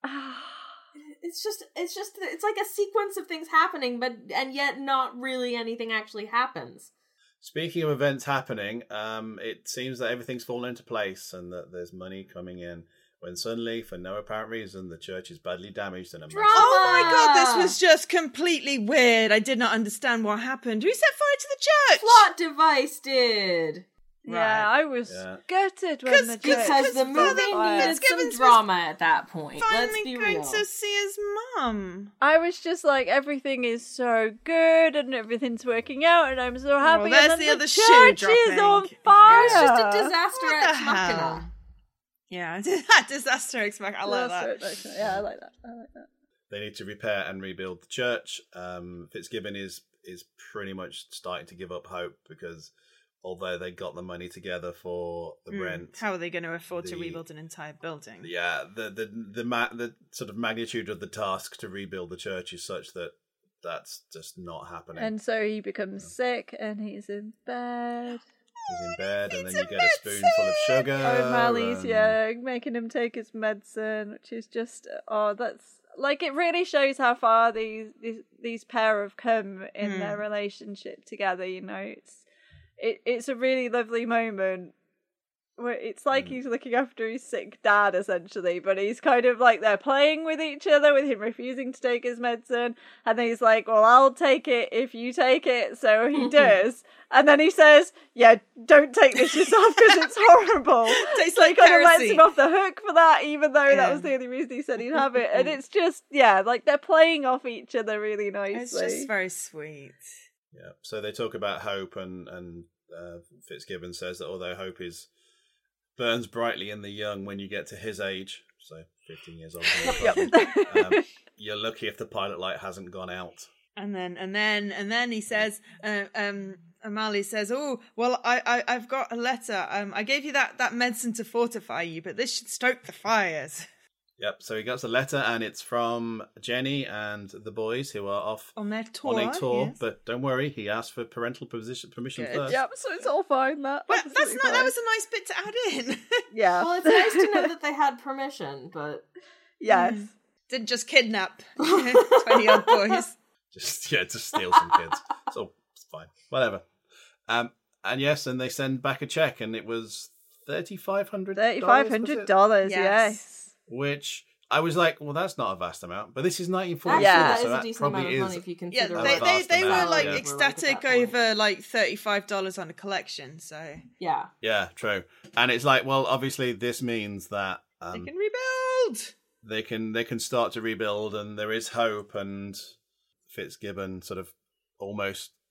Speaker 1: It's just, it's just, it's like a sequence of things happening, but, and yet not really anything actually happens.
Speaker 2: Speaking of events happening, um, it seems that everything's fallen into place and that there's money coming in. When suddenly, for no apparent reason, the church is badly damaged and a
Speaker 1: Drama!
Speaker 2: massive...
Speaker 4: Oh my god, this was just completely weird. I did not understand what happened. Who set fire to the church?
Speaker 1: Plot device did.
Speaker 3: Yeah,
Speaker 4: Right.
Speaker 3: I was
Speaker 2: Yeah.
Speaker 3: gutted when the church
Speaker 1: Because the
Speaker 3: was
Speaker 1: movie
Speaker 3: fire.
Speaker 1: needed some
Speaker 4: Fitzgibbons was
Speaker 1: drama at that point. Let's
Speaker 4: Finally
Speaker 1: be
Speaker 4: going
Speaker 1: real.
Speaker 4: to see his mum.
Speaker 3: I was just like, everything is so good and everything's working out and I'm so happy.
Speaker 4: Well, there's
Speaker 3: and then
Speaker 4: the
Speaker 3: the
Speaker 4: other shoe
Speaker 3: church is
Speaker 4: dropping.
Speaker 3: on
Speaker 4: It
Speaker 3: fire.
Speaker 1: It was just a disaster
Speaker 4: What the
Speaker 1: ex machina.
Speaker 4: hell? Yeah, disaster ex machina. I like that.
Speaker 3: That's right, yeah, I like that. I like that.
Speaker 2: They need to repair and rebuild the church. Um, Fitzgibbon is is pretty much starting to give up hope because although they got the money together for the
Speaker 4: Mm,
Speaker 2: rent,
Speaker 4: How are they going to afford to
Speaker 2: the-
Speaker 4: rebuild an entire building?
Speaker 2: yeah, the the the ma- the sort of magnitude of the task to rebuild the church is such that that's just not happening.
Speaker 3: And so he becomes sick and he's in bed.
Speaker 2: He's in bed, and then
Speaker 4: Needs
Speaker 2: you
Speaker 4: a
Speaker 2: get a spoonful of sugar.
Speaker 3: O'Malley's,
Speaker 2: and-
Speaker 3: yeah, making him take his medicine, which is just, oh, that's, like, it really shows how far these these, these pair have come in
Speaker 4: Mm.
Speaker 3: their relationship together, you know. It's it, it's a really lovely moment where it's like
Speaker 2: Mm.
Speaker 3: he's looking after his sick dad, essentially, but he's kind of like they're playing with each other with him refusing to take his medicine, and then he's like, well, I'll take it if you take it, so he does, and then he says, yeah, don't take this yourself because it's horrible.
Speaker 4: Tastes
Speaker 3: So he
Speaker 4: like
Speaker 3: kind of lets
Speaker 4: kerosene.
Speaker 3: him off the hook for that, even though
Speaker 4: Yeah.
Speaker 3: that was the only reason he said he'd have it, and it's just, yeah, like they're playing off each other really nicely.
Speaker 4: It's just very sweet.
Speaker 2: Yeah. So they talk about hope, and and uh, Fitzgibbon says that although hope is burns brightly in the young when you get to his age, so fifteen years old,
Speaker 3: Yep.
Speaker 2: um, you're lucky if the pilot light hasn't gone out.
Speaker 4: And then, and then, and then he says, uh, um, O'Malley says, "Oh, well, I, I, I've got a letter. Um, I gave you that, that medicine to fortify you, but this should stoke the fires."
Speaker 2: Yep. So he gets a letter, and it's from Jenny and the boys who are off
Speaker 4: On their tour.
Speaker 2: on a tour.
Speaker 4: yes.
Speaker 2: But don't worry, he asked for parental permission, permission
Speaker 4: Good.
Speaker 2: first.
Speaker 3: Yep, so it's all fine, that.
Speaker 4: Well, that's
Speaker 3: Absolutely
Speaker 4: not, that
Speaker 3: fine.
Speaker 4: was a nice bit to add in.
Speaker 3: Yeah.
Speaker 1: Well, it's nice to know that they had permission, but
Speaker 3: Yes.
Speaker 4: Didn't just kidnap twenty odd boys.
Speaker 2: Just yeah, just steal some kids. So it's fine, whatever. Um, and yes, and they send back a check, and it was thirty five hundred.
Speaker 3: Thirty-five hundred dollars.
Speaker 4: Yes.
Speaker 3: Yes.
Speaker 2: Which I was like, well, that's not a vast amount, but this is nineteen forty-four,
Speaker 1: actually,
Speaker 3: Yeah.
Speaker 1: that
Speaker 2: so
Speaker 1: is a
Speaker 2: that
Speaker 1: decent
Speaker 2: probably
Speaker 1: amount of
Speaker 2: is.
Speaker 1: money if you
Speaker 4: Yeah,
Speaker 1: consider.
Speaker 2: a
Speaker 4: they,
Speaker 1: what
Speaker 4: they,
Speaker 2: vast
Speaker 4: they were
Speaker 2: amount,
Speaker 4: like
Speaker 2: yeah.
Speaker 4: ecstatic
Speaker 1: Were like at that point.
Speaker 4: over like thirty-five dollars on a collection, so
Speaker 1: Yeah.
Speaker 2: Yeah, true. And it's like, well, obviously, this means that
Speaker 4: they
Speaker 2: um,
Speaker 4: can rebuild.
Speaker 2: they can they can start to rebuild, and there is hope. And Fitzgibbon sort of almost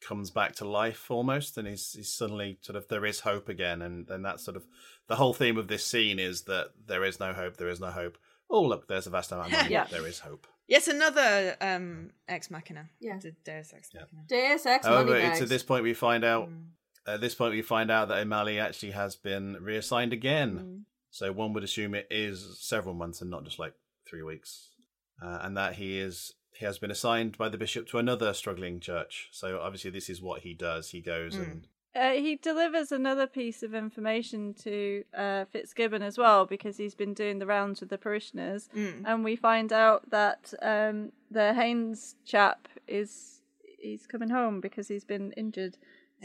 Speaker 2: comes back to life almost, and he's, he's suddenly sort of, there is hope again. And then that's sort of the whole theme of this scene is that there is no hope, there is no hope. Oh, look, there's a vast amount of money.
Speaker 3: Yeah.
Speaker 2: There is hope.
Speaker 4: Yes, another um, Ex Machina.
Speaker 1: Yeah.
Speaker 4: De- Deus Ex Machina.
Speaker 1: Deus Ex
Speaker 2: However,
Speaker 1: money
Speaker 2: it's
Speaker 1: bags.
Speaker 2: at this point we find out,
Speaker 4: Mm.
Speaker 2: at this point we find out that O'Malley actually has been reassigned again.
Speaker 4: Mm.
Speaker 2: So one would assume it is several months and not just like three weeks. Uh, and that he is he has been assigned by the bishop to another struggling church. So obviously this is what he does. He goes
Speaker 4: Mm.
Speaker 2: and
Speaker 3: Uh, he delivers another piece of information to uh, Fitzgibbon as well, because he's been doing the rounds with the parishioners,
Speaker 4: Mm.
Speaker 3: and we find out that um, the Haynes chap is he's coming home because he's been injured.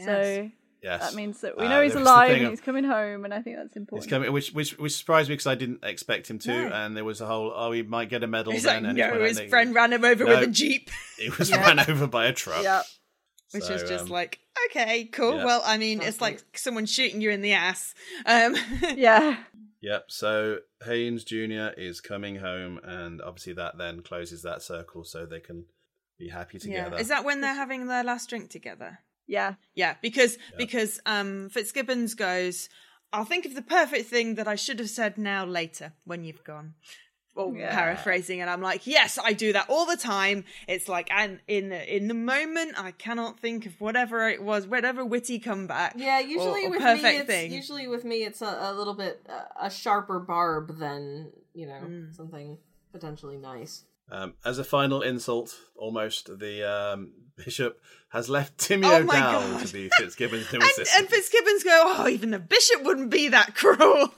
Speaker 3: So
Speaker 2: yes,
Speaker 3: that means that we
Speaker 2: Uh,
Speaker 3: know he's
Speaker 2: there was the
Speaker 3: alive
Speaker 2: thing
Speaker 3: and
Speaker 2: of-
Speaker 3: he's coming home, and I think that's important.
Speaker 2: It's coming, which which which surprised me because I didn't expect him to,
Speaker 4: No.
Speaker 2: and there was a whole oh he might get a medal.
Speaker 4: He's
Speaker 2: then,
Speaker 4: like,
Speaker 2: and
Speaker 4: no,
Speaker 2: went out
Speaker 4: his
Speaker 2: and
Speaker 4: friend ran him over
Speaker 2: No.
Speaker 4: with a jeep.
Speaker 2: He was
Speaker 1: Yeah.
Speaker 2: run over by a truck.
Speaker 3: Yeah.
Speaker 4: Which
Speaker 2: So,
Speaker 4: is just
Speaker 2: um,
Speaker 4: like, okay, cool.
Speaker 2: yeah.
Speaker 4: Well, I mean, it's like someone shooting you in the ass. Um,
Speaker 3: Yeah.
Speaker 2: Yep. So Haynes Junior is coming home, and obviously that then closes that circle, so they can be happy together.
Speaker 4: yeah. Is that when they're having their last drink together?
Speaker 3: Yeah.
Speaker 4: Yeah, because because um, Fitzgibbons goes, I'll think of the perfect thing that I should have said now later when you've gone. Or
Speaker 3: Yeah.
Speaker 4: paraphrasing, and I'm like, yes, I do that all the time. It's like, and in the, in the moment, I cannot think of whatever it was, whatever witty comeback.
Speaker 1: Yeah, usually
Speaker 4: or, or
Speaker 1: with
Speaker 4: perfect
Speaker 1: me, it's
Speaker 4: thing.
Speaker 1: usually with me, it's a, a little bit uh, a sharper barb than you know
Speaker 4: Mm.
Speaker 1: something potentially nice.
Speaker 2: Um, as a final insult, almost, the um, bishop has left Timmy
Speaker 4: Oh my
Speaker 2: O'Dowd
Speaker 4: God.
Speaker 2: to be Fitzgibbon's new
Speaker 4: and,
Speaker 2: assistant.
Speaker 4: and Fitzgibbons go, oh, even the bishop wouldn't be that cruel.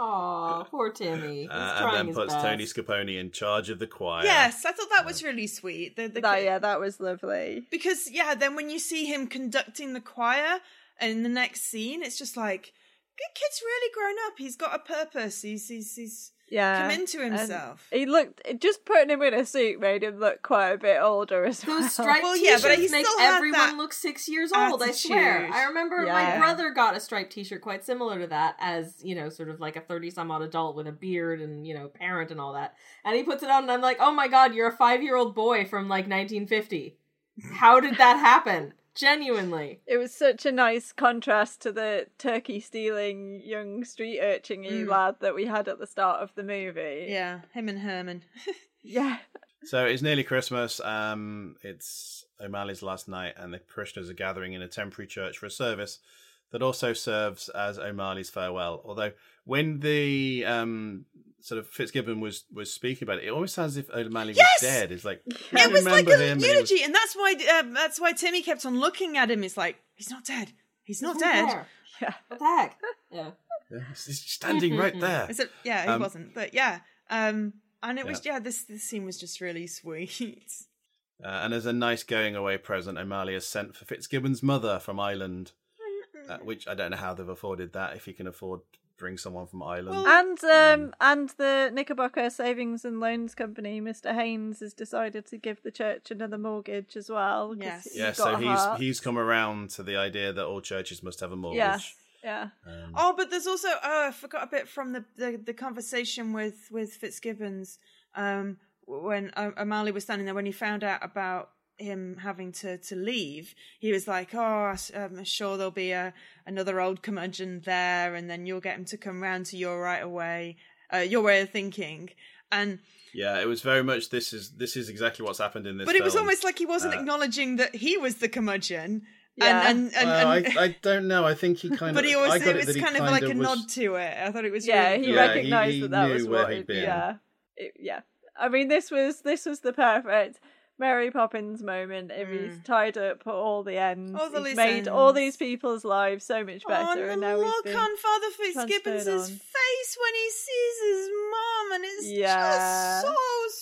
Speaker 1: Aw, poor Timmy. He's
Speaker 2: Uh,
Speaker 1: trying
Speaker 2: and then
Speaker 1: his
Speaker 2: puts
Speaker 1: best.
Speaker 2: Tony Scapone in charge of the choir.
Speaker 4: Yes, I thought that was really sweet. The, the
Speaker 3: That,
Speaker 4: kid-
Speaker 3: yeah, that was lovely.
Speaker 4: Because, yeah, then when you see him conducting the choir in the next scene, it's just like, the kid's really grown up. He's got a purpose. He's, he's, he's
Speaker 3: Yeah.
Speaker 4: come into
Speaker 3: And
Speaker 4: himself.
Speaker 3: He looked, just putting him in a suit made him look quite a bit older as well.
Speaker 1: Those striped
Speaker 4: Well, yeah,
Speaker 1: t-shirts
Speaker 4: but he
Speaker 1: make
Speaker 4: still had
Speaker 1: everyone
Speaker 4: that
Speaker 1: look six years old, I swear.
Speaker 4: attitude.
Speaker 1: I remember
Speaker 3: Yeah.
Speaker 1: my brother got a striped t-shirt quite similar to that as, you know, sort of like a thirty-some-odd adult with a beard and, you know, parent and all that. And he puts it on and I'm like, oh my god, you're a five-year-old boy from, like, nineteen fifty. How did that happen? Genuinely.
Speaker 3: It was such a nice contrast to the turkey stealing young street urchin-y
Speaker 4: Mm.
Speaker 3: lad that we had at the start of the movie.
Speaker 4: Yeah, him and Herman.
Speaker 3: Yeah.
Speaker 2: So it's nearly Christmas. Um, it's O'Malley's last night, and the parishioners are gathering in a temporary church for a service that also serves as O'Malley's farewell. Although when the um, sort of Fitzgibbon was was speaking about it, it almost sounds as if O'Malley
Speaker 4: Yes!
Speaker 2: was dead. It's like
Speaker 4: It was like
Speaker 2: remember
Speaker 4: a
Speaker 2: him, and he was-
Speaker 4: eulogy, and that's why uh, that's why Timmy kept on looking at him. It's like, he's not dead. He's not
Speaker 1: Who's
Speaker 4: dead.
Speaker 1: there?
Speaker 3: Yeah.
Speaker 1: What the heck? Yeah.
Speaker 2: Yeah, he's standing right there.
Speaker 4: Is it? Yeah, he
Speaker 2: Um,
Speaker 4: wasn't. But yeah, um, and it was yeah. This this scene was just really sweet.
Speaker 2: Uh, and as a nice going away present, O'Malley has sent for Fitzgibbon's mother from Ireland, uh, which I don't know how they've afforded that. If he can afford to bring someone from Ireland,
Speaker 4: Well,
Speaker 3: And um and the Knickerbocker Savings and Loans Company, Mister Haynes, has decided to give the church another mortgage as well. 'cause
Speaker 4: Yes.
Speaker 3: he's
Speaker 2: yeah.
Speaker 3: got
Speaker 2: So
Speaker 3: a
Speaker 2: he's
Speaker 3: heart.
Speaker 2: he's come around to the idea that all churches must have a mortgage.
Speaker 3: Yes. Yeah.
Speaker 2: Um,
Speaker 4: Oh, but there's also oh, I forgot a bit from the the, the conversation with with Fitzgibbons um, when o- O'Malley was standing there when he found out about him having to, to leave. He was like, "Oh, I'm sure there'll be a another old curmudgeon there, and then you'll get him to come round to your right away, uh, your way of thinking." And
Speaker 2: Yeah, it was very much this is this is exactly what's happened in this.
Speaker 4: but it was
Speaker 2: film.
Speaker 4: almost like he wasn't
Speaker 2: Uh,
Speaker 4: acknowledging that he was the curmudgeon.
Speaker 3: Yeah.
Speaker 4: And, and, and,
Speaker 2: Well,
Speaker 4: and
Speaker 2: I, I don't know. I think he kind of.
Speaker 4: but he always
Speaker 2: I got
Speaker 4: it
Speaker 2: that
Speaker 4: was
Speaker 2: he
Speaker 4: kind of
Speaker 2: kind
Speaker 4: like
Speaker 2: of
Speaker 4: a
Speaker 2: was-
Speaker 4: nod to it. I thought it was
Speaker 3: Yeah,
Speaker 4: really
Speaker 3: he
Speaker 2: Yeah,
Speaker 3: recognised
Speaker 2: he-
Speaker 3: that that
Speaker 2: he
Speaker 3: was
Speaker 2: knew where
Speaker 3: what
Speaker 2: he'd
Speaker 3: it,
Speaker 2: been.
Speaker 3: yeah. It, yeah. I mean, this was this was the perfect Mary Poppins moment. If he's
Speaker 4: Mm.
Speaker 3: tied up all the ends,
Speaker 4: All the
Speaker 3: he's
Speaker 4: loose
Speaker 3: made all
Speaker 4: ends.
Speaker 3: these people's lives so much better,
Speaker 4: oh,
Speaker 3: and
Speaker 4: the
Speaker 3: now he's
Speaker 4: look
Speaker 3: been
Speaker 4: on Father Fitzgibbons'
Speaker 3: transferred on.
Speaker 4: face when he sees his mom, and it's
Speaker 3: Yeah.
Speaker 4: just so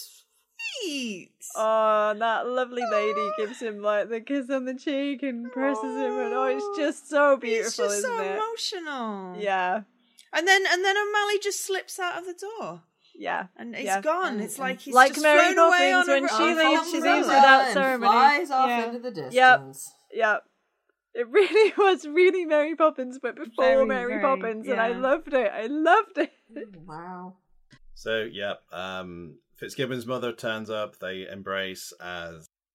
Speaker 4: sweet.
Speaker 3: Oh, and that lovely lady gives him like the kiss on the cheek and presses him, and oh, it's just so beautiful,
Speaker 4: it's just
Speaker 3: isn't
Speaker 4: so
Speaker 3: it?
Speaker 4: emotional.
Speaker 3: Yeah,
Speaker 4: and then and then O'Malley just slips out of the door,
Speaker 3: yeah.
Speaker 4: and he's
Speaker 3: Yeah.
Speaker 4: gone.
Speaker 1: And-
Speaker 4: It's like he's
Speaker 3: Like
Speaker 4: just
Speaker 3: Mary
Speaker 4: flown away
Speaker 3: Poppins
Speaker 4: on a
Speaker 3: when
Speaker 4: ro-
Speaker 3: she
Speaker 4: on a
Speaker 3: leaves, she
Speaker 4: umbrella.
Speaker 3: leaves without
Speaker 1: and
Speaker 3: ceremony.
Speaker 1: flies off
Speaker 3: Yeah.
Speaker 1: into the distance.
Speaker 3: Yep. Yeah. It really was really Mary Poppins, but before
Speaker 4: Very,
Speaker 3: Mary
Speaker 4: very,
Speaker 3: Poppins, and I
Speaker 4: yeah.
Speaker 3: loved it. I loved it.
Speaker 1: Wow.
Speaker 2: So yeah, um, Fitzgibbon's mother turns up. They embrace as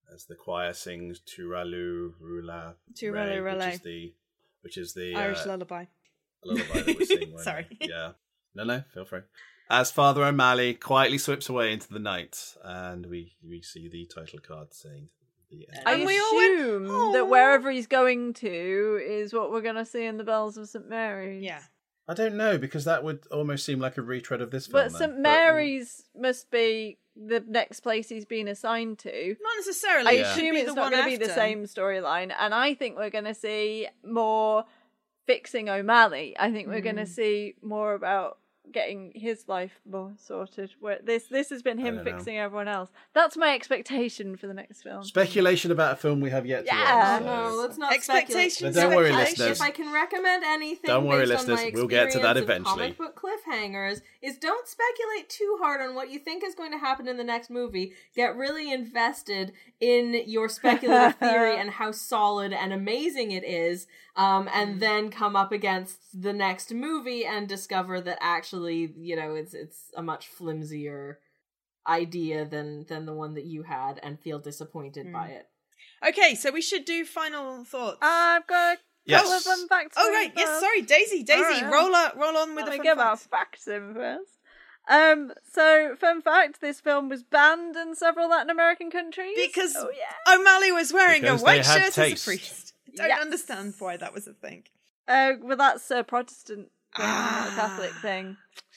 Speaker 2: as the choir sings Turalu Rula,
Speaker 4: Turalu Rula,
Speaker 2: which is the which is the
Speaker 4: Irish
Speaker 2: uh,
Speaker 4: lullaby.
Speaker 2: lullaby that we sing. When,
Speaker 4: Sorry.
Speaker 2: Yeah. No, no, feel free. As Father O'Malley quietly slips away into the night, and we we see the title card saying the end.
Speaker 3: I
Speaker 4: And we all went,
Speaker 3: assume
Speaker 4: "Aw."
Speaker 3: that wherever he's going to is what we're going to see in the Bells of Saint Mary's.
Speaker 4: Yeah.
Speaker 2: I don't know, because that would almost seem like a retread of this film.
Speaker 3: But
Speaker 2: then.
Speaker 3: Saint Mary's must be the next place he's been assigned to.
Speaker 4: Not necessarily.
Speaker 3: I
Speaker 4: It
Speaker 2: Yeah.
Speaker 4: should
Speaker 3: assume
Speaker 4: be
Speaker 3: it's
Speaker 4: the
Speaker 3: not
Speaker 4: one
Speaker 3: going to be the
Speaker 4: after.
Speaker 3: same storyline, and I think we're going to see more fixing O'Malley. I think we're going to see more about getting his life more sorted. Where this this has been him
Speaker 2: don't know.
Speaker 3: fixing everyone else. That's my expectation for the next film.
Speaker 2: Speculation about a film we have yet to
Speaker 3: Yeah.
Speaker 2: watch.
Speaker 1: Oh,
Speaker 2: so-
Speaker 1: no, let's not
Speaker 4: Expectations,
Speaker 1: speculate.
Speaker 2: But don't worry,
Speaker 1: If I-
Speaker 2: listeners.
Speaker 1: If I can recommend anything,
Speaker 2: Don't worry,
Speaker 1: based on
Speaker 2: listeners,
Speaker 1: my
Speaker 2: we'll get to that
Speaker 1: experience of
Speaker 2: eventually.
Speaker 1: Comic book cliffhangers is don't speculate too hard on what you think is going to happen in the next movie. Get really invested in your speculative theory and how solid and amazing it is, um, and then come up against the next movie and discover that actually, you know, it's it's a much flimsier idea than than the one that you had, and feel disappointed
Speaker 4: Mm.
Speaker 1: by it.
Speaker 4: Okay, so we should do final thoughts.
Speaker 3: I've got a
Speaker 2: Yes.
Speaker 3: couple of them facts.
Speaker 4: oh
Speaker 3: for
Speaker 4: right,
Speaker 3: you
Speaker 4: yes.
Speaker 3: first.
Speaker 4: Sorry, Daisy. Daisy,
Speaker 3: All right.
Speaker 4: roll up, roll on with
Speaker 3: Let
Speaker 4: the
Speaker 3: me
Speaker 4: fun
Speaker 3: give our
Speaker 4: facts.
Speaker 3: facts in first. Um, so fun fact: this film was banned in several Latin American countries
Speaker 4: Because
Speaker 3: oh yeah.
Speaker 4: O'Malley was wearing
Speaker 2: Because
Speaker 4: a white
Speaker 2: they had
Speaker 4: shirt
Speaker 2: taste.
Speaker 4: as a priest. I don't
Speaker 3: Yes.
Speaker 4: understand why that was a thing.
Speaker 3: Uh, well, that's a Protestant thing,
Speaker 4: Ah.
Speaker 3: not a Catholic thing.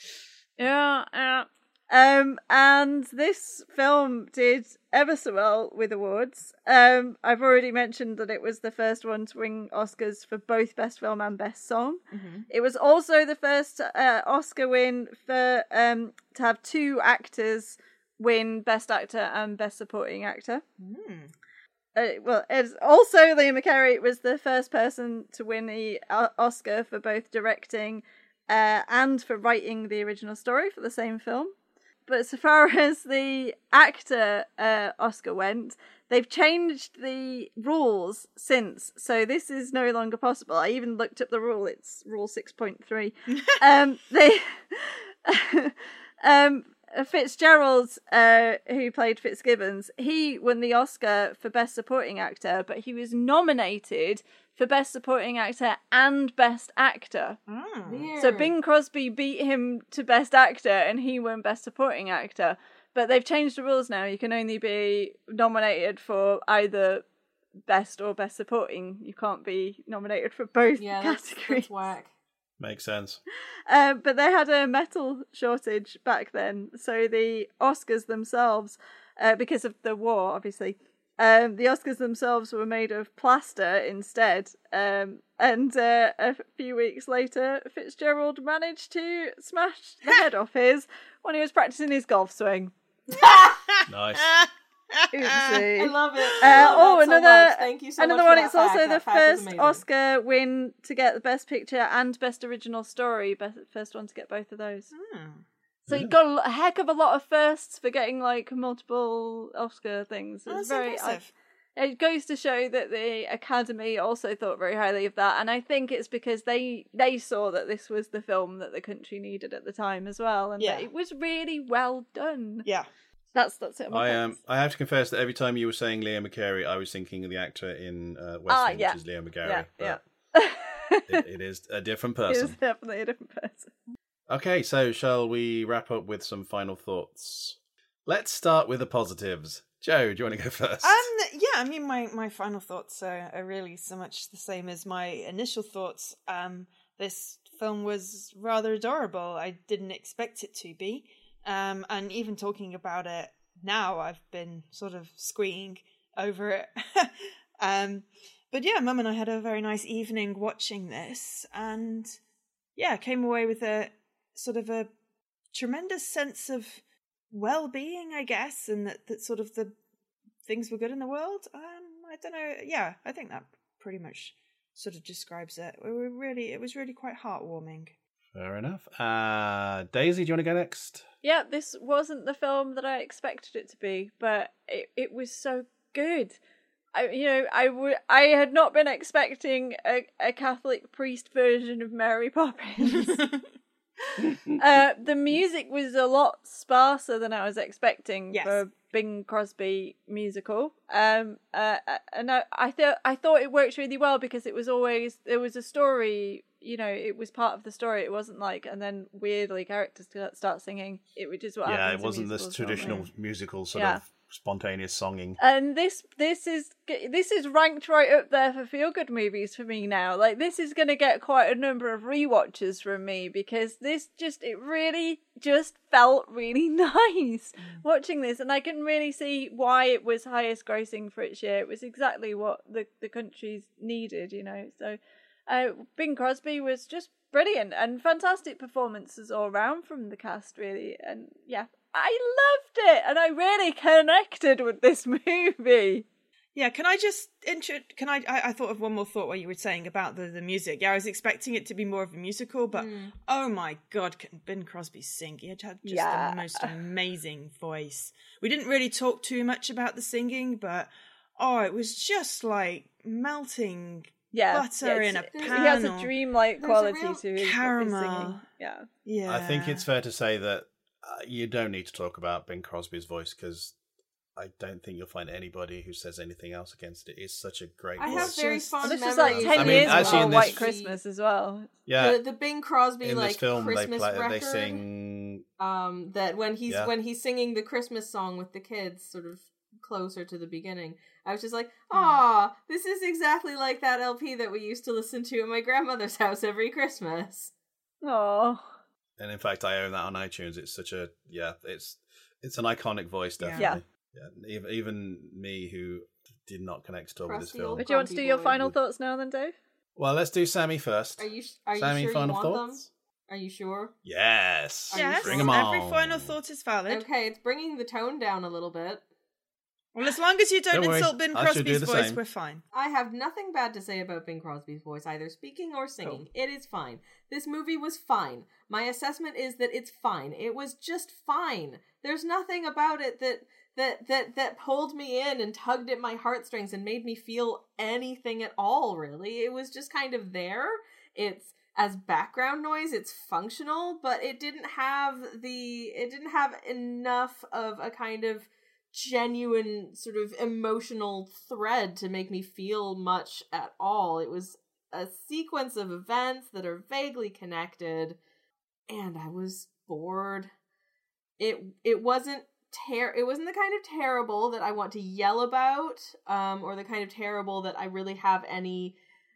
Speaker 3: Yeah, yeah. Um, and this film did ever so well with awards. Um, I've already mentioned that it was the first one to win Oscars for both Best Film and Best Song.
Speaker 4: Mm-hmm.
Speaker 3: It was also the first uh, Oscar win for um to have two actors win Best Actor and Best Supporting Actor.
Speaker 4: Mm.
Speaker 3: Uh, well, it's also Liam McCarey was the first person to win the uh, Oscar for both directing uh, and for writing the original story for the same film. But so far as the actor uh, Oscar went, they've changed the rules since. So this is no longer possible. I even looked up the rule. It's Rule six point three. um, they... um, Fitzgerald, uh, who played Fitzgibbons, he won the Oscar for Best Supporting Actor, but he was nominated for Best Supporting Actor and Best Actor.
Speaker 4: Oh.
Speaker 1: Weird.
Speaker 3: So Bing Crosby beat him to Best Actor and he won Best Supporting Actor. But they've changed the rules now. You can only be nominated for either Best or Best Supporting. You can't be nominated for both
Speaker 1: Yeah, that's,
Speaker 3: categories.
Speaker 1: that's whack.
Speaker 2: Makes sense.
Speaker 3: Uh, but they had a metal shortage back then, so the Oscars themselves, uh, because of the war, obviously, um, the Oscars themselves were made of plaster instead. Um, and uh, a few weeks later, Fitzgerald managed to smash the head off his when he was practicing his golf swing.
Speaker 2: Nice.
Speaker 3: Oopsie.
Speaker 1: I love it.
Speaker 3: Uh,
Speaker 1: I love
Speaker 3: oh,
Speaker 1: that so
Speaker 3: another
Speaker 1: much. Thank you so
Speaker 3: another
Speaker 1: much
Speaker 3: one.
Speaker 1: for
Speaker 3: It's
Speaker 1: that
Speaker 3: also
Speaker 1: fact.
Speaker 3: the
Speaker 1: That fact is
Speaker 3: first
Speaker 1: amazing.
Speaker 3: Oscar win to get the Best Picture and Best Original Story. Best, first one to get both of those.
Speaker 4: Hmm.
Speaker 3: So you got a lo- a heck of a lot of firsts for getting like multiple Oscar things.
Speaker 4: Oh,
Speaker 3: It's
Speaker 4: that's
Speaker 3: very.
Speaker 4: impressive.
Speaker 3: I, it goes to show that the Academy also thought very highly of that, and I think it's because they they saw that this was the film that the country needed at the time as well, and
Speaker 4: Yeah.
Speaker 3: that it was really well done.
Speaker 4: Yeah.
Speaker 3: That's that's it.
Speaker 2: I um I have to confess that every time you were saying Liam McCarey, I was thinking of the actor in uh, West
Speaker 3: Ah,
Speaker 2: Wing,
Speaker 3: yeah.
Speaker 2: which is Liam McCarey.
Speaker 3: Yeah,
Speaker 2: but
Speaker 3: yeah.
Speaker 2: it, it is a different
Speaker 3: He was
Speaker 2: person.
Speaker 3: definitely a different person.
Speaker 2: Okay, so shall we wrap up with some final thoughts? Let's start with the positives. Joe, do you want to go first?
Speaker 4: Um. Yeah. I mean, my, my final thoughts are, are really so much the same as my initial thoughts. Um. This film was rather adorable. I didn't expect it to be. Um. And even talking about it now, I've been sort of squeeing over it. um. But yeah, Mum and I had a very nice evening watching this, and yeah, came away with a sort of a tremendous sense of well-being, I guess, and that, that sort of the things were good in the world. Um, I don't know. Yeah, I think that pretty much sort of describes it. We were really, it was really quite heartwarming.
Speaker 2: Fair enough. Uh, Daisy, do you want to go next?
Speaker 3: Yeah, this wasn't the film that I expected it to be, but it, it was so good. I, you know, I would, I had not been expecting a, a Catholic priest version of Mary Poppins. uh, the music was a lot sparser than I was expecting
Speaker 4: Yes.
Speaker 3: for a Bing Crosby musical. Um, uh, and I, I thought I thought it worked really well because it was always there was a story. You know, it was part of the story. It wasn't like and then weirdly characters start singing. It which is what
Speaker 2: Yeah,
Speaker 3: happens
Speaker 2: it wasn't
Speaker 3: in
Speaker 2: this
Speaker 3: musicals
Speaker 2: traditional
Speaker 3: normally.
Speaker 2: musical sort
Speaker 3: Yeah.
Speaker 2: of spontaneous songing.
Speaker 3: And this this is this is ranked right up there for feel good movies for me now. Like this is going to get quite a number of rewatches from me because this just it really just felt really nice watching this, and I can really see why it was highest grossing for its year. It was exactly what the the countries needed, you know. So uh, Bing Crosby was just brilliant and fantastic performances all around from the cast, really, and yeah. I loved it, and I really connected with this movie.
Speaker 4: Yeah, can I just intro? Can I, I? I thought of one more thought while you were saying about the, the music. Yeah, I was expecting it to be more of a musical, but
Speaker 1: Mm.
Speaker 4: oh my god, can Ben Crosby sing? He had just
Speaker 3: Yeah.
Speaker 4: the most amazing voice. We didn't really talk too much about the singing, but oh, it was just like melting
Speaker 3: Yeah,
Speaker 4: butter
Speaker 3: yeah,
Speaker 4: in a
Speaker 3: it's-
Speaker 4: pan.
Speaker 3: He has a
Speaker 4: or-
Speaker 3: dreamlike
Speaker 1: There's a
Speaker 3: quality
Speaker 1: real
Speaker 3: to his, his
Speaker 4: caramel.
Speaker 3: singing. Yeah,
Speaker 4: Yeah,
Speaker 2: I think it's fair to say that uh, you don't need to talk about Bing Crosby's voice because I don't think you'll find anybody who says anything else against it. It's such a great
Speaker 1: I
Speaker 2: voice.
Speaker 1: have very
Speaker 4: just-
Speaker 1: fond
Speaker 3: and this
Speaker 1: memories.
Speaker 3: was like ten
Speaker 2: I mean,
Speaker 3: years
Speaker 2: actually
Speaker 3: before
Speaker 2: in this-
Speaker 3: White Christmas as well.
Speaker 2: Yeah,
Speaker 1: the, the Bing Crosby
Speaker 2: in
Speaker 1: like
Speaker 2: this film they
Speaker 1: Christmas
Speaker 2: play,
Speaker 1: record.
Speaker 2: they sing.
Speaker 1: Um, that when he's
Speaker 2: Yeah.
Speaker 1: when he's singing the Christmas song with the kids, sort of closer to the beginning, I was just like,
Speaker 2: Hmm.
Speaker 1: "Aw, this is exactly like that L P that we used to listen to at my grandmother's house every Christmas."
Speaker 3: Oh,
Speaker 2: And in fact, I own that on iTunes. It's such a yeah. It's it's an iconic voice,
Speaker 4: Yeah.
Speaker 2: definitely. Yeah. Even even me who did not connect at all with this
Speaker 1: Crusty
Speaker 2: film.
Speaker 1: old
Speaker 3: but do you want to do your
Speaker 1: boy.
Speaker 3: final thoughts now, then, Dave?
Speaker 2: Well, let's do Sammy first.
Speaker 1: Are you are you
Speaker 2: Sammy,
Speaker 1: sure you
Speaker 2: final
Speaker 1: want them?
Speaker 2: thoughts?
Speaker 1: Are you sure?
Speaker 2: Yes.
Speaker 1: Are you
Speaker 4: Yes,
Speaker 2: Bring 'em
Speaker 4: every
Speaker 2: on.
Speaker 4: final thought is valid.
Speaker 1: Okay, it's bringing the tone down a little bit.
Speaker 4: Well, as long as you don't,
Speaker 2: Don't worry,
Speaker 4: insult Ben
Speaker 2: I shall do
Speaker 4: Crosby's
Speaker 2: the
Speaker 4: voice,
Speaker 2: same.
Speaker 4: we're fine.
Speaker 1: I have nothing bad to say about Bing Crosby's voice, either speaking or singing. It is fine. This movie was fine. My assessment is that it's fine. It was just fine. There's nothing about it that that that that pulled me in and tugged at my heartstrings and made me feel anything at all, really. It was just kind of there. It's as background noise, it's functional, but it didn't have the it didn't have enough of a kind of genuine sort of emotional thread to make me feel much at all. It was a sequence of events that are vaguely connected, and I was bored. It it wasn't ter- it wasn't the kind of terrible that I want to yell about, um, or the kind of terrible that I really have any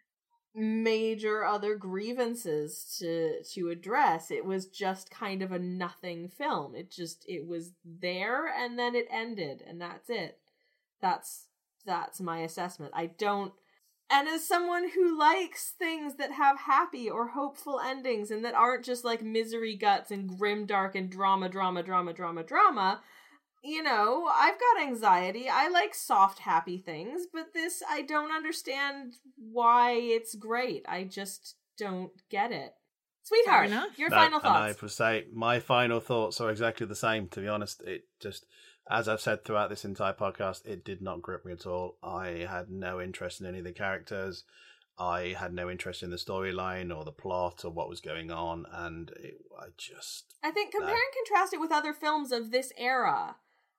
Speaker 1: major other grievances to to address. It was just kind of a nothing film. It just it was there and then it ended and that's it. That's that's my assessment. I don't and as someone who likes things that have happy or hopeful endings and that aren't just like misery guts and grim dark and drama drama drama drama drama, you know, I've got anxiety. I like soft, happy things, but this, I don't understand why it's great. I just don't get it. Sweetheart,
Speaker 4: Fair enough.
Speaker 1: your
Speaker 2: No,
Speaker 1: final
Speaker 2: and I
Speaker 1: thoughts.
Speaker 2: would say my final thoughts are exactly the same. To be honest, it just, as I've said throughout this entire podcast, it did not grip me at all. I had no interest in any of the characters. I had no interest in the storyline or the plot or what was going on, and it, I just
Speaker 1: I think compare
Speaker 2: No.
Speaker 1: and contrast it with other films of this era.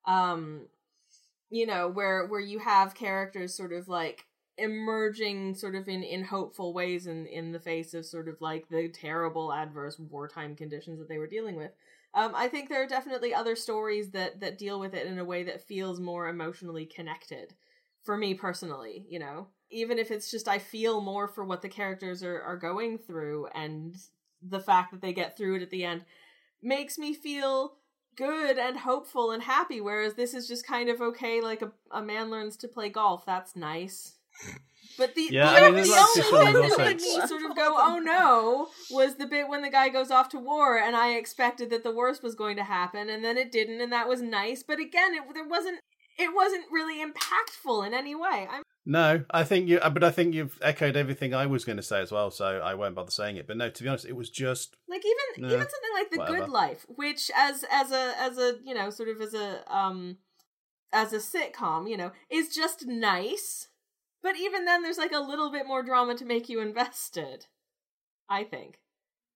Speaker 1: Um, you know, where where you have characters sort of like emerging sort of in, in hopeful ways in, in the face of sort of like the terrible adverse wartime conditions that they were dealing with. Um, I think there are definitely other stories that, that deal with it in a way that feels more emotionally connected. For me personally, you know, even if it's just I feel more for what the characters are, are going through, and the fact that they get through it at the end makes me feel good and hopeful and happy, whereas this is just kind of okay, like a, a man learns to play golf. That's nice. But the,
Speaker 2: Yeah,
Speaker 1: the,
Speaker 2: I mean,
Speaker 1: the
Speaker 2: there's like two
Speaker 1: only bit
Speaker 2: films
Speaker 1: that
Speaker 2: also-
Speaker 1: made me sort of go, oh no, was the bit when the guy goes off to war, and I expected that the worst was going to happen, and then it didn't, and that was nice. But again, it there wasn't it wasn't really impactful in any way. I'm
Speaker 2: no. I think you, but I think you've echoed everything I was going to say as well. So I won't bother saying it. But no, to be honest, it was just
Speaker 1: like even
Speaker 2: Nah,
Speaker 1: even something like The
Speaker 2: whatever.
Speaker 1: Good Life, which as as a as a you know sort of as a um as a sitcom, you know, is just nice. But even then, there's like a little bit more drama to make you invested, I think.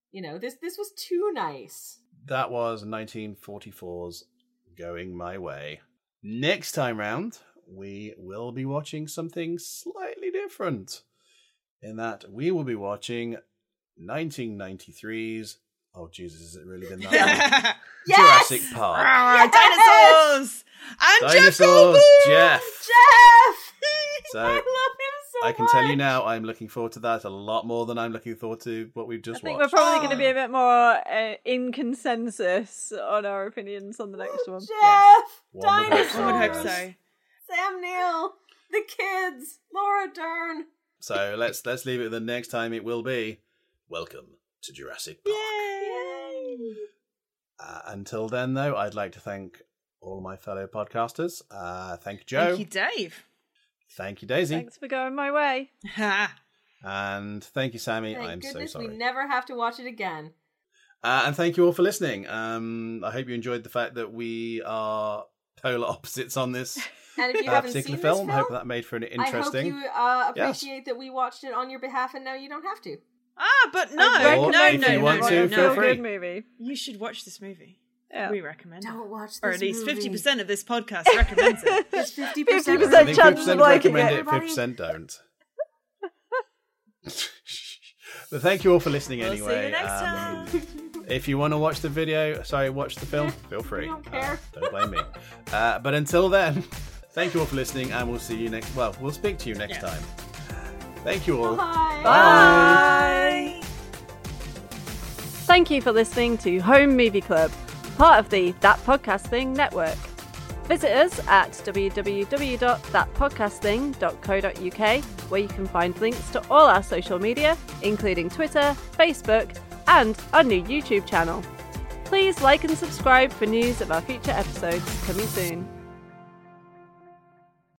Speaker 1: You know, this this was too nice.
Speaker 2: That was nineteen forty-four's Going My Way. Next time round, we will be watching something slightly different. In that, we will be watching nineteen ninety-three's... Oh, Jesus, has it really been that long?
Speaker 1: Yes!
Speaker 2: Jurassic Park.
Speaker 4: Ah,
Speaker 1: Yes!
Speaker 4: dinosaurs! And
Speaker 2: Dinosaurs,
Speaker 4: Jeff Goldblum!
Speaker 2: Jeff!
Speaker 1: Jeff!
Speaker 2: So,
Speaker 1: I love him so
Speaker 2: I can
Speaker 1: much.
Speaker 2: tell you now, I'm looking forward to that a lot more than I'm looking forward to what we've
Speaker 3: I
Speaker 2: just
Speaker 3: think
Speaker 2: watched.
Speaker 3: we're probably
Speaker 4: Oh.
Speaker 3: going to be a bit more uh, in consensus on our opinions on the next one.
Speaker 1: Jeff!
Speaker 2: One would hope
Speaker 1: Dinosaurs!
Speaker 2: so,
Speaker 4: I would hope
Speaker 2: yes.
Speaker 4: so.
Speaker 1: Sam Neill! The kids! Laura Dern!
Speaker 2: So let's let's leave it the next time it will be Welcome to Jurassic Park.
Speaker 4: Yay!
Speaker 2: Uh, until then, though, I'd like to thank all my fellow podcasters. Uh, thank you, Joe.
Speaker 4: Thank you, Dave.
Speaker 2: Thank you, Daisy.
Speaker 3: Thanks for going my way.
Speaker 4: Ha.
Speaker 2: And thank you, Sammy.
Speaker 1: Thank
Speaker 2: I'm so
Speaker 1: goodness
Speaker 2: sorry.
Speaker 1: we never have to watch it again.
Speaker 2: Uh, and thank you all for listening. Um, I hope you enjoyed the fact that we are polar opposites on this
Speaker 1: And if you
Speaker 2: uh,
Speaker 1: haven't
Speaker 2: particular
Speaker 1: seen
Speaker 2: film.
Speaker 1: this film,
Speaker 2: I hope that made for an interesting.
Speaker 1: I hope you uh,
Speaker 2: Yes.
Speaker 1: appreciate that we watched it on your behalf and now you don't have to.
Speaker 4: Ah, but no,
Speaker 3: I'd
Speaker 2: Or
Speaker 4: no, no,
Speaker 2: if
Speaker 4: no,
Speaker 2: you
Speaker 4: no,
Speaker 2: want
Speaker 4: no,
Speaker 2: to,
Speaker 4: no.
Speaker 3: It's
Speaker 2: feel
Speaker 3: a
Speaker 2: free.
Speaker 3: good movie.
Speaker 4: You should watch this movie.
Speaker 3: Yeah.
Speaker 4: We recommend it.
Speaker 1: Don't watch this
Speaker 4: Or at least
Speaker 1: movie.
Speaker 4: fifty percent of this podcast recommends it.
Speaker 1: It's fifty
Speaker 3: fifty
Speaker 1: percent.
Speaker 3: percent
Speaker 2: I think
Speaker 3: chance
Speaker 2: fifty percent
Speaker 3: of liking
Speaker 2: recommend
Speaker 3: it.
Speaker 2: it, fifty percent don't. But thank you all for listening
Speaker 4: We'll
Speaker 2: anyway.
Speaker 4: see you next
Speaker 2: Um,
Speaker 4: time.
Speaker 2: If you want to watch the video, sorry, watch the film, feel free.
Speaker 1: We don't care.
Speaker 2: Uh, don't blame me. Uh, but until then, thank you all for listening, and we'll see you next. Well, we'll speak to you next
Speaker 4: Yeah.
Speaker 2: time. Thank you all.
Speaker 1: Bye.
Speaker 3: Bye. Thank you for listening to Home Movie Club, part of the That Podcast Thing network. Visit us at w w w dot that podcast thing dot co dot u k, where you can find links to all our social media, including Twitter, Facebook, and our new YouTube channel. Please like and subscribe for news of our future episodes coming soon.